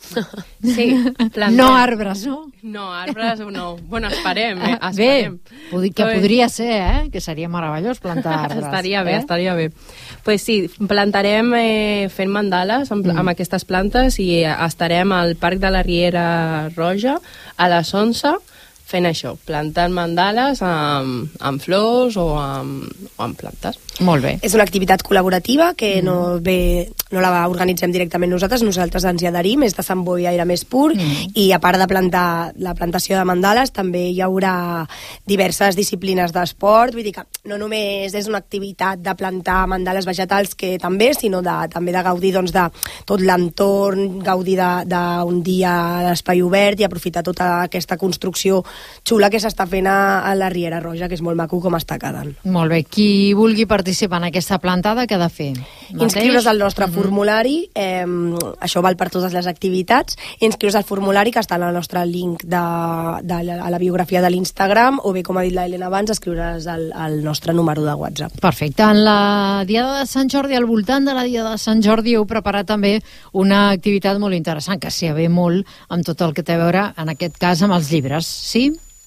Sí, plantem. No arbres, no? No, arbres no. Bueno, esperem, eh? Ah, esperem. Bé, que podria ser, eh? Que seria meravellós plantar arbres. Estaria bé, eh? estaria bé. Pues sí, plantarem eh, fent mandales amb, mm. amb aquestes plantes i estarem al Parc de la Riera Roja a les onze fent això, plantant mandales amb, amb flors o amb, o amb plantes. Molt bé. És una activitat col·laborativa que mm. no, ve, no la organitzem directament nosaltres, nosaltres ens hi adherim, és de Sant Boi Aire Més Pur, mm. i a part de plantar la plantació de mandales també hi haurà diverses disciplines d'esport, vull dir que no només és una activitat de plantar mandales vegetals, que també, sinó de, també de gaudir doncs, de tot l'entorn, gaudir d'un dia a l'espai obert i aprofitar tota aquesta construcció xula que s'està fent a, a la Riera Roja, que és molt maco com està quedant. Molt bé. Qui vulgui participar en aquesta plantada, què ha de fer? Inscriure's al nostre uh-huh. formulari, eh, això val per totes les activitats, inscriure's al formulari que està en el nostre link de, de la, a la biografia de l'Instagram, o bé, com ha dit la Helena abans, escriure's al, al nostre número de WhatsApp. Perfecte. En la Diada de Sant Jordi, al voltant de la Diada de Sant Jordi, heu preparat també una activitat molt interessant, que s'hi ve molt amb tot el que té a veure, en aquest cas, amb els llibres. Sí?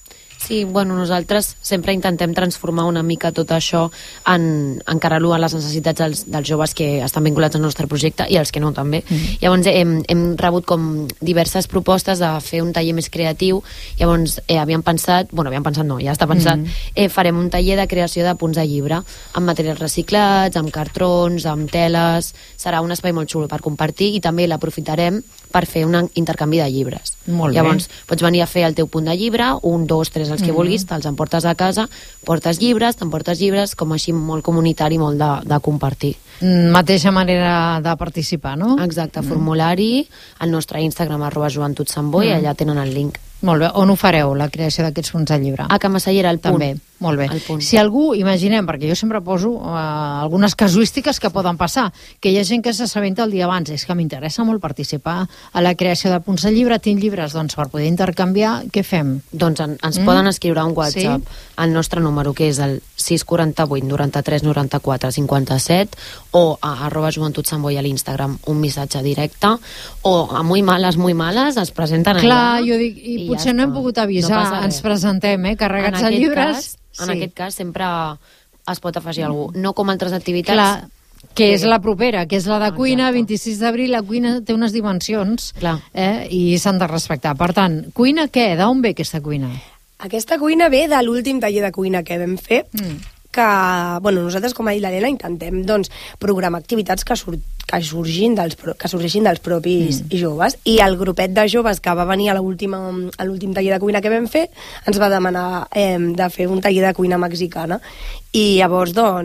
Sí, bueno, nosaltres sempre intentem transformar una mica tot això en encarar-lo a les necessitats dels, dels joves que estan vinculats al nostre projecte i els que no també. Mm. Llavors hem, hem rebut com diverses propostes de fer un taller més creatiu. Llavors eh, havíem pensat, bueno, havíem pensat no, ja està pensat, mm. eh, farem un taller de creació de punts de llibre amb materials reciclats, amb cartrons, amb teles. Serà un espai molt xulo per compartir i també l'aprofitarem per fer un intercanvi de llibres. Molt bé. Llavors pots venir a fer el teu punt de llibre, un, dos, tres, els que mm-hmm. vulguis, te'ls emportes a casa, portes llibres, t'emportes llibres, com així molt comunitari, molt de, de compartir. Mateixa manera de participar, no? Exacte, mm. formulari, al nostre Instagram, arroba joventut Sant Boi, mm. allà tenen el link. Molt bé. On ho fareu, la creació d'aquests punts de llibre? A Can Massallera, al punt. També. Molt bé. Si algú, imaginem, perquè jo sempre poso uh, algunes casuístiques que poden passar, que hi ha gent que s'assabenta el dia abans, és que m'interessa molt participar a la creació de punts de llibre, tinc llibres, doncs per poder intercanviar, què fem? Doncs en, ens mm? poden escriure un WhatsApp sí? al nostre número, que és el sis quaranta-vuit noranta-tres noranta-quatre cinquanta-set, o a arroba joventut Sant Boi a l'Instagram, un missatge directe, o a muy malas, muy malas, es presenten allà. Clar, jo dic, i, i potser ja no hem pogut avisar, no ens presentem, eh, carregats de llibres. Cas, en sí. aquest cas sempre es pot afegir algú, no com altres activitats. Clar, que és la propera, que és la de cuina. Exacte. vint-i-sis d'abril, la cuina té unes dimensions eh, i s'han de respectar. Per tant, cuina què? D'on ve aquesta cuina? Aquesta cuina ve de l'últim taller de cuina que vam fer, mm. que, bueno, nosaltres, com ha dit l'Helena, intentem, doncs, programar activitats que, sur que, sorgin dels, que sorgeixin dels propis mm. joves, i el grupet de joves que va venir a l'últim taller de cuina que vam fer ens va demanar eh, de fer un taller de cuina mexicana, i llavors, doncs,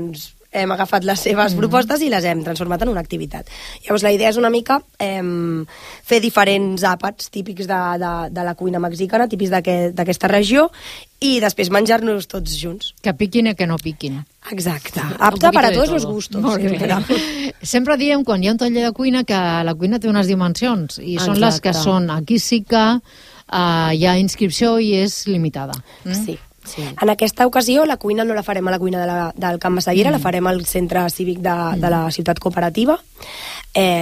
hem agafat les seves mm. propostes i les hem transformat en una activitat. Llavors la idea és una mica eh, fer diferents àpats típics de, de, de la cuina mexicana, típics d'aquesta regió, i després menjar-nos tots junts. Que piquin i que no piquin. Exacte. Apte per a tots els gustos. Sempre. sempre diem, quan hi ha un taller de cuina, que la cuina té unes dimensions, i són Exacte. les que són. Aquí sí que uh, hi ha inscripció i és limitada. Mm? Sí. Sí. En aquesta ocasió la cuina no la farem a la cuina de la, del Camp Massaguera, mm. la farem al centre cívic de, mm. de la ciutat cooperativa. Eh,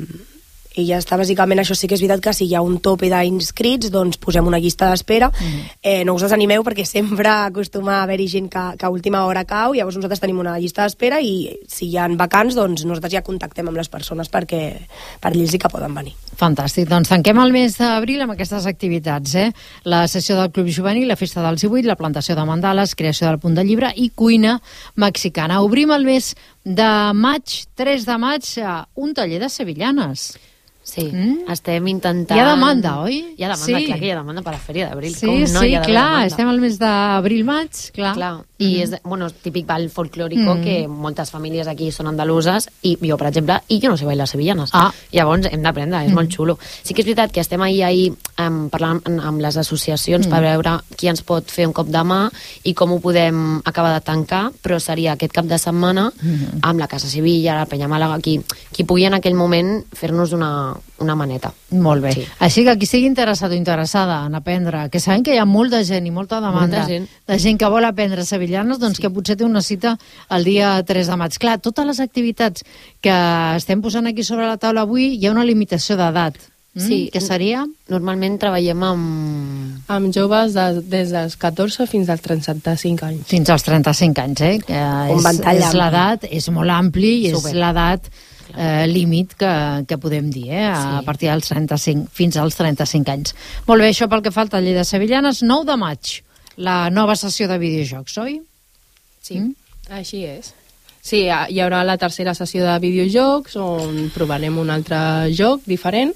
i ja està, bàsicament això sí que és veritat que si hi ha un tope d'inscrits, doncs posem una llista d'espera. Mm. Eh, no us desanimeu perquè sempre acostuma a haver-hi gent que, que a última hora cau, llavors nosaltres tenim una llista d'espera i si hi ha vacants, doncs nosaltres ja contactem amb les persones perquè per ells sí que poden venir. Fantàstic, doncs tanquem el mes d'abril amb aquestes activitats, eh? La sessió del Club Juvenil, la Festa dels divuit, la plantació de mandales, creació del punt de llibre i cuina mexicana. Obrim el mes de maig, tres de maig, un taller de sevillanes. Sí, mm? estem intentant... Hi ha demanda, oi? Hi ha demanda, sí. clar que hi ha demanda per la Fèria d'Abril. Sí, Com no sí, hi ha clar, demanda? estem al mes d'abril-maig, clar. clar. I mm. és, bueno, típic ball folclòrico mm. que moltes famílies aquí són andaluses i jo, per exemple, i jo no sé bailar sevillanes. Ah. Llavors hem d'aprendre, és mm. molt xulo. Sí que és veritat que estem ahir, ahir um, parlant amb les associacions mm. per veure qui ens pot fer un cop de mà i com ho podem acabar de tancar, però seria aquest cap de setmana mm. amb la Casa Sevilla, la Penya Màlaga, qui, qui pugui en aquell moment fer-nos una, una maneta. Molt bé. Sí. Així que qui sigui interessat o interessada en aprendre, que sabem que hi ha molta gent i molta demanda molta gent. de gent que vol aprendre sevillanes, doncs sí. que potser té una cita el dia tres de maig. Clar, totes les activitats que estem posant aquí sobre la taula avui, hi ha una limitació d'edat. Mm? Sí. Què seria? Normalment treballem amb... Amb joves de, des dels catorze fins als trenta-cinc anys. Fins als trenta-cinc anys, eh? Que és, és l'edat, és molt ampli i és l'edat Eh, límit que, que podem dir, eh? a sí. partir dels trenta-cinc, fins als trenta-cinc anys. Molt bé, això pel que fa al taller de sevillanes. nou de maig, la nova sessió de videojocs, oi? Sí, mm? així és. Sí, hi haurà la tercera sessió de videojocs on provarem un altre joc diferent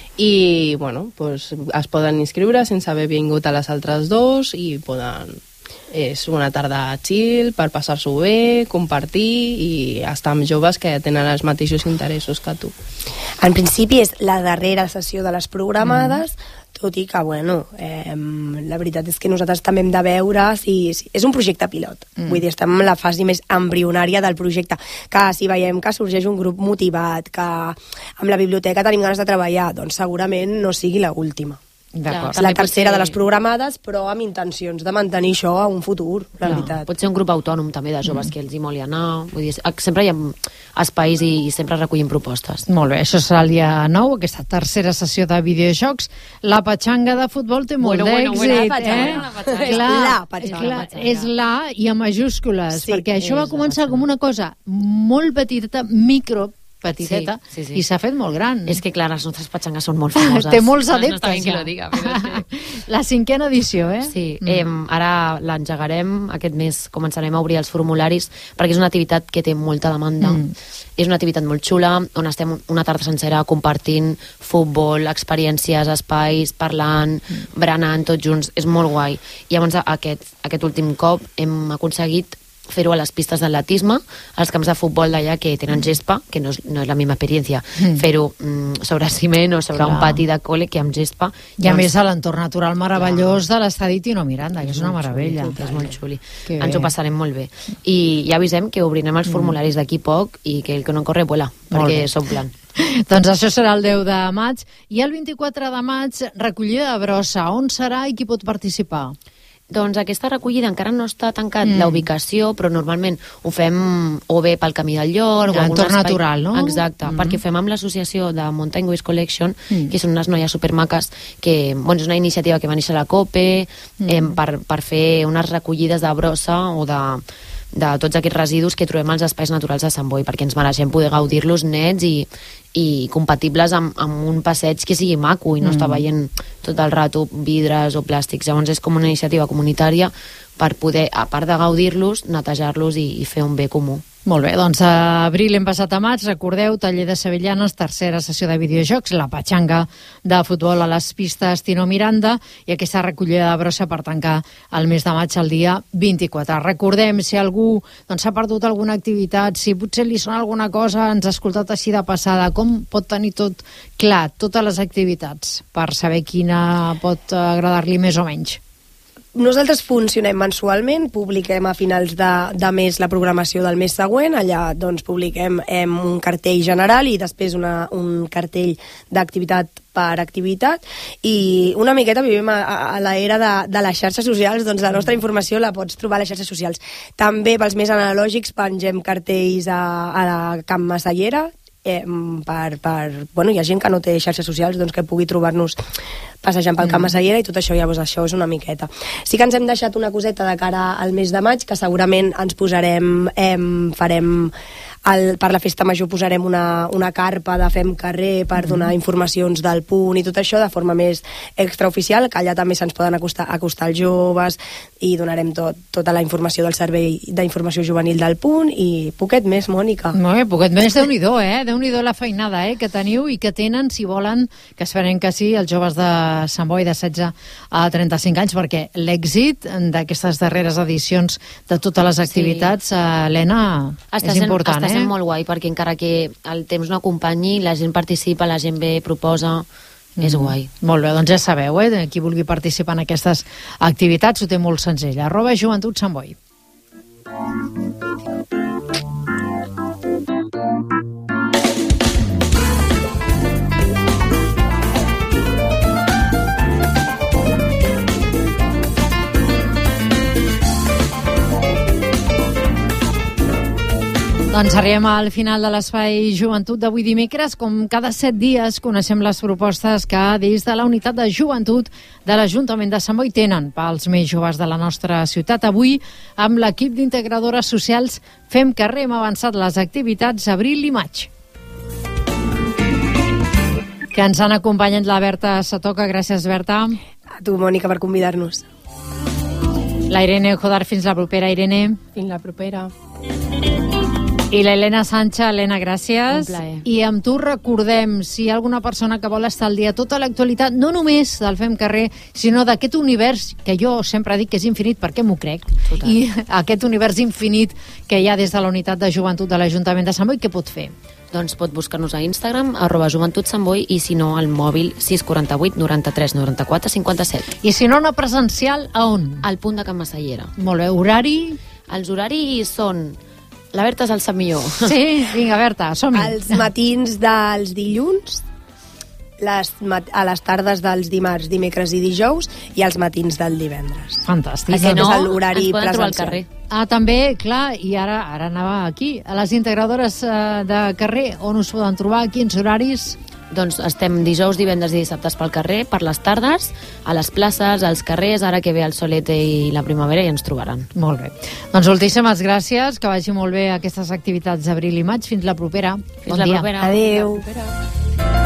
i, bueno, pues, es poden inscriure sense haver vingut a les altres dos i poden... És una tarda chill per passar-s'ho bé, compartir i estar amb joves que tenen els mateixos interessos que tu. En principi és la darrera sessió de les programades, mm. tot i que, bueno, eh, la veritat és que nosaltres també hem de veure si... si és un projecte pilot, mm. vull dir, estem en la fase més embrionària del projecte, que si veiem que sorgeix un grup motivat, que amb la biblioteca tenim ganes de treballar, doncs segurament no sigui l'última. D'acord. La tercera ser... de les programades, però amb intencions de mantenir això a un futur, la Clar. veritat. Pot ser un grup autònom també de joves mm. que els hi moli anar, vull dir, sempre hi ha espais i, i sempre recollim propostes. Molt bé, això serà el dia nou, aquesta tercera sessió de videojocs. La petxanga de futbol té molt bueno, d'èxit, bueno, eh? petxanga, la petxanga. Clar, la petxanga. clar, és la i amb majúscules, sí, perquè això va començar com una cosa molt petita, micro, petiteta, sí, sí, sí. i s'ha fet molt gran. És que, clar, les nostres petxangues són molt famoses. Té molts adeptes, no, no està ben ja. que lo diga, però sí. La cinquena edició, eh? Sí, mm. eh, ara l'engegarem, aquest mes començarem a obrir els formularis, perquè és una activitat que té molta demanda. Mm. És una activitat molt xula, on estem una tarda sencera compartint futbol, experiències, espais, parlant, mm. berenant, tots junts. És molt guai. I llavors aquest, aquest últim cop hem aconseguit fer-ho a les pistes d'atletisme, als camps de futbol d'allà que tenen gespa, que no és, no és la misma experiència, mm. fer-ho mm, sobre ciment o sobre Clar. un pati de col·le que amb gespa. I a més a l'entorn natural meravellós Clar. de l'estadi Tino Miranda, que és, és una meravella. Xuli, és molt xuli. Que Ens bé. ho passarem molt bé. I ja avisem que obrirem els formularis d'aquí poc i que el que no corre vuela, perquè s'omplen. Doncs això serà el deu de maig. I el vint-i-quatre de maig, recollida de brossa. On serà i qui pot participar? Doncs aquesta recollida encara no està tancat mm. la ubicació, però normalment ho fem o bé pel Camí del Llor... Ja, o entorn espai... natural, no? Exacte, mm. perquè ho fem amb l'associació de Mountain Waste Collection, mm. que són unes noies supermaques, que bueno, és una iniciativa que va néixer a la COPE mm. eh, per, per fer unes recollides de brossa o de... de tots aquests residus que trobem als espais naturals de Sant Boi, perquè ens mereixem poder gaudir-los nets i, i compatibles amb, amb un passeig que sigui maco i no mm. estar veient tot el rato vidres o plàstics. Llavors és com una iniciativa comunitària per poder, a part de gaudir-los, netejar-los i, i fer un bé comú. Molt bé, doncs a abril hem passat a maig, recordeu, taller de Sevillanes, tercera sessió de videojocs, la patxanga de futbol a les pistes Tino Miranda i aquesta recollida de brossa per tancar el mes de maig el dia vint-i-quatre. Recordem, si algú doncs, s'ha perdut alguna activitat, si potser li sona alguna cosa, ens ha escoltat així de passada, com pot tenir tot clar, totes les activitats, per saber quina pot agradar-li més o menys? Nosaltres funcionem mensualment, publiquem a finals de, de mes la programació del mes següent, allà doncs, publiquem eh, un cartell general i després una, un cartell d'activitat per activitat i una miqueta vivim a, a l'era de, de les xarxes socials, doncs la nostra informació la pots trobar a les xarxes socials. També pels més analògics pengem cartells a, a la Camp Massallera, Eh, per, per, bueno, hi ha gent que no té xarxes socials doncs que pugui trobar-nos passejant pel Camp Massallera i tot això, llavors això és una miqueta. Sí que ens hem deixat una coseta de cara al mes de maig, que segurament ens posarem, eh, farem el, per la festa major posarem una, una carpa de Fem Carrer per donar informacions del punt i tot això de forma més extraoficial, que allà també se'ns poden acostar, acostar els joves i donarem tot, tota la informació del servei d'informació juvenil del punt i poquet més, Mònica. Molt bé, poquet més, Déu-n'hi-do, eh? Déu-n'hi-do la feinada eh, que teniu i que tenen, si volen, que esperem que sí, els joves de Sant Boi de setze a trenta-cinc anys, perquè l'èxit d'aquestes darreres edicions de totes les activitats, sí. Helena, està és sent, important, està eh? sent molt guai, perquè encara que el temps no acompanyi, la gent participa, la gent ve, proposa... Mm. És guai. Molt bé, doncs ja sabeu, eh? Qui vulgui participar en aquestes activitats ho té molt senzill. Arroba Joventut Sant Boi. Doncs arribem al final de l'Espai Joventut d'avui dimecres. Com cada set dies coneixem les propostes que des de la Unitat de Joventut de l'Ajuntament de Sant Boi tenen pels més joves de la nostra ciutat. Avui, amb l'equip d'integradores socials Fem Carrer, hem avançat les activitats abril i maig. Que ens han acompanyat la Berta Satoca. Gràcies, Berta. A tu, Mònica, per convidar-nos. La Irene Jodar, fins la propera, Irene. Fins la propera. I la Helena Sancha. Helena, gràcies. Un plaer. I amb tu recordem, si hi ha alguna persona que vol estar al dia tota l'actualitat, no només del Fem Carrer, sinó d'aquest univers que jo sempre dic que és infinit, perquè m'ho crec, total. I aquest univers infinit que hi ha des de la Unitat de Joventut de l'Ajuntament de Sant Boi, què pot fer? Doncs pot buscar-nos a Instagram, arroba Joventut Sant Boi, i si no, al mòbil sis quaranta-vuit noranta-tres noranta-quatre cinquanta-set. I si no, una presencial, a on? Al punt de Camp Massallera. Molt bé, horari? Els horaris són... La Berta és el sap millor. Sí, vinga, Berta, som-hi. Els matins dels dilluns, les, a les tardes dels dimarts, dimecres i dijous, i els matins del divendres. Fantàstic. I si no, és l'horari ens poden trobar al presencial. carrer. Ah, també, clar, i ara ara anava aquí, a les integradores eh, de carrer, on us poden trobar, quins horaris? Doncs estem dijous, divendres i dissabtes pel carrer, per les tardes, a les places, als carrers, ara que ve el solete i la primavera, i ens trobaran. Molt bé. Doncs moltíssimes gràcies, que vagi molt bé aquestes activitats d'abril i maig. Fins la propera. Fins bon la dia. propera. Adéu. Fins la propera.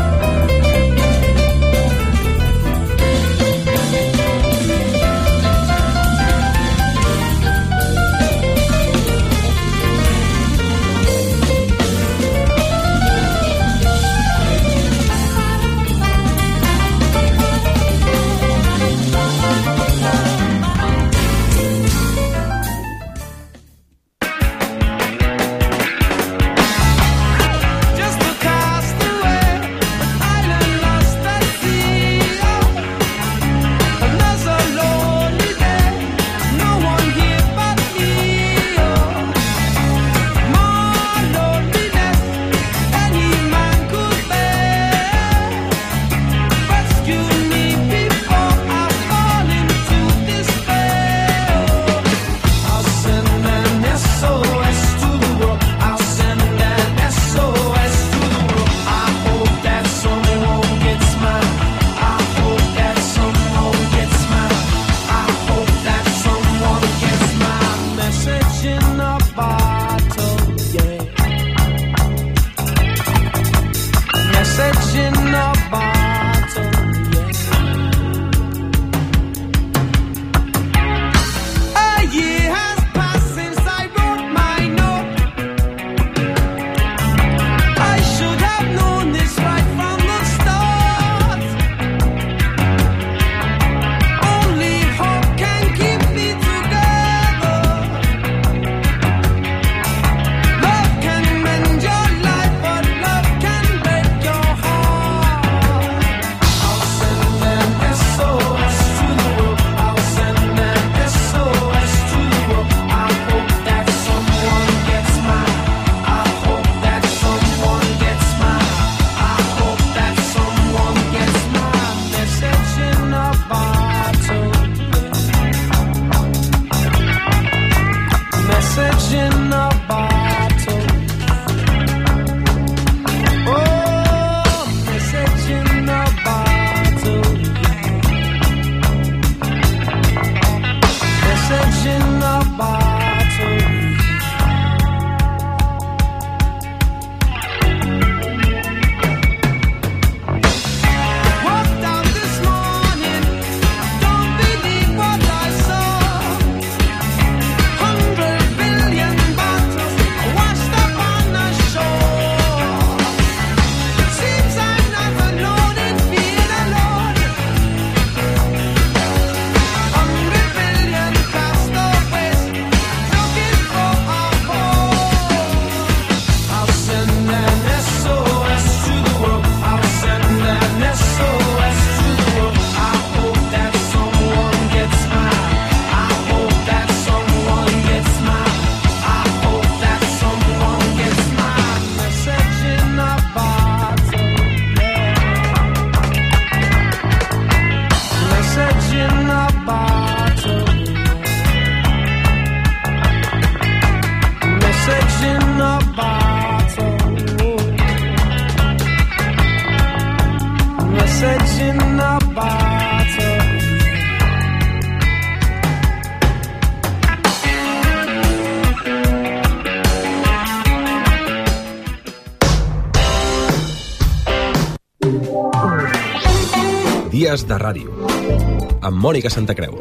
Dies de ràdio, amb Mònica Santacreu.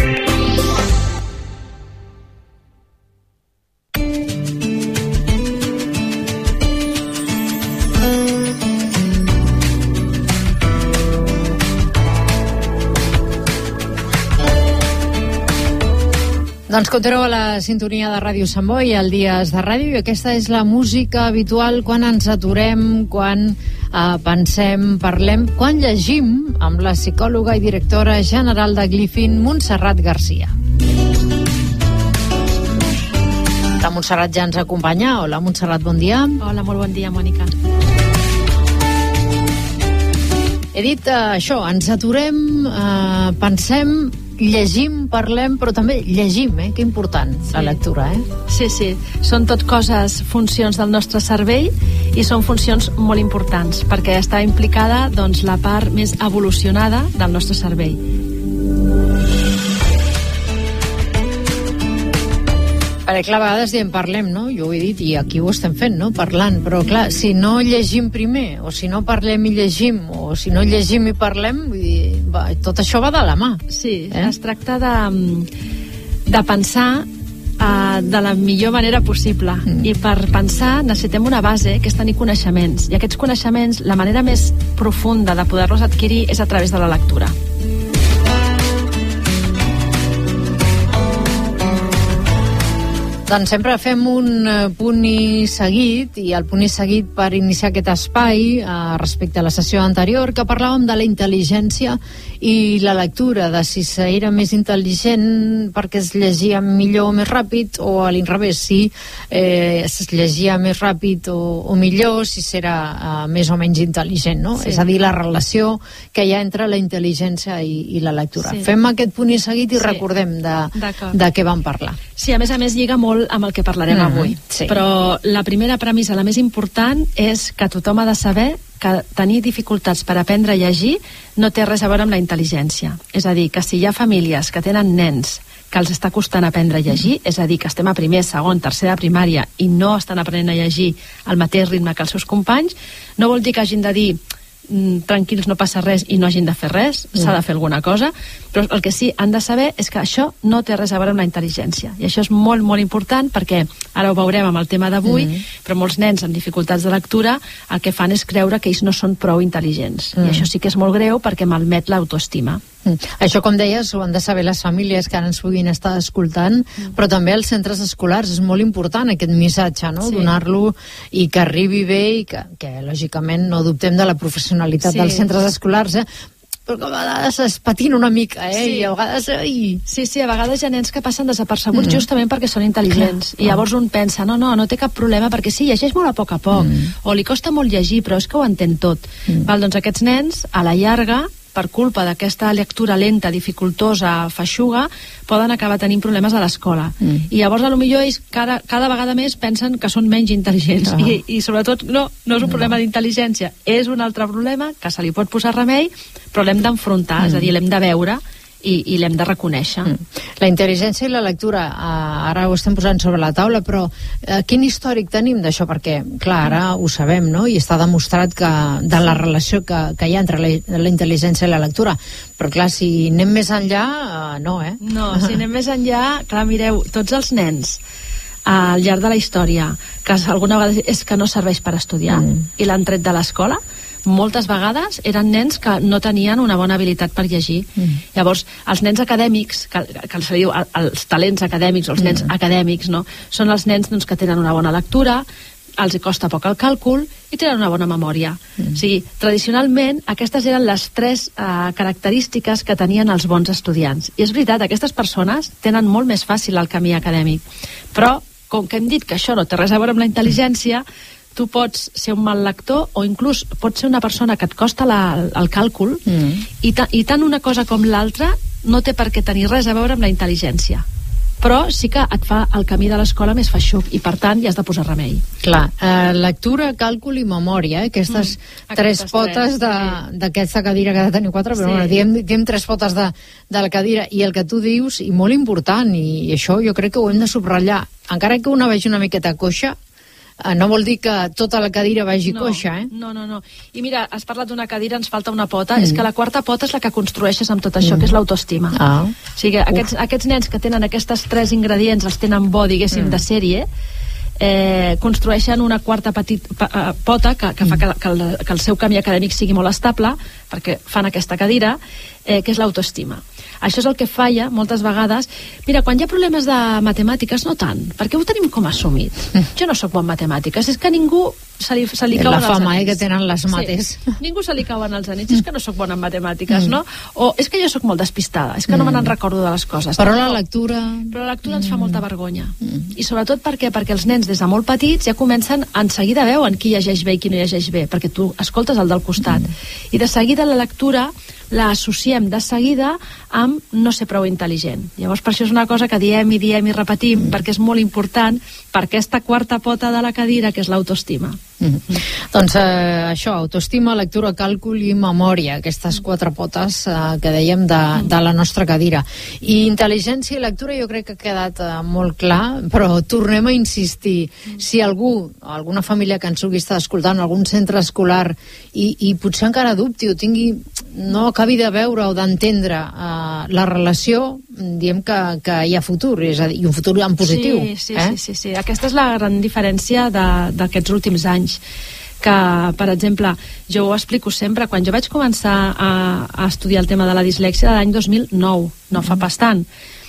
Doncs continueu a la sintonia de Ràdio Sant Boi, el Dies de Ràdio, i aquesta és la música habitual quan ens aturem, quan eh, pensem, parlem, quan llegim amb la psicòloga i directora general de Glifin, Montserrat Garcia. La Montserrat ja ens acompanya. Hola, Montserrat, bon dia. Hola, molt bon dia, Mònica. He dit eh, això, ens aturem, eh, pensem, llegim, parlem, però també llegim, eh? Que important, sí. La lectura, eh? Sí, sí, són tot coses, funcions del nostre cervell, i són funcions molt importants, perquè està implicada, doncs, la part més evolucionada del nostre cervell. Perquè, clar, a vegades diem parlem, no? Jo ho he dit, i aquí ho estem fent, no? Parlant, però, clar, si no llegim primer, o si no parlem i llegim, o si no llegim i parlem, vull dir, va, tot això va de la mà. Sí, eh? Es tracta de, de pensar uh, de la millor manera possible, mm. i per pensar necessitem una base, que és tenir coneixements, i aquests coneixements, la manera més profunda de poder-los adquirir és a través de la lectura. Doncs sempre fem un punt i seguit, i el punt i seguit per iniciar aquest espai eh, respecte a la sessió anterior, que parlàvem de la intel·ligència i la lectura, de si era més intel·ligent perquè es llegia millor o més ràpid, o a l'inrevés, si eh, es llegia més ràpid o, o millor, si serà eh, més o menys intel·ligent, no? Sí. És a dir, la relació que hi ha entre la intel·ligència i, i la lectura. Sí. Fem aquest punt i seguit i sí. Recordem de, de què vam parlar. Sí, a més a més lliga molt amb el que parlarem mm-hmm. avui. Sí. Però la primera premissa, la més important, és que tothom ha de saber que tenir dificultats per aprendre a llegir no té res a veure amb la intel·ligència. És a dir, que si hi ha famílies que tenen nens que els està costant aprendre a llegir, és a dir, que estem a primer, segon, tercer de primària i no estan aprenent a llegir al mateix ritme que els seus companys, no vol dir que hagin de dir tranquils, no passa res, i no hagin de fer res, mm. s'ha de fer alguna cosa, però el que sí han de saber és que això no té res a veure amb la intel·ligència, i això és molt, molt important, perquè ara ho veurem amb el tema d'avui, mm. però molts nens amb dificultats de lectura el que fan és creure que ells no són prou intel·ligents, mm. i això sí que és molt greu perquè malmet l'autoestima. Mm. Això, com deies, ho han de saber les famílies que ara ens puguin estar escoltant, mm. però també els centres escolars. És molt important aquest missatge, no? Sí. Donar-lo i que arribi bé, i que, que lògicament no dubtem de la professionalitat sí. dels centres escolars, eh? Però que a vegades es patina una mica, eh? Sí. I a vegades... Ai... Sí, sí, a vegades hi ha nens que passen desapercebuts mm. justament perquè són intel·ligents. Clar. I llavors un pensa, no, no, no té cap problema, perquè sí, llegeix molt a poc a poc, mm. o li costa molt llegir, però és que ho entén tot. Mm. Val, doncs aquests nens, a la llarga, per culpa d'aquesta lectura lenta, dificultosa, feixuga, poden acabar tenint problemes a l'escola. Mm. I llavors, a lo millor, ells cada, cada vegada més pensen que són menys intel·ligents. Ah. I, I, sobretot, no, no és un problema no. d'intel·ligència, és un altre problema que se li pot posar remei, però l'hem d'enfrontar, mm. és a dir, l'hem de veure i, i l'hem de reconèixer. Mm. La intel·ligència i la lectura, eh, ara ho estem posant sobre la taula, però eh, quin històric tenim d'això? Perquè, clar, ara ho sabem, no? I està demostrat que de la relació que, que hi ha entre la, la intel·ligència i la lectura. Però, clar, si anem més enllà, eh, no, eh? No, si anem més enllà, clar, mireu, tots els nens al llarg de la història, que alguna vegada és que no serveix per estudiar, mm. i l'han tret de l'escola, moltes vegades eren nens que no tenien una bona habilitat per llegir. Mm. Llavors, els nens acadèmics, que, que se li diu els talents acadèmics, o els nens mm. acadèmics, no? Són els nens doncs, que tenen una bona lectura, els hi costa poc el càlcul i tenen una bona memòria. Mm. O sigui, tradicionalment, aquestes eren les tres eh, característiques que tenien els bons estudiants. I és veritat, aquestes persones tenen molt més fàcil el camí acadèmic. Però, com que hem dit que això no té res a veure amb la intel·ligència, tu pots ser un mal lector o inclús pots ser una persona que et costa la, el càlcul mm. i, ta, i tant una cosa com l'altra no té per què tenir res a veure amb la intel·ligència, però sí que et fa el camí de l'escola més feixuc i per tant hi has de posar remei. Clar, eh, lectura, càlcul i memòria, eh? Aquestes mm, tres potes d'aquesta cadira que ha de tenir quatre, però sí. bueno, diem, diem tres potes de, de la cadira, i el que tu dius, i molt important, i, i això jo crec que ho hem de subratllar, encara que una vegi una miqueta coixa, eh, no vol dir que tota la cadira vagi no, coixa, eh? No, no, no. I mira, has parlat d'una cadira, ens falta una pota, mm. és que la quarta pota és la que construeixes amb tot això, mm. que és l'autoestima. Ah. O sigui, aquests, aquests nens que tenen aquests tres ingredients, els tenen bo, diguéssim, mm. de sèrie, eh, construeixen una quarta petit, pa, pota que, que fa que, que, el, que el seu camí acadèmic sigui molt estable, perquè fan aquesta cadira, eh, que és l'autoestima. Això és el que falla moltes vegades. Mira, quan hi ha problemes de matemàtiques, no tant, perquè ho tenim com assumit. Jo no sóc bon en matemàtiques, és que ningú se li, se li cauen els anells. La fama, eh, que tenen les mates. Sí. Ningú se li cauen els anells, és que no sóc bona en matemàtiques, mm. no? O és que jo sóc molt despistada, és que mm. no me n'en recordo de les coses. Però la lectura... Però la lectura mm. ens fa molta vergonya. Mm. I sobretot perquè perquè els nens des de molt petits ja comencen, en seguida veuen qui llegeix bé i qui no llegeix bé, perquè tu escoltes el del costat. Mm. I de seguida la lectura la associem de seguida amb no ser prou intel·ligent. Llavors, per això és una cosa que diem i diem i repetim, mm. perquè és molt important per aquesta quarta pota de la cadira, que és l'autoestima. Mm. Doncs eh, això, autoestima, lectura, càlcul i memòria, aquestes quatre potes eh, que dèiem de, de la nostra cadira. I intel·ligència i lectura jo crec que ha quedat eh, molt clar, però tornem a insistir. Si algú, alguna família que ens pugui estar escoltant, algun centre escolar, i, i potser encara dubti o tingui, no acabi de veure o d'entendre eh, la relació, diem que, que hi ha futur, és a dir, i un futur en positiu. Sí, sí, eh? sí, sí, sí. Aquesta és la gran diferència d'aquests últims anys, que, per exemple, jo ho explico sempre, quan jo vaig començar a, a estudiar el tema de la dislèxia l'any dos mil nou, no fa pas tant,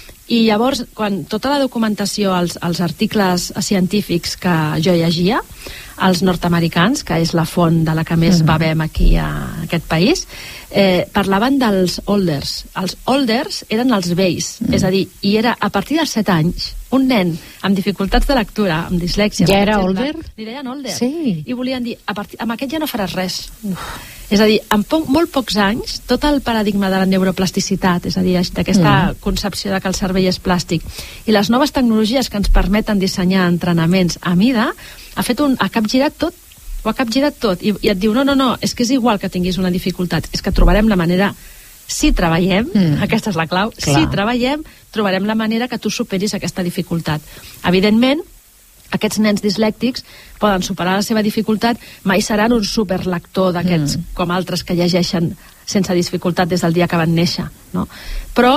i llavors, quan tota la documentació, els, els articles científics que jo llegia, els nord-americans, que és la font de la que més bevem aquí a aquest país, eh, parlaven dels olders. Els olders eren els vells, mm. és a dir, i era a partir dels set anys, un nen amb dificultats de lectura, amb dislèxia... Ja era older? Li deien older. Sí. I volien dir, a partir, amb aquest ja no faràs res. Uf. És a dir, en poc, molt pocs anys, tot el paradigma de la neuroplasticitat, és a dir, d'aquesta mm. concepció de que el cervell és plàstic, i les noves tecnologies que ens permeten dissenyar entrenaments a mida, ha fet un, ha capgirat tot, ho ha capgirat tot, i, i et diu, no, no, no, és que és igual que tinguis una dificultat, és que trobarem la manera, si treballem, mm. aquesta és la clau, Clar. si treballem, trobarem la manera que tu superis aquesta dificultat. Evidentment, aquests nens dislèctics poden superar la seva dificultat, mai seran un superlector d'aquests, mm. com altres que llegeixen sense dificultat des del dia que van néixer, no? Però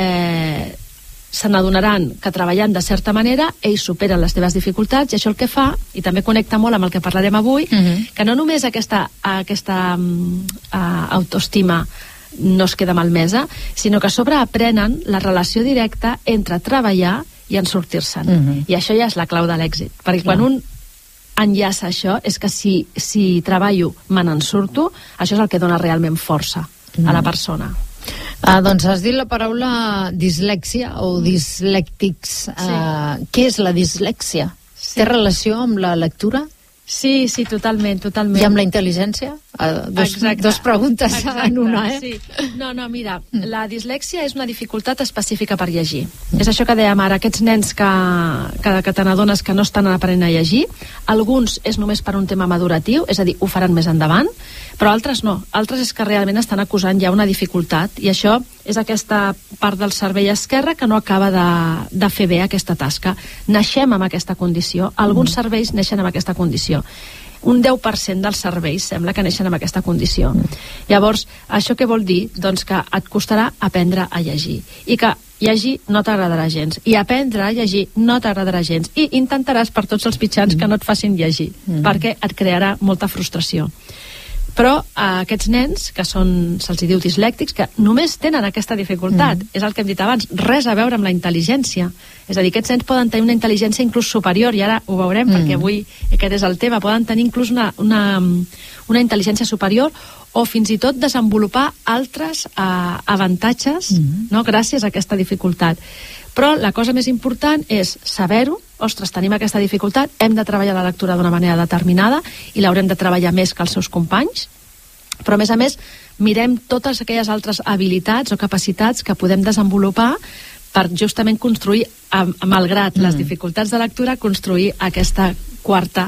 eh, se n'adonaran que treballant de certa manera ells superen les teves dificultats, i això el que fa, i també connecta molt amb el que parlarem avui, mm-hmm. que no només aquesta, aquesta uh, autoestima no es queda malmesa, sinó que a sobre aprenen la relació directa entre treballar i en sortir-se'n. Mm-hmm. I això ja és la clau de l'èxit, perquè Clar. quan un enllaça això, és que si, si treballo me n'en surto, això és el que dona realment força mm-hmm. a la persona. Ah, doncs has dit la paraula dislèxia o dislèctics. Sí. Uh, què és la dislèxia? Sí. Té relació amb la lectura? Sí, sí, totalment, totalment. I amb la intel·ligència? Uh, dos, dos preguntes Exacte, en una, eh? Sí. No, no, mira, mm. la dislèxia és una dificultat específica per llegir. Mm. És això que dèiem ara, aquests nens que, que, que te n'adones que no estan aprenent a llegir, alguns és només per un tema maduratiu, és a dir, ho faran més endavant, però altres no. Altres és que realment estan acusant ja una dificultat, i això és aquesta part del cervell esquerre que no acaba de, de fer bé aquesta tasca. Naixem amb aquesta condició, alguns mm. cervells neixen amb aquesta condició. Un deu per cent dels cervells sembla que neixen amb aquesta condició. Mm. Llavors, això què vol dir? Doncs que et costarà aprendre a llegir. I que llegir no t'agradarà gens. I aprendre a llegir no t'agradarà gens. I intentaràs per tots els mitjans mm. que no et facin llegir, mm. perquè et crearà molta frustració. Però eh, aquests nens, que són, se'ls diu dislèctics, que només tenen aquesta dificultat, mm. és el que hem dit abans, res a veure amb la intel·ligència. És a dir, aquests nens poden tenir una intel·ligència inclús superior, i ara ho veurem, mm. perquè avui aquest és el tema, poden tenir inclús una, una, una intel·ligència superior, o fins i tot desenvolupar altres eh, avantatges, mm. no?, gràcies a aquesta dificultat. Però la cosa més important és saber-ho. Ostres, tenim aquesta dificultat, hem de treballar la lectura d'una manera determinada i l'haurem de treballar més que els seus companys, però a més a més mirem totes aquelles altres habilitats o capacitats que podem desenvolupar per justament construir, malgrat mm. les dificultats de lectura, construir aquesta quarta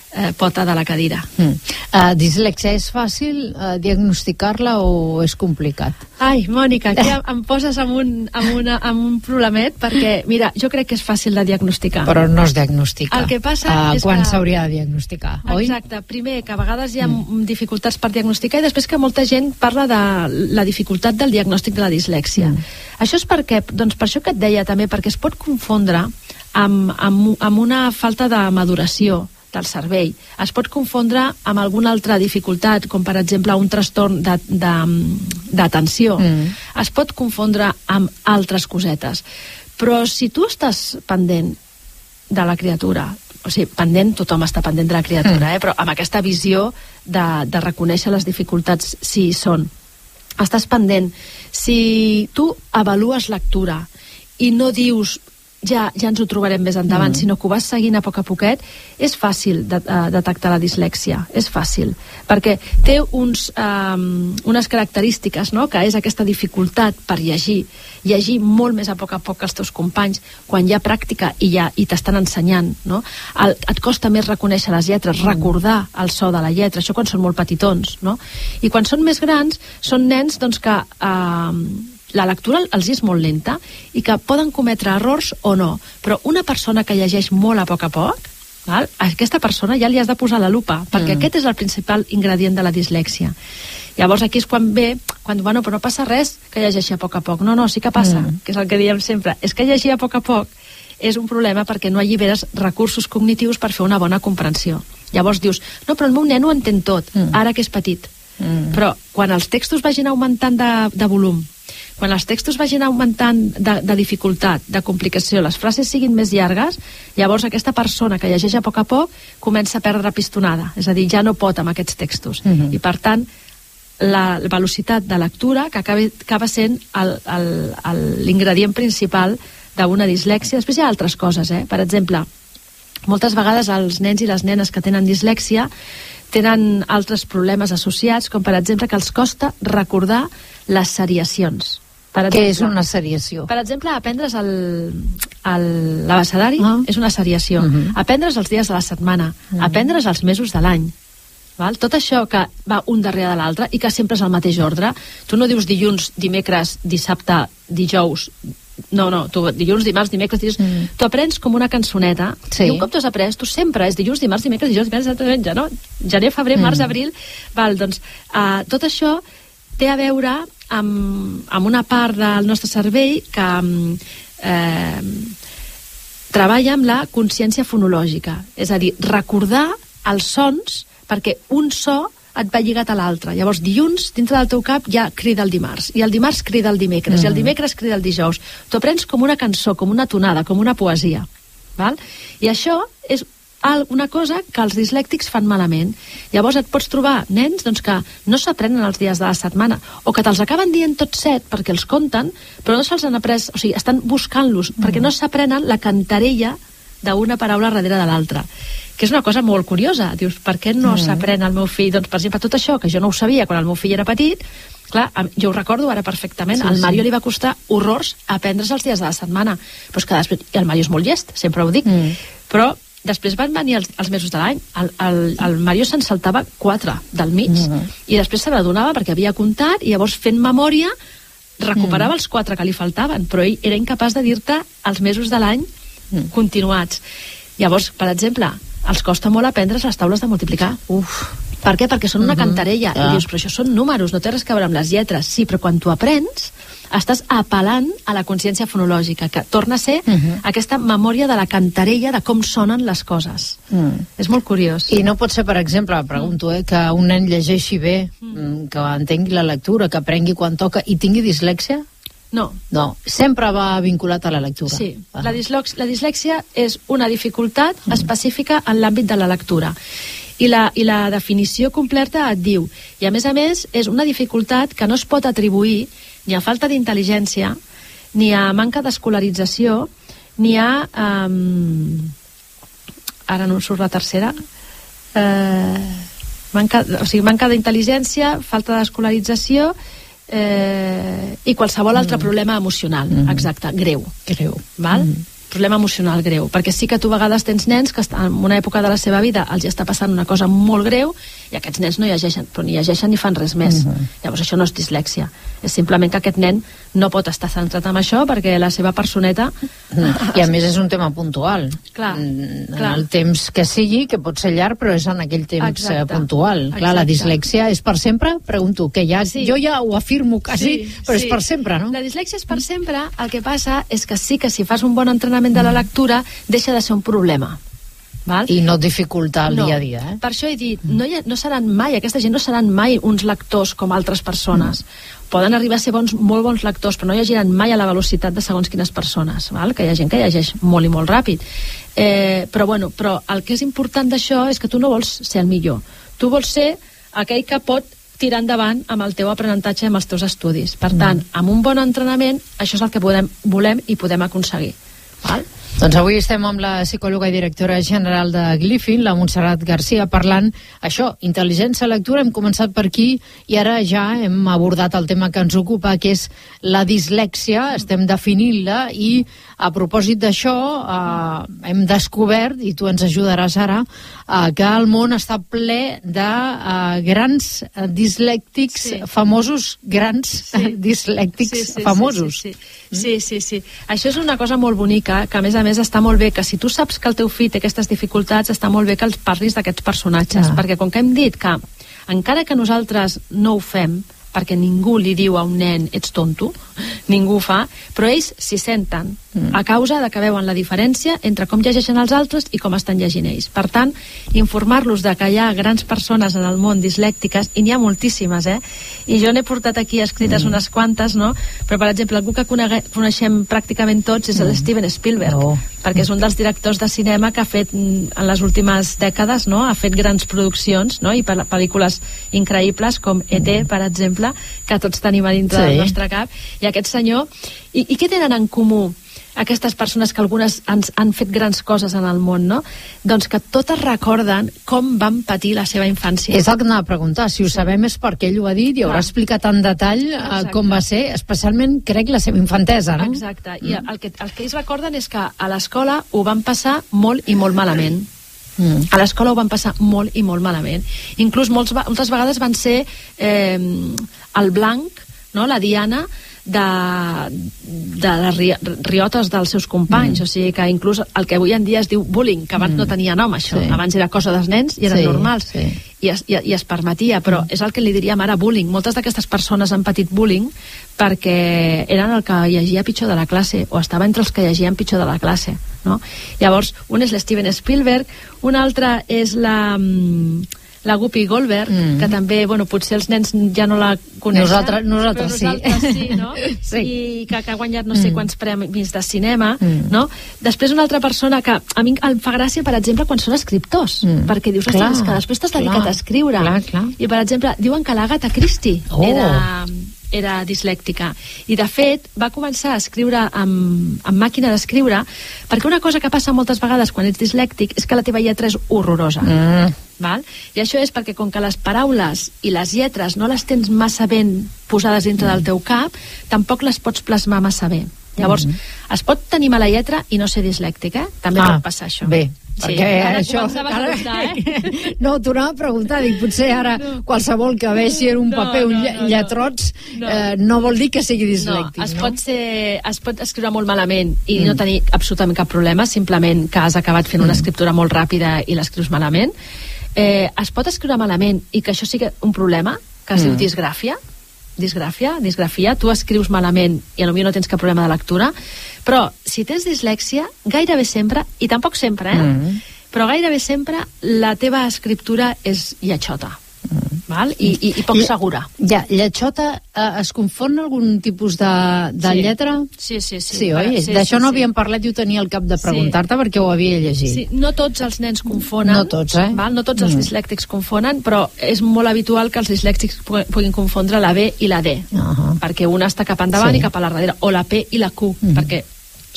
eh, pota de la cadira. Mm. Uh, dislexia és fàcil uh, diagnosticar-la o és complicat? Ai, Mònica, aquí em poses amb un, amb, una, amb un problemet, perquè, mira, jo crec que és fàcil de diagnosticar. Però no es diagnostica. El que passa uh, és quan que... s'hauria de diagnosticar, oi? Exacte. Primer, que a vegades hi ha mm. dificultats per diagnosticar, i després que molta gent parla de la dificultat del diagnòstic de la dislèxia. Mm. Això és perquè, doncs per això que et deia també, perquè es pot confondre amb, amb, amb una falta de maduració del cervell. Es pot confondre amb alguna altra dificultat, com per exemple un trastorn d'atenció. Mm. Es pot confondre amb altres cosetes. Però si tu estàs pendent de la criatura, o sigui, pendent, tothom està pendent de la criatura, mm. eh? però amb aquesta visió de, de reconèixer les dificultats si hi són. Estàs pendent. Si tu avalues lectura i no dius ja, ja ens ho trobarem més endavant, mm. sinó que ho vas seguint a poc a poquet, és fàcil de, uh, detectar la dislèxia, és fàcil, perquè té uns, um, unes característiques, no?, que és aquesta dificultat per llegir, llegir molt més a poc a poc que els teus companys, quan hi ha pràctica i, ja, i t'estan ensenyant, no? El, et costa més reconèixer les lletres, mm. recordar el so de la lletra, això quan són molt petitons, no? I quan són més grans, són nens, doncs, que... Uh, la lectura els és molt lenta i que poden cometre errors o no, però una persona que llegeix molt a poc a poc, val? A aquesta persona ja li has de posar la lupa, perquè mm. aquest és el principal ingredient de la dislèxia. Llavors aquí és quan ve, quan, bueno, però no passa res que llegeixi a poc a poc. No, no, sí que passa, mm. que és el que diem sempre. És que llegir a poc a poc és un problema perquè no alliberes recursos cognitius per fer una bona comprensió. Llavors dius, no, però el meu nen ho entén tot, mm. ara que és petit. Mm. Però quan els textos vagin augmentant de, de volum, quan els textos vagin augmentant de, de dificultat, de complicació, les frases siguin més llargues, llavors aquesta persona que llegeix a poc a poc comença a perdre pistonada, és a dir, ja no pot amb aquests textos. Mm-hmm. I per tant, la velocitat de lectura que acaba, acaba sent l'ingredient principal d'una dislèxia. Després hi ha altres coses, eh? Per exemple, moltes vegades els nens i les nenes que tenen dislèxia tenen altres problemes associats, com per exemple que els costa recordar les seriacions. Per exemple, què és una seriació? Per exemple, aprendre's l'abecedari ah. és una seriació. Uh-huh. Aprendre's els dies de la setmana, uh-huh. aprendre's els mesos de l'any. Val? Tot això que va un darrere de l'altre i que sempre és el mateix ordre. Tu no dius dilluns, dimecres, dissabte, dijous... No, no, tu dilluns, dimarts, dimecres, dilluns... Mm. Tu aprens com una cançoneta, sí. I un cop tu has après, tu sempre és dilluns, dimarts, dimecres, dijous, dimecres, dimarts, no? Gener, febrer, mm. març, abril... Val, doncs, uh, tot això té a veure amb, amb una part del nostre cervell que eh, treballa amb la consciència fonològica, és a dir, recordar els sons perquè un so et va lligat a l'altre. Llavors, dilluns, dintre del teu cap, ja crida el dimarts, i el dimarts crida el dimecres, mm. i el dimecres crida el dijous. Tu aprens com una cançó, com una tonada, com una poesia. Val? I això és una cosa que els dislèctics fan malament. Llavors et pots trobar nens doncs, que no s'aprenen els dies de la setmana, o que te'ls acaben dient tots set perquè els compten, però no se'ls han après, o sigui, estan buscant-los, mm. perquè no s'aprenen la cantarella d'una paraula darrere de l'altra, que és una cosa molt curiosa. Dius, per què no mm. s'aprèn el meu fill? Doncs, per exemple, tot això, que jo no ho sabia quan el meu fill era petit, clar, jo ho recordo ara perfectament, sí, al Mario sí. li va costar horrors aprendre's els dies de la setmana, però és que després, i el Mario és molt llest, sempre ho dic, mm. però després van venir els, els mesos de l'any, el, el, el Mario se'n saltava quatre del mig, mm. i després se n'adonava perquè havia comptat, i llavors fent memòria recuperava mm. els quatre que li faltaven, però ell era incapaç de dir-te els mesos de l'any mm. continuats. Llavors, per exemple, els costa molt aprendre's les taules de multiplicar. Uf. Per què? Perquè són una uh-huh. cantarella. Ah. I dius, però això són números, no té res a veure amb les lletres. Sí, però quan tu aprens, estàs apel·lant a la consciència fonològica, que torna a ser uh-huh. aquesta memòria de la cantarella de com sonen les coses. Mm. És molt curiós. I no pot ser, per exemple, pregunto, eh, que un nen llegeixi bé, mm. que entengui la lectura, que aprengui quan toca i tingui dislèxia? No. No, sempre va vinculat a la lectura. Sí, ah. la, dislox, la dislèxia és una dificultat mm. específica en l'àmbit de la lectura. I la, I la definició completa et diu, i a més a més és una dificultat que no es pot atribuir ni a falta d'intel·ligència, ni a manca d'escolarització, ni a... Um, ara no em surt la tercera... Uh, manca, o sigui, manca d'intel·ligència, falta d'escolarització... Eh, i qualsevol altre mm. problema emocional, mm. exacte, greu. Greu. Val? Mm. problema emocional greu, perquè sí que tu a vegades tens nens que estan en una època de la seva vida els està passant una cosa molt greu i aquests nens no llegeixen, però ni llegeixen ni fan res més. Uh-huh. Llavors això no és dislèxia, és simplement que aquest nen no pot estar centrat en això perquè la seva personeta... I a més és un tema puntual. Clar, en clar. el temps que sigui, que pot ser llarg, però és en aquell temps Exacte. puntual. Clar, Exacte. la dislèxia és per sempre? Pregunto, que ja, sí. jo ja ho afirmo quasi, sí, però sí. és per sempre, no? La dislèxia és per sempre, el que passa és que sí que si fas un bon entrenament de la lectura deixa de ser un problema. Val? I no dificultar el no. dia a dia. Eh? Per això he dit, no, hi ha, no seran mai, aquesta gent no seran mai uns lectors com altres persones. Mm. Poden arribar a ser bons, molt bons lectors, però no llegiran mai a la velocitat de segons quines persones, val? Que hi ha gent que llegeix molt i molt ràpid. Eh, però, bueno, però el que és important d'això és que tu no vols ser el millor. Tu vols ser aquell que pot tirar endavant amb el teu aprenentatge i amb els teus estudis. Per tant, amb un bon entrenament, això és el que podem, volem i podem aconseguir. Val? Doncs avui estem amb la psicòloga i directora general de Glyphing, la Montserrat Garcia, parlant això, intel·ligència lectura. Hem començat per aquí i ara ja hem abordat el tema que ens ocupa, que és la dislèxia. Estem definint-la i a propòsit d'això eh, hem descobert, i tu ens ajudaràs ara, eh, que el món està ple de eh, grans eh, dislèctics sí. famosos, grans sí. dislèctics sí, sí, famosos. Sí, sí, sí. sí, sí, sí. Això és una cosa molt bonica, que a més a més està molt bé que si tu saps que el teu fill té aquestes dificultats, està molt bé que els parlis d'aquests personatges, ah. perquè com que hem dit que encara que nosaltres no ho fem, perquè ningú li diu a un nen ets tonto, ningú ho fa, però ells s'hi senten mm. a causa de que veuen la diferència entre com llegeixen els altres i com estan llegint ells. Per tant, informar-los de que hi ha grans persones en el món dislèctiques, i n'hi ha moltíssimes, eh? I jo n'he portat aquí escrites mm. unes quantes, no? Però, per exemple, algú que conegue, coneixem pràcticament tots és el mm. Steven Spielberg, oh. perquè és un dels directors de cinema que ha fet, en les últimes dècades, no? Ha fet grans produccions, no? I pel·lícules increïbles, com E T, per exemple, que tots tenim a dintre sí. del nostre cap, i aquest senyor, i, i què tenen en comú aquestes persones que algunes han, han fet grans coses en el món, no? Doncs que totes recorden com van patir la seva infància. És el que anava a preguntar, si ho sabem és perquè ell ho ha dit i haurà explicat en detall eh, com va ser, especialment, crec, la seva infantesa, no? Exacte, i mm. el, que, el que ells recorden és que a l'escola ho van passar molt i molt malament. Mm. A l'escola ho van passar molt i molt malament. Inclús molts, moltes vegades van ser eh, el blanc, no? La diana de, de les riotes dels seus companys, mm. o sigui que inclús el que avui en dia es diu bullying, que abans mm. no tenia nom això, sí. abans era cosa dels nens i eren sí, normals sí. I, es, i, i es permetia, però mm. és el que li diríem ara bullying. Moltes d'aquestes persones han patit bullying perquè eren el que llegia pitjor de la classe o estava entre els que llegien pitjor de la classe, no? Llavors, un és l'Steven Spielberg, un altre és la la Whoopi Goldberg, mm. que també, bueno, potser els nens ja no la coneixen. Nosaltres, nosaltres, nosaltres sí. sí, no? sí. I que, que ha guanyat no sé mm. quants premis de cinema, mm. no? Després una altra persona que a mi em fa gràcia, per exemple, quan són escriptors, mm. perquè dius, ostres, que després t'has dedicat a escriure. Clar, clar. I, per exemple, diuen que l'Agatha Christie oh. era... era dislèctica, i de fet va començar a escriure amb, amb màquina d'escriure, perquè una cosa que passa moltes vegades quan ets dislèctic és que la teva lletra és horrorosa, mm. val? I això és perquè com que les paraules i les lletres no les tens massa ben posades dintre mm. del teu cap, tampoc les pots plasmar massa bé. Llavors, mm. es pot tenir mala lletra i no ser dislèctic, eh? També ah, pot passar això. Bé, sí, perquè ara això... Ara, eh? No, t'ho anava a preguntar, dic, potser ara no. qualsevol que vegi en un no, paper, un no, no, lletrots, no. Eh, no vol dir que sigui dislèctic, no? Es, no? pot ser, es pot escriure molt malament i mm. no tenir absolutament cap problema, simplement que has acabat fent mm. una escriptura molt ràpida i l'escrius malament. Eh, es pot escriure malament i que això sigui un problema, que es mm. diu disgràfia, disgràfia, disgrafia, tu escrius malament i potser no tens cap problema de lectura, però si tens dislèxia, gairebé sempre, i tampoc sempre, eh? Mm. però gairebé sempre la teva escriptura és lletxota. Mm. Val? I, i, i poc Lle segura. Ja, lletxota eh, es confon algun tipus de, de sí. lletra? Sí, sí, sí. Sí, oi? Sí, D'això sí, no sí. havíem parlat i ho tenia al cap de preguntar-te sí. perquè ho havia llegit. Sí, no tots els nens confonen. No tots, eh? Val? No tots els mm. dislèctics confonen, però és molt habitual que els dislèctics puguin confondre la B i la D, uh -huh. perquè una està cap endavant sí. i cap a la darrere, o la P i la Q, mm. perquè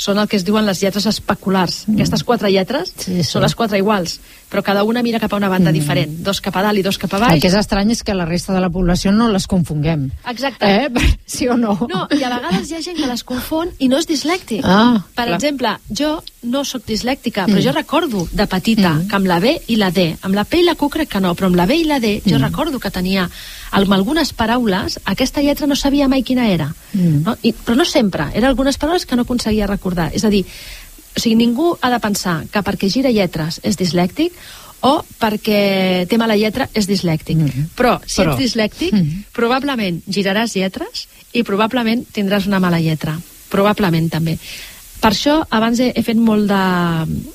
són el que es diuen les lletres especulars. Mm. Aquestes quatre lletres sí, sí. són les quatre iguals, però cada una mira cap a una banda mm. diferent, dos cap a dalt i dos cap a baix. El que és estrany és que la resta de la població no les confonguem. Exacte. Eh? Sí o no? No, i a vegades hi ha gent que les confon i no és dislèctic. Ah, per clar. exemple, jo no sóc dislèctica, però mm. jo recordo de petita Mm. que amb la B i la D, amb la P i la Q crec que no, però amb la B i la D jo Mm. recordo que tenia amb algunes paraules, aquesta lletra no sabia mai quina era. Mm. No? I, però no sempre, eren algunes paraules que no aconseguia recordar. És a dir, o sigui, ningú ha de pensar que perquè gira lletres és dislèctic o perquè té mala lletra és dislèctic. Mm. Però si Però. ets dislèctic, Mm. probablement giraràs lletres i probablement tindràs una mala lletra. Probablement també. Per això abans he, he fet molt de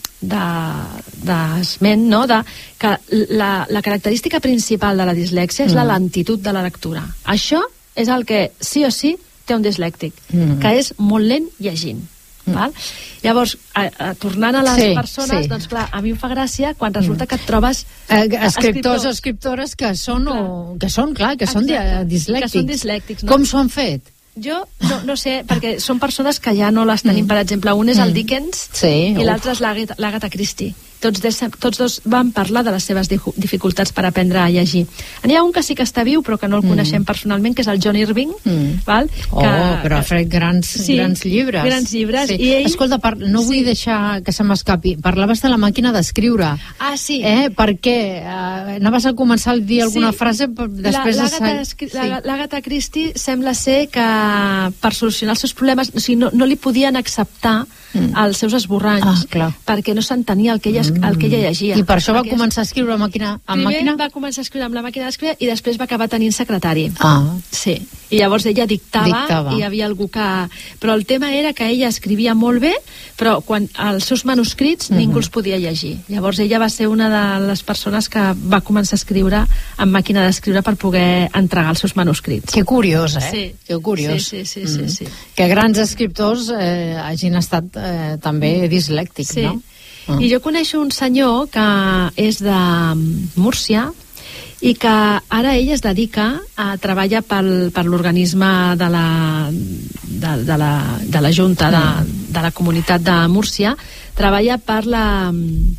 d'esment, de, no? de, que la, la característica principal de la dislèxia és mm. la lentitud de la lectura. Això és el que sí o sí té un dislèctic, mm. que és molt lent llegint. Mm. Val? Llavors, a, a, tornant a les Sí, persones, sí. doncs clar, a mi em fa gràcia quan resulta que et trobes Eh, escriptors o escriptores que són, o, que són, clar, que són Exacte, dislèctics. que són dislèctics, no? Com s'ho han fet? Jo no, no sé, perquè són persones que ja no les tenim. Mm. Per exemple, un és el Dickens Sí, i l'altre és l'Agatha l'Agatha Christie. Tots, des, tots dos van parlar de les seves dificultats per aprendre a llegir. N'hi ha un que sí que està viu, però que no el Mm. coneixem personalment, que és el John Irving. Mm. Val? Oh, que, però ha fet grans, sí, grans llibres. grans llibres. Sí. I ell... Escolta, par... no vull Sí. deixar que se m'escapi. Parlaves de la màquina d'escriure. Ah, sí. Eh? Per què? Uh, anaves a començar a dir alguna Sí. frase però després La- de... l'Agatha Escri- la- L'Agatha Christie sembla ser que per solucionar els seus problemes, o sigui, no, no li podien acceptar mm. els seus esborranys, Ah, clar. perquè no s'entenia el, que ella, es- el que ella llegia. I per això va Perquè començar a escriure a màquina, amb Primer màquina? va començar a escriure amb la màquina d'escriure i després va acabar tenint secretari. Ah. Sí. I llavors ella dictava, Dictava. i hi havia algú que... Però el tema era que ella escrivia molt bé, però quan els seus manuscrits Mhm. ningú els podia llegir. Llavors ella va ser una de les persones que va començar a escriure amb màquina d'escriure per poder entregar els seus manuscrits. Que curiós, eh? Sí. Que curiós. Sí, sí, sí, sí, sí. Que grans escriptors eh, hagin estat eh, també dislèctics, Sí. no? Ah. I jo coneixo un senyor que és de Múrcia i que ara ell es dedica a treballar pel, per l'organisme de la, de, de, la, de la Junta de, de la Comunitat de Múrcia, treballa per la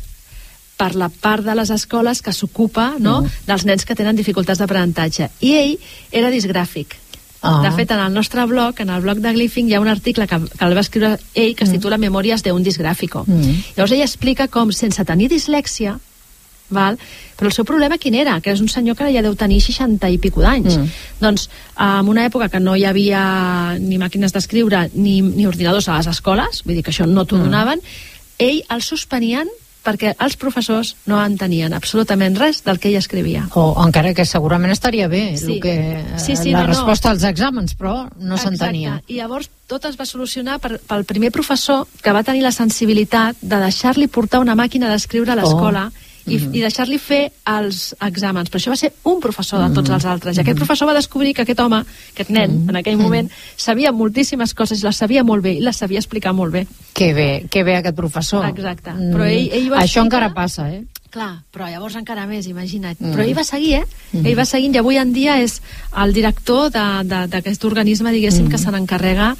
per la part de les escoles que s'ocupa, no, Mm. dels nens que tenen dificultats d'aprenentatge. I ell era disgràfic. Ah. De fet, en el nostre blog, en el blog de Glyphing, hi ha un article que, que el va escriure ell que es titula Memòries de un disgràfico. Mm. Llavors ell explica com, sense tenir dislèxia, val? Però el seu problema quin era? Que és un senyor que ja deu tenir seixanta i pico d'anys. Mm. Doncs, en una època que no hi havia ni màquines d'escriure ni, ni ordinadors a les escoles, vull dir que això no t'ho Mm. donaven, ell el suspenien perquè els professors no entenien absolutament res del que ell escrivia. O encara que segurament estaria bé Sí. el que, Sí, sí, la no, no. resposta als exàmens, però no s'entenia. Exacte. I llavors tot es va solucionar per, pel primer professor que va tenir la sensibilitat de deixar-li portar una màquina d'escriure a l'escola Oh. i, Mhm. i deixar-li fer els exàmens. Però això va ser un professor de tots els altres. I aquest professor va descobrir que aquest home, aquest nen, en aquell moment, sabia moltíssimes coses, i les sabia molt bé, i les sabia explicar molt bé. Que bé, que bé aquest professor. Exacte. Mm. Però ell, ell va Això explicar- encara passa, eh? Clar, però llavors encara més, imagina't. Mm. Però ell va seguir, eh? Mm. Ell va seguint, i avui en dia és el director de- de- d'aquest organisme, diguéssim, Mm. que se n'encarrega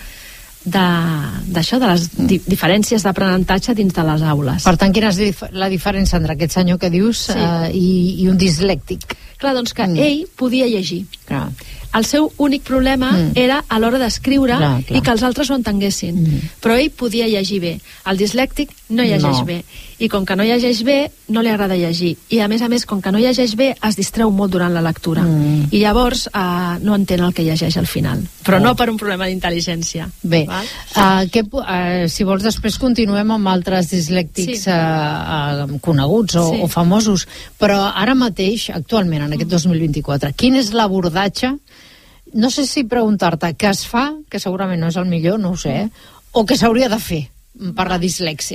de- d'això, de, de les di diferències d'aprenentatge dins de les aules. Per tant, quina és dif la diferència entre aquest senyor que dius Sí. eh, i, i un dislèctic? Clar, doncs que Mm. ell podia llegir. Clar. El seu únic problema Mm. era a l'hora d'escriure Clar, clar. i que els altres ho entenguessin. Mm. Però ell podia llegir bé. El dislèctic no llegeix No. bé. I com que no llegeix bé, no li agrada llegir. I a més a més, com que no llegeix bé, es distreu molt durant la lectura. Mm. I llavors eh, no entén el que llegeix al final. Però Oh. no per un problema d'intel·ligència. Bé, Val? uh, que, uh, si vols després continuem amb altres dislèctics Sí. uh, uh, coneguts o, Sí. o famosos, però ara mateix, actualment, en aquest dos mil vint-i-quatre, quin és l'abordatge, no sé si preguntar-te què es fa, que segurament no és el millor, no ho sé, eh? o què s'hauria de fer per la dislèxia?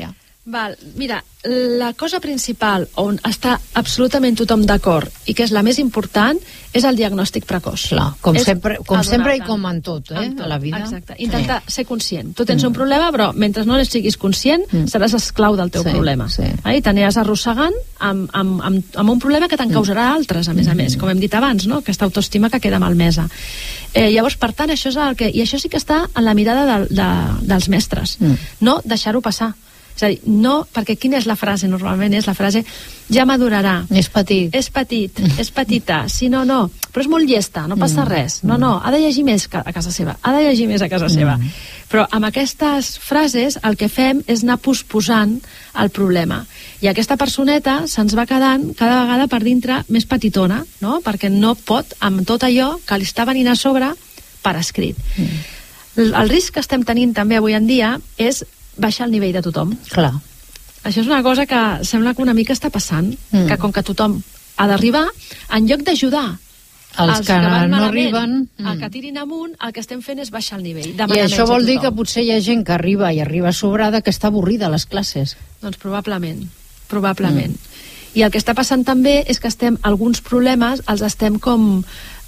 Val, mira, la cosa principal on està absolutament tothom d'acord i que és la més important és el diagnòstic precoç. Clar, com és sempre, com sempre i com en tot, eh, en tot, a la vida. Exacte, intenta sí. ser conscient. Tu tens mm. un problema, però mentre no siguis conscient mm. seràs esclau del teu sí, problema. Sí. Eh? I t'aniràs arrossegant amb, amb, amb, amb un problema que te'n causarà mm. altres, a més a més, com hem dit abans, no? Aquesta autoestima que queda malmesa. Eh, llavors, per tant, això és el que... I això sí que està en la mirada de, de, dels mestres. Mm. No deixar-ho passar. És a dir, no, perquè quina és la frase? Normalment és la frase ja madurarà. És petit. És petit, és petita. Sí, no, no. Però és molt llesta, no passa mm. res. No, no, ha de llegir més a casa seva. Ha de llegir més a casa mm. seva. Però amb aquestes frases el que fem és anar posposant el problema. I aquesta personeta se'ns va quedant cada vegada per dintre més petitona, no? Perquè no pot amb tot allò que li està venint a sobre per escrit. Mm. El, el risc que estem tenint també avui en dia és baixar el nivell de tothom. Clar. Això és una cosa que sembla que una mica està passant, mm. que com que tothom ha d'arribar, en lloc d'ajudar els, els que, que van no malament, arriben, mm. el que tirin amunt, el que estem fent és baixar el nivell. I això vol dir que potser hi ha gent que arriba i arriba sobrada que està avorrida a les classes. Doncs probablement, probablement. Mm. I el que està passant també és que estem, alguns problemes els estem com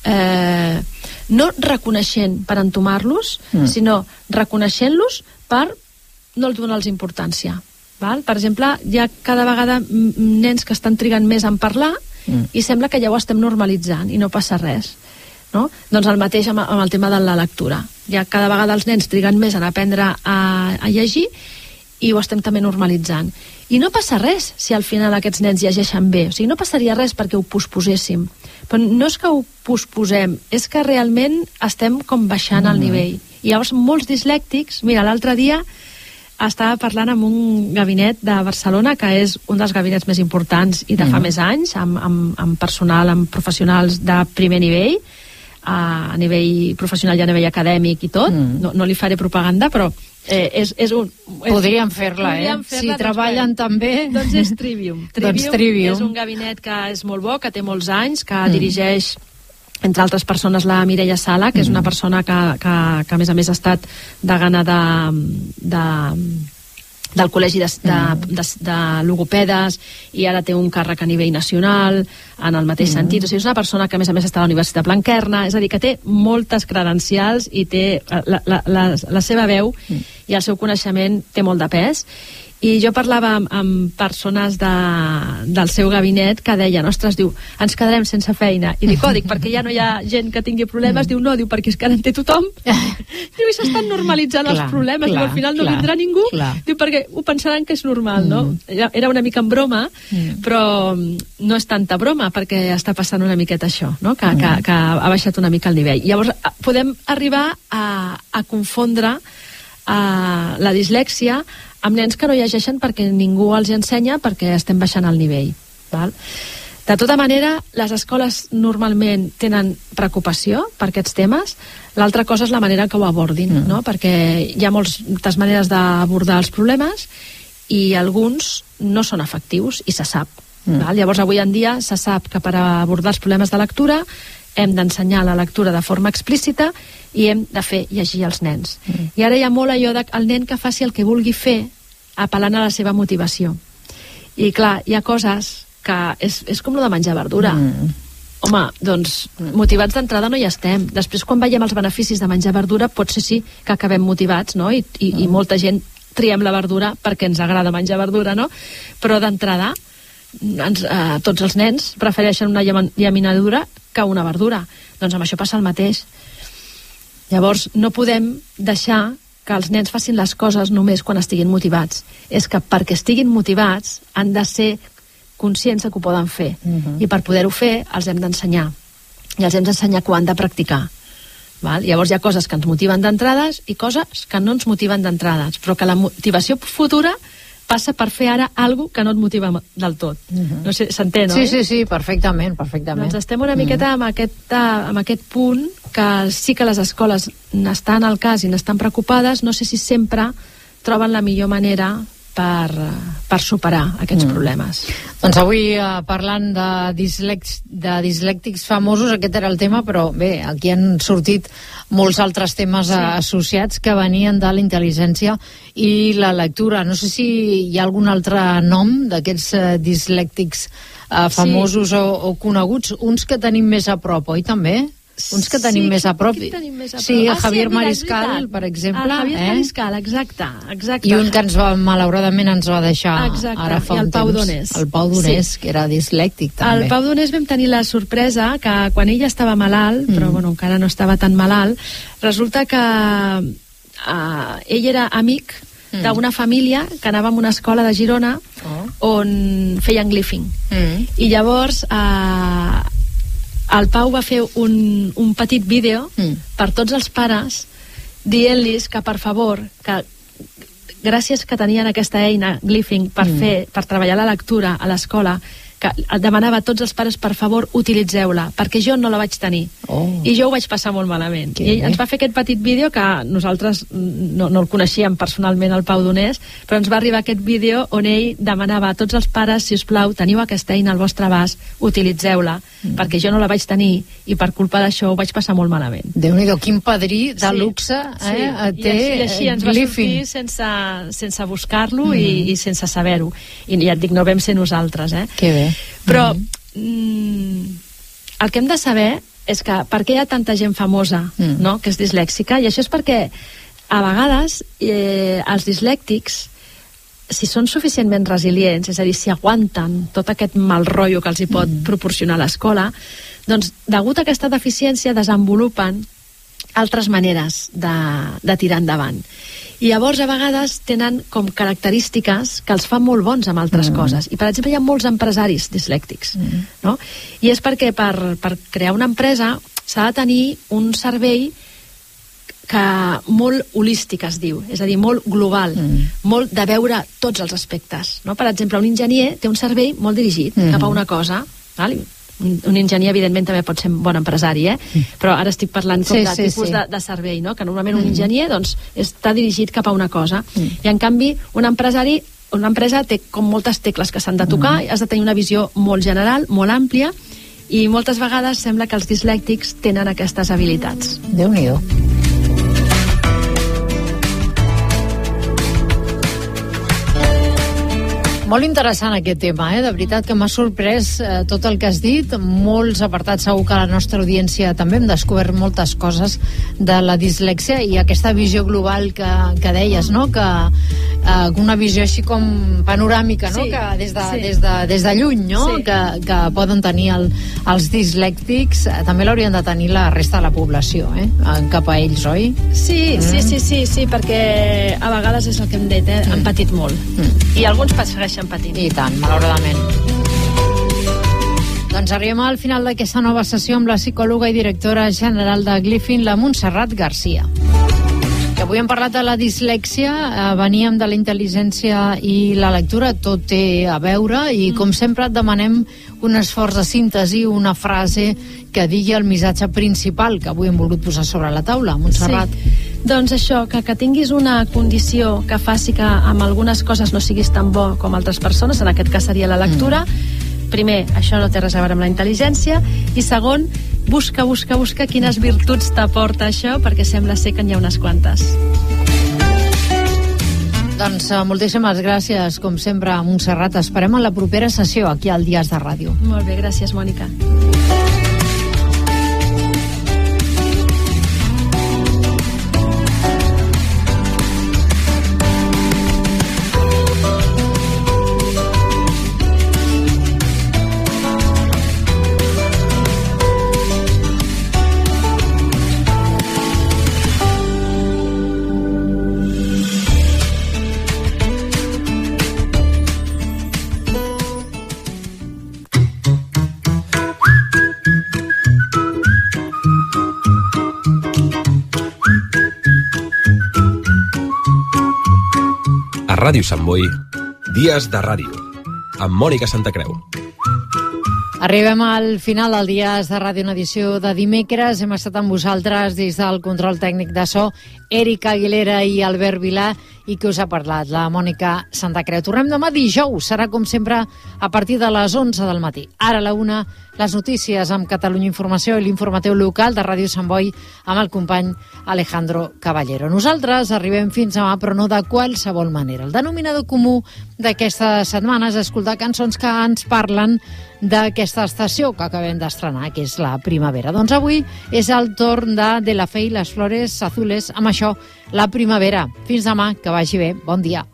eh, no reconeixent per entomar-los, mm. sinó reconeixent-los per no donar-los importància. Val? Per exemple, hi ha cada vegada nens que estan trigant més en parlar mm. i sembla que ja ho estem normalitzant i no passa res. No? Doncs el mateix amb, amb el tema de la lectura. Ja cada vegada els nens triguen més en aprendre a, a llegir i ho estem també normalitzant. I no passa res si al final aquests nens llegeixen bé. O sigui, no passaria res perquè ho posposéssim. Però no és que ho posposem, és que realment estem com baixant mm. el nivell. I llavors molts dislèctics, mira, l'altre dia estava parlant amb un gabinet de Barcelona que és un dels gabinets més importants i de fa mm. més anys, amb, amb, amb personal, amb professionals de primer nivell, a, a nivell professional i a nivell acadèmic i tot. Mm. No, no li faré propaganda, però eh, és, és un... És, podríem fer-la, eh? Fer si treballen doncs, també... Doncs és Trivium. Trivium, doncs Trivium. És un gabinet que és molt bo, que té molts anys, que mm. dirigeix entre altres persones la Mireia Sala, que és una persona que, que, que a més a més ha estat degana de, de, del Col·legi de, de, de, de Logopedes i ara té un càrrec a nivell nacional en el mateix mm. sentit. O sigui, és una persona que a més a més està a la Universitat Blanquerna, és a dir, que té moltes credencials i té la, la, la, la seva veu mm. i el seu coneixement té molt de pes. I jo parlava amb, amb persones de, del seu gabinet que deien, ostres, diu, ens quedarem sense feina. I dic, oh, dic, perquè ja no hi ha gent que tingui problemes. Diu, no, diu, perquè és que ara en té tothom. Diu, i s'estan normalitzant clar, els problemes. Clar, diu, al final no clar, vindrà ningú. Clar. Diu, perquè ho pensaran que és normal, no? Mm. Era una mica en broma, mm. però no és tanta broma, perquè està passant una miqueta això, no? Que, mm. que, que ha baixat una mica el nivell. Llavors, podem arribar a, a confondre a la dislèxia amb nens que no llegeixen perquè ningú els ensenya, perquè estem baixant el nivell. Val? De tota manera, les escoles normalment tenen preocupació per aquests temes. L'altra cosa és la manera que ho abordin, mm. no? Perquè hi ha moltes maneres d'abordar els problemes i alguns no són efectius i se sap. Mm. Val? Llavors, avui en dia se sap que per abordar els problemes de lectura hem d'ensenyar la lectura de forma explícita i hem de fer llegir als nens. Mm. I ara hi ha molt allò del nen que faci el que vulgui fer apel·lant a la seva motivació. I clar, hi ha coses que és, és com lo de menjar verdura. Mm. Home, doncs, mm. motivats d'entrada no hi estem. Després, quan veiem els beneficis de menjar verdura, potser sí que acabem motivats, no? I, i, mm. i molta gent triem la verdura perquè ens agrada menjar verdura, no? Però d'entrada, ens, eh, tots els nens prefereixen una llaminadura que una verdura. Doncs amb això passa el mateix. Llavors, no podem deixar que els nens facin les coses només quan estiguin motivats. És que perquè estiguin motivats han de ser conscients que ho poden fer. Uh-huh. I per poder-ho fer els hem d'ensenyar. I els hem d'ensenyar que ho han de practicar. Val? Llavors hi ha coses que ens motiven d'entrades i coses que no ens motiven d'entrades, però que la motivació futura passa per fer ara alguna que no et motiva del tot. Uh-huh. No sé, s'entén, sí, oi? Sí, sí, perfectament, perfectament. Doncs estem una miqueta uh-huh. amb, aquest, amb aquest punt que sí que les escoles n'estan al cas i n'estan preocupades, no sé si sempre troben la millor manera per, per superar aquests mm. problemes. Doncs avui, eh, parlant de, dislèx, de dislèctics famosos, aquest era el tema, però bé, aquí han sortit molts altres temes sí. associats que venien de la intel·ligència i la lectura. No sé si hi ha algun altre nom d'aquests eh, dislèctics eh, famosos sí. o, o coneguts, uns que tenim més a prop, oi també? Uns que tenim sí, més a prop. Més a prop. Sí, ah, Javier sí, mira, Mariscal, per exemple. El Javier eh? Mariscal, exacte, exacte. I un que ens va, malauradament ens va deixar exacte. ara fa I el un Pau temps. Donés. El Pau Donés, sí. que era dislèctic també. El Pau Donés vam tenir la sorpresa que quan ell estava malalt, mm. però bueno, encara no estava tan malalt, resulta que uh, ell era amic mm. d'una família que anava a una escola de Girona oh. on feien glyphing. Mm. I llavors uh, el Pau va fer un, un petit vídeo mm. per tots els pares dient-los que per favor, que gràcies que tenien aquesta eina glyphing per, mm. fer, per treballar la lectura a l'escola, que demanava a tots els pares, per favor, utilitzeu-la, perquè jo no la vaig tenir. Oh. I jo ho vaig passar molt malament. Que I ell bé. Ens va fer aquest petit vídeo que nosaltres no, no el coneixíem personalment, el Pau Donés, però ens va arribar aquest vídeo on ell demanava a tots els pares, si us plau, teniu aquesta eina al vostre abast, utilitzeu-la, mm. perquè jo no la vaig tenir i per culpa d'això ho vaig passar molt malament. Déu-n'hi-do, quin padrí de sí. luxe eh? sí. té I així, i així ens va sortir sense, sense buscar-lo mm. i, i sense saber-ho. I ja et dic, no vam ser nosaltres. Eh? Que bé. Però mm, el que hem de saber és que per què hi ha tanta gent famosa mm. no, que és dislèxica, i això és perquè a vegades eh, els dislèctics, si són suficientment resilients, és a dir, si aguanten tot aquest mal rotllo que els hi pot mm. proporcionar l'escola, doncs degut a aquesta deficiència desenvolupen altres maneres de, de tirar endavant. I llavors a vegades tenen com característiques que els fan molt bons amb altres mm. coses. I per exemple hi ha molts empresaris dislèctics, mm. no? I és perquè per, per crear una empresa s'ha de tenir un servei que molt holístic es diu, és a dir, molt global, mm. molt de veure tots els aspectes, no? Per exemple, un enginyer té un servei molt dirigit mm. cap a una cosa, val? Un, un enginyer evidentment també pot ser un bon empresari, eh? Mm. Però ara estic parlant com sí, de sí, tipus sí. De, de servei, no? Que normalment mm. un enginyer doncs, està dirigit cap a una cosa mm. i en canvi un empresari, una empresa té com moltes tecles que s'han de tocar, mm. has de tenir una visió molt general, molt àmplia, i moltes vegades sembla que els dislèctics tenen aquestes habilitats. Déu-n'hi-do. Molt interessant aquest tema, eh? De veritat que m'ha sorprès eh, tot el que has dit, molts apartats, segur que a la nostra audiència també hem descobert moltes coses de la dislèxia i aquesta visió global que, que deies, no? Que eh, una visió així com panoràmica, no? Sí, que des de, sí. des de, des de lluny, no? Sí. Que, que poden tenir el, els dislèctics, eh, també l'haurien de tenir la resta de la població, eh? Cap a ells, oi? Sí, mm. sí, sí, sí, sí, perquè a vegades és el que hem dit, eh? Han patit molt. Mm. I alguns segueixen patint. I tant, malauradament. Doncs arribem al final d'aquesta nova sessió amb la psicòloga i directora general de Glyphing, la Montserrat Garcia. Que avui hem parlat de la dislèxia, eh, veníem de la intel·ligència i la lectura, tot té a veure, i com sempre et demanem un esforç de síntesi, una frase que digui el missatge principal que avui hem volgut posar sobre la taula. Montserrat. Sí. Doncs això, que, que tinguis una condició que faci que amb algunes coses no siguis tan bo com altres persones, en aquest cas seria la lectura. Mm. Primer, això no té res a veure amb la intel·ligència, i segon, busca, busca, busca quines virtuts t'aporta això, perquè sembla ser que n'hi ha unes quantes. Doncs uh, moltíssimes gràcies, com sempre, a Montserrat. Esperem en la propera sessió aquí al Dies de Ràdio. Molt bé, gràcies, Mònica. Ràdio Sant Boi, Dies de Ràdio, amb Mònica Santacreu. Arribem al final del Dies de Ràdio, una edició de dimecres. Hem estat amb vosaltres des del control tècnic de so, Eric Aguilera i Albert Vilà, i que us ha parlat, la Mònica Santacreu. Tornem demà dijous, serà com sempre a partir de les onze del matí. Ara a la una, les notícies amb Catalunya Informació i l'informatiu local de Ràdio Sant Boi amb el company Alejandro Caballero. Nosaltres arribem fins demà, però no de qualsevol manera. El denominador comú d'aquesta setmana és escoltar cançons que ens parlen d'aquesta estació que acabem d'estrenar, que és la primavera. Doncs avui és el torn de De la Fe i les Flores Azules, amb això, la primavera. Fins demà, que vagi bé. Bon dia.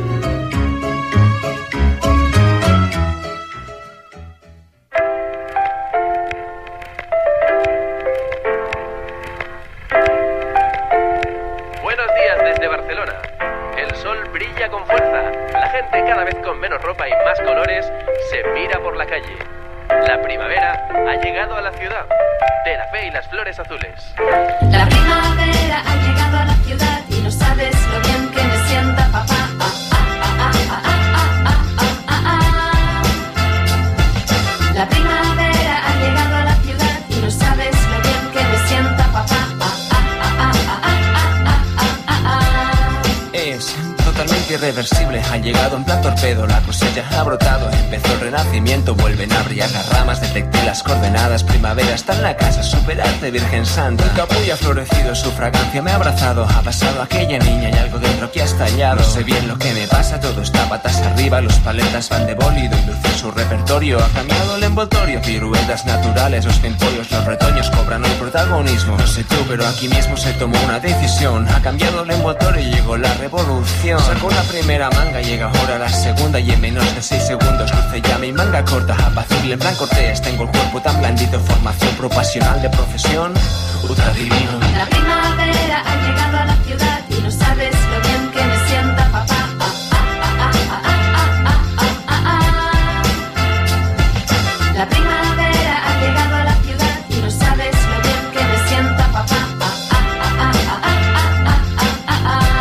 Buenos días desde Barcelona. El sol brilla con fuerza. La gente, cada vez con menos ropa y más colores, se mira por la calle. La primavera ha llegado a la ciudad. De la Fe y las Flores Azules. La primavera ha llegado a la ciudad y no sabes lo bien que me sienta, papá. Ah, ah, ah, ah, ah, ah, ah, ah, ah. La primavera ha llegado a la ciudad y no sabes lo bien que me sienta, papá. Ah, ah, ah, ah, ah, ah, ah, ah. Es totalmente irreversible, ha llegado en plan torpedo, la cosecha ha brotado, empezó el renacimiento, vuelven a brillar las ramas, detecté las coordenadas, primavera está en la casa, superarte Virgen Santa, tu capullo ha florecido, su fragancia me ha abrazado, ha pasado aquella niña y algo dentro que ha estallado, no sé bien lo que me pasa, todo está patas arriba, los paletas van de bólido y luce su repertorio, ha cambiado el envoltorio, piruetas naturales, los pimpollos, los retoños cobran el protagonismo, no sé tú, pero aquí mismo se tomó una decisión, ha cambiado el envoltorio y llegó la revolución. Sacó la primera manga, llega ahora la segunda y en menos de seis segundos luce ya mi manga corta, apacible en plan cortés, tengo el cuerpo tan blandito, formación propasional de profesión, ultra divino. La primavera ha llegado a la ciudad y no sabes lo bien que me sienta, papá. Ah, ah, ah, ah, ah, ah, ah, ah, ah. La primavera ha llegado a la ciudad y no sabes lo bien que me sienta, papá. Ah, ah, ah, ah, ah, ah, ah, ah, ah, ah.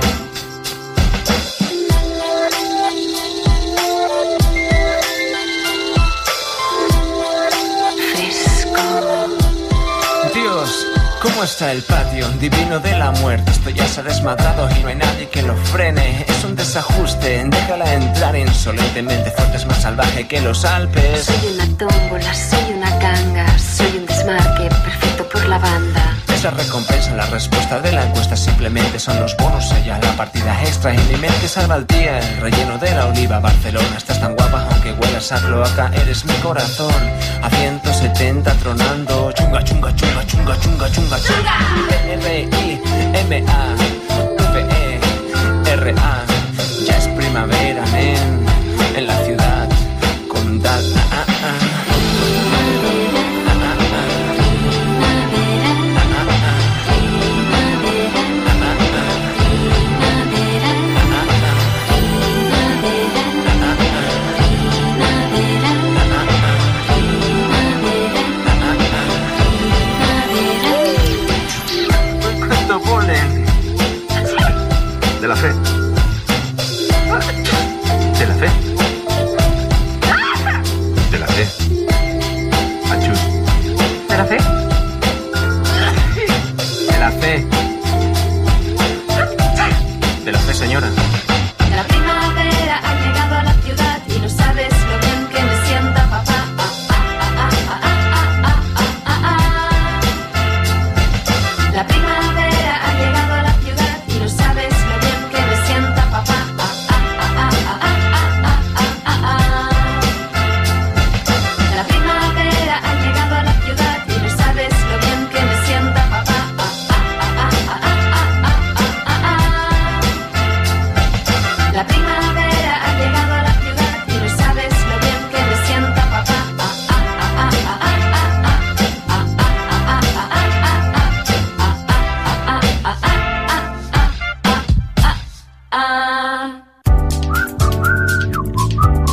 ¿Cómo está el patio? Divino de la muerte. Esto ya se ha desmadrado y no hay nadie que lo frene. Es un desajuste, déjala entrar insolentemente. Fuerte es más salvaje que los Alpes. Soy una tómbola, soy una ganga, soy un desmarque perfecto por la banda. Esa recompensa, la respuesta de la encuesta simplemente son los bonos. Ella la partida extra y mi mente salva el día. El relleno de la oliva, Barcelona, estás tan guapa aunque huelas a cloaca. Eres mi corazón, a ciento setenta tronando. Chunga, chunga, chunga, chunga, chunga, chunga, chunga. R I M A V E R A. Ya es primavera, nen, en la ciudad condal. Ah, ah, ah. De la Fe.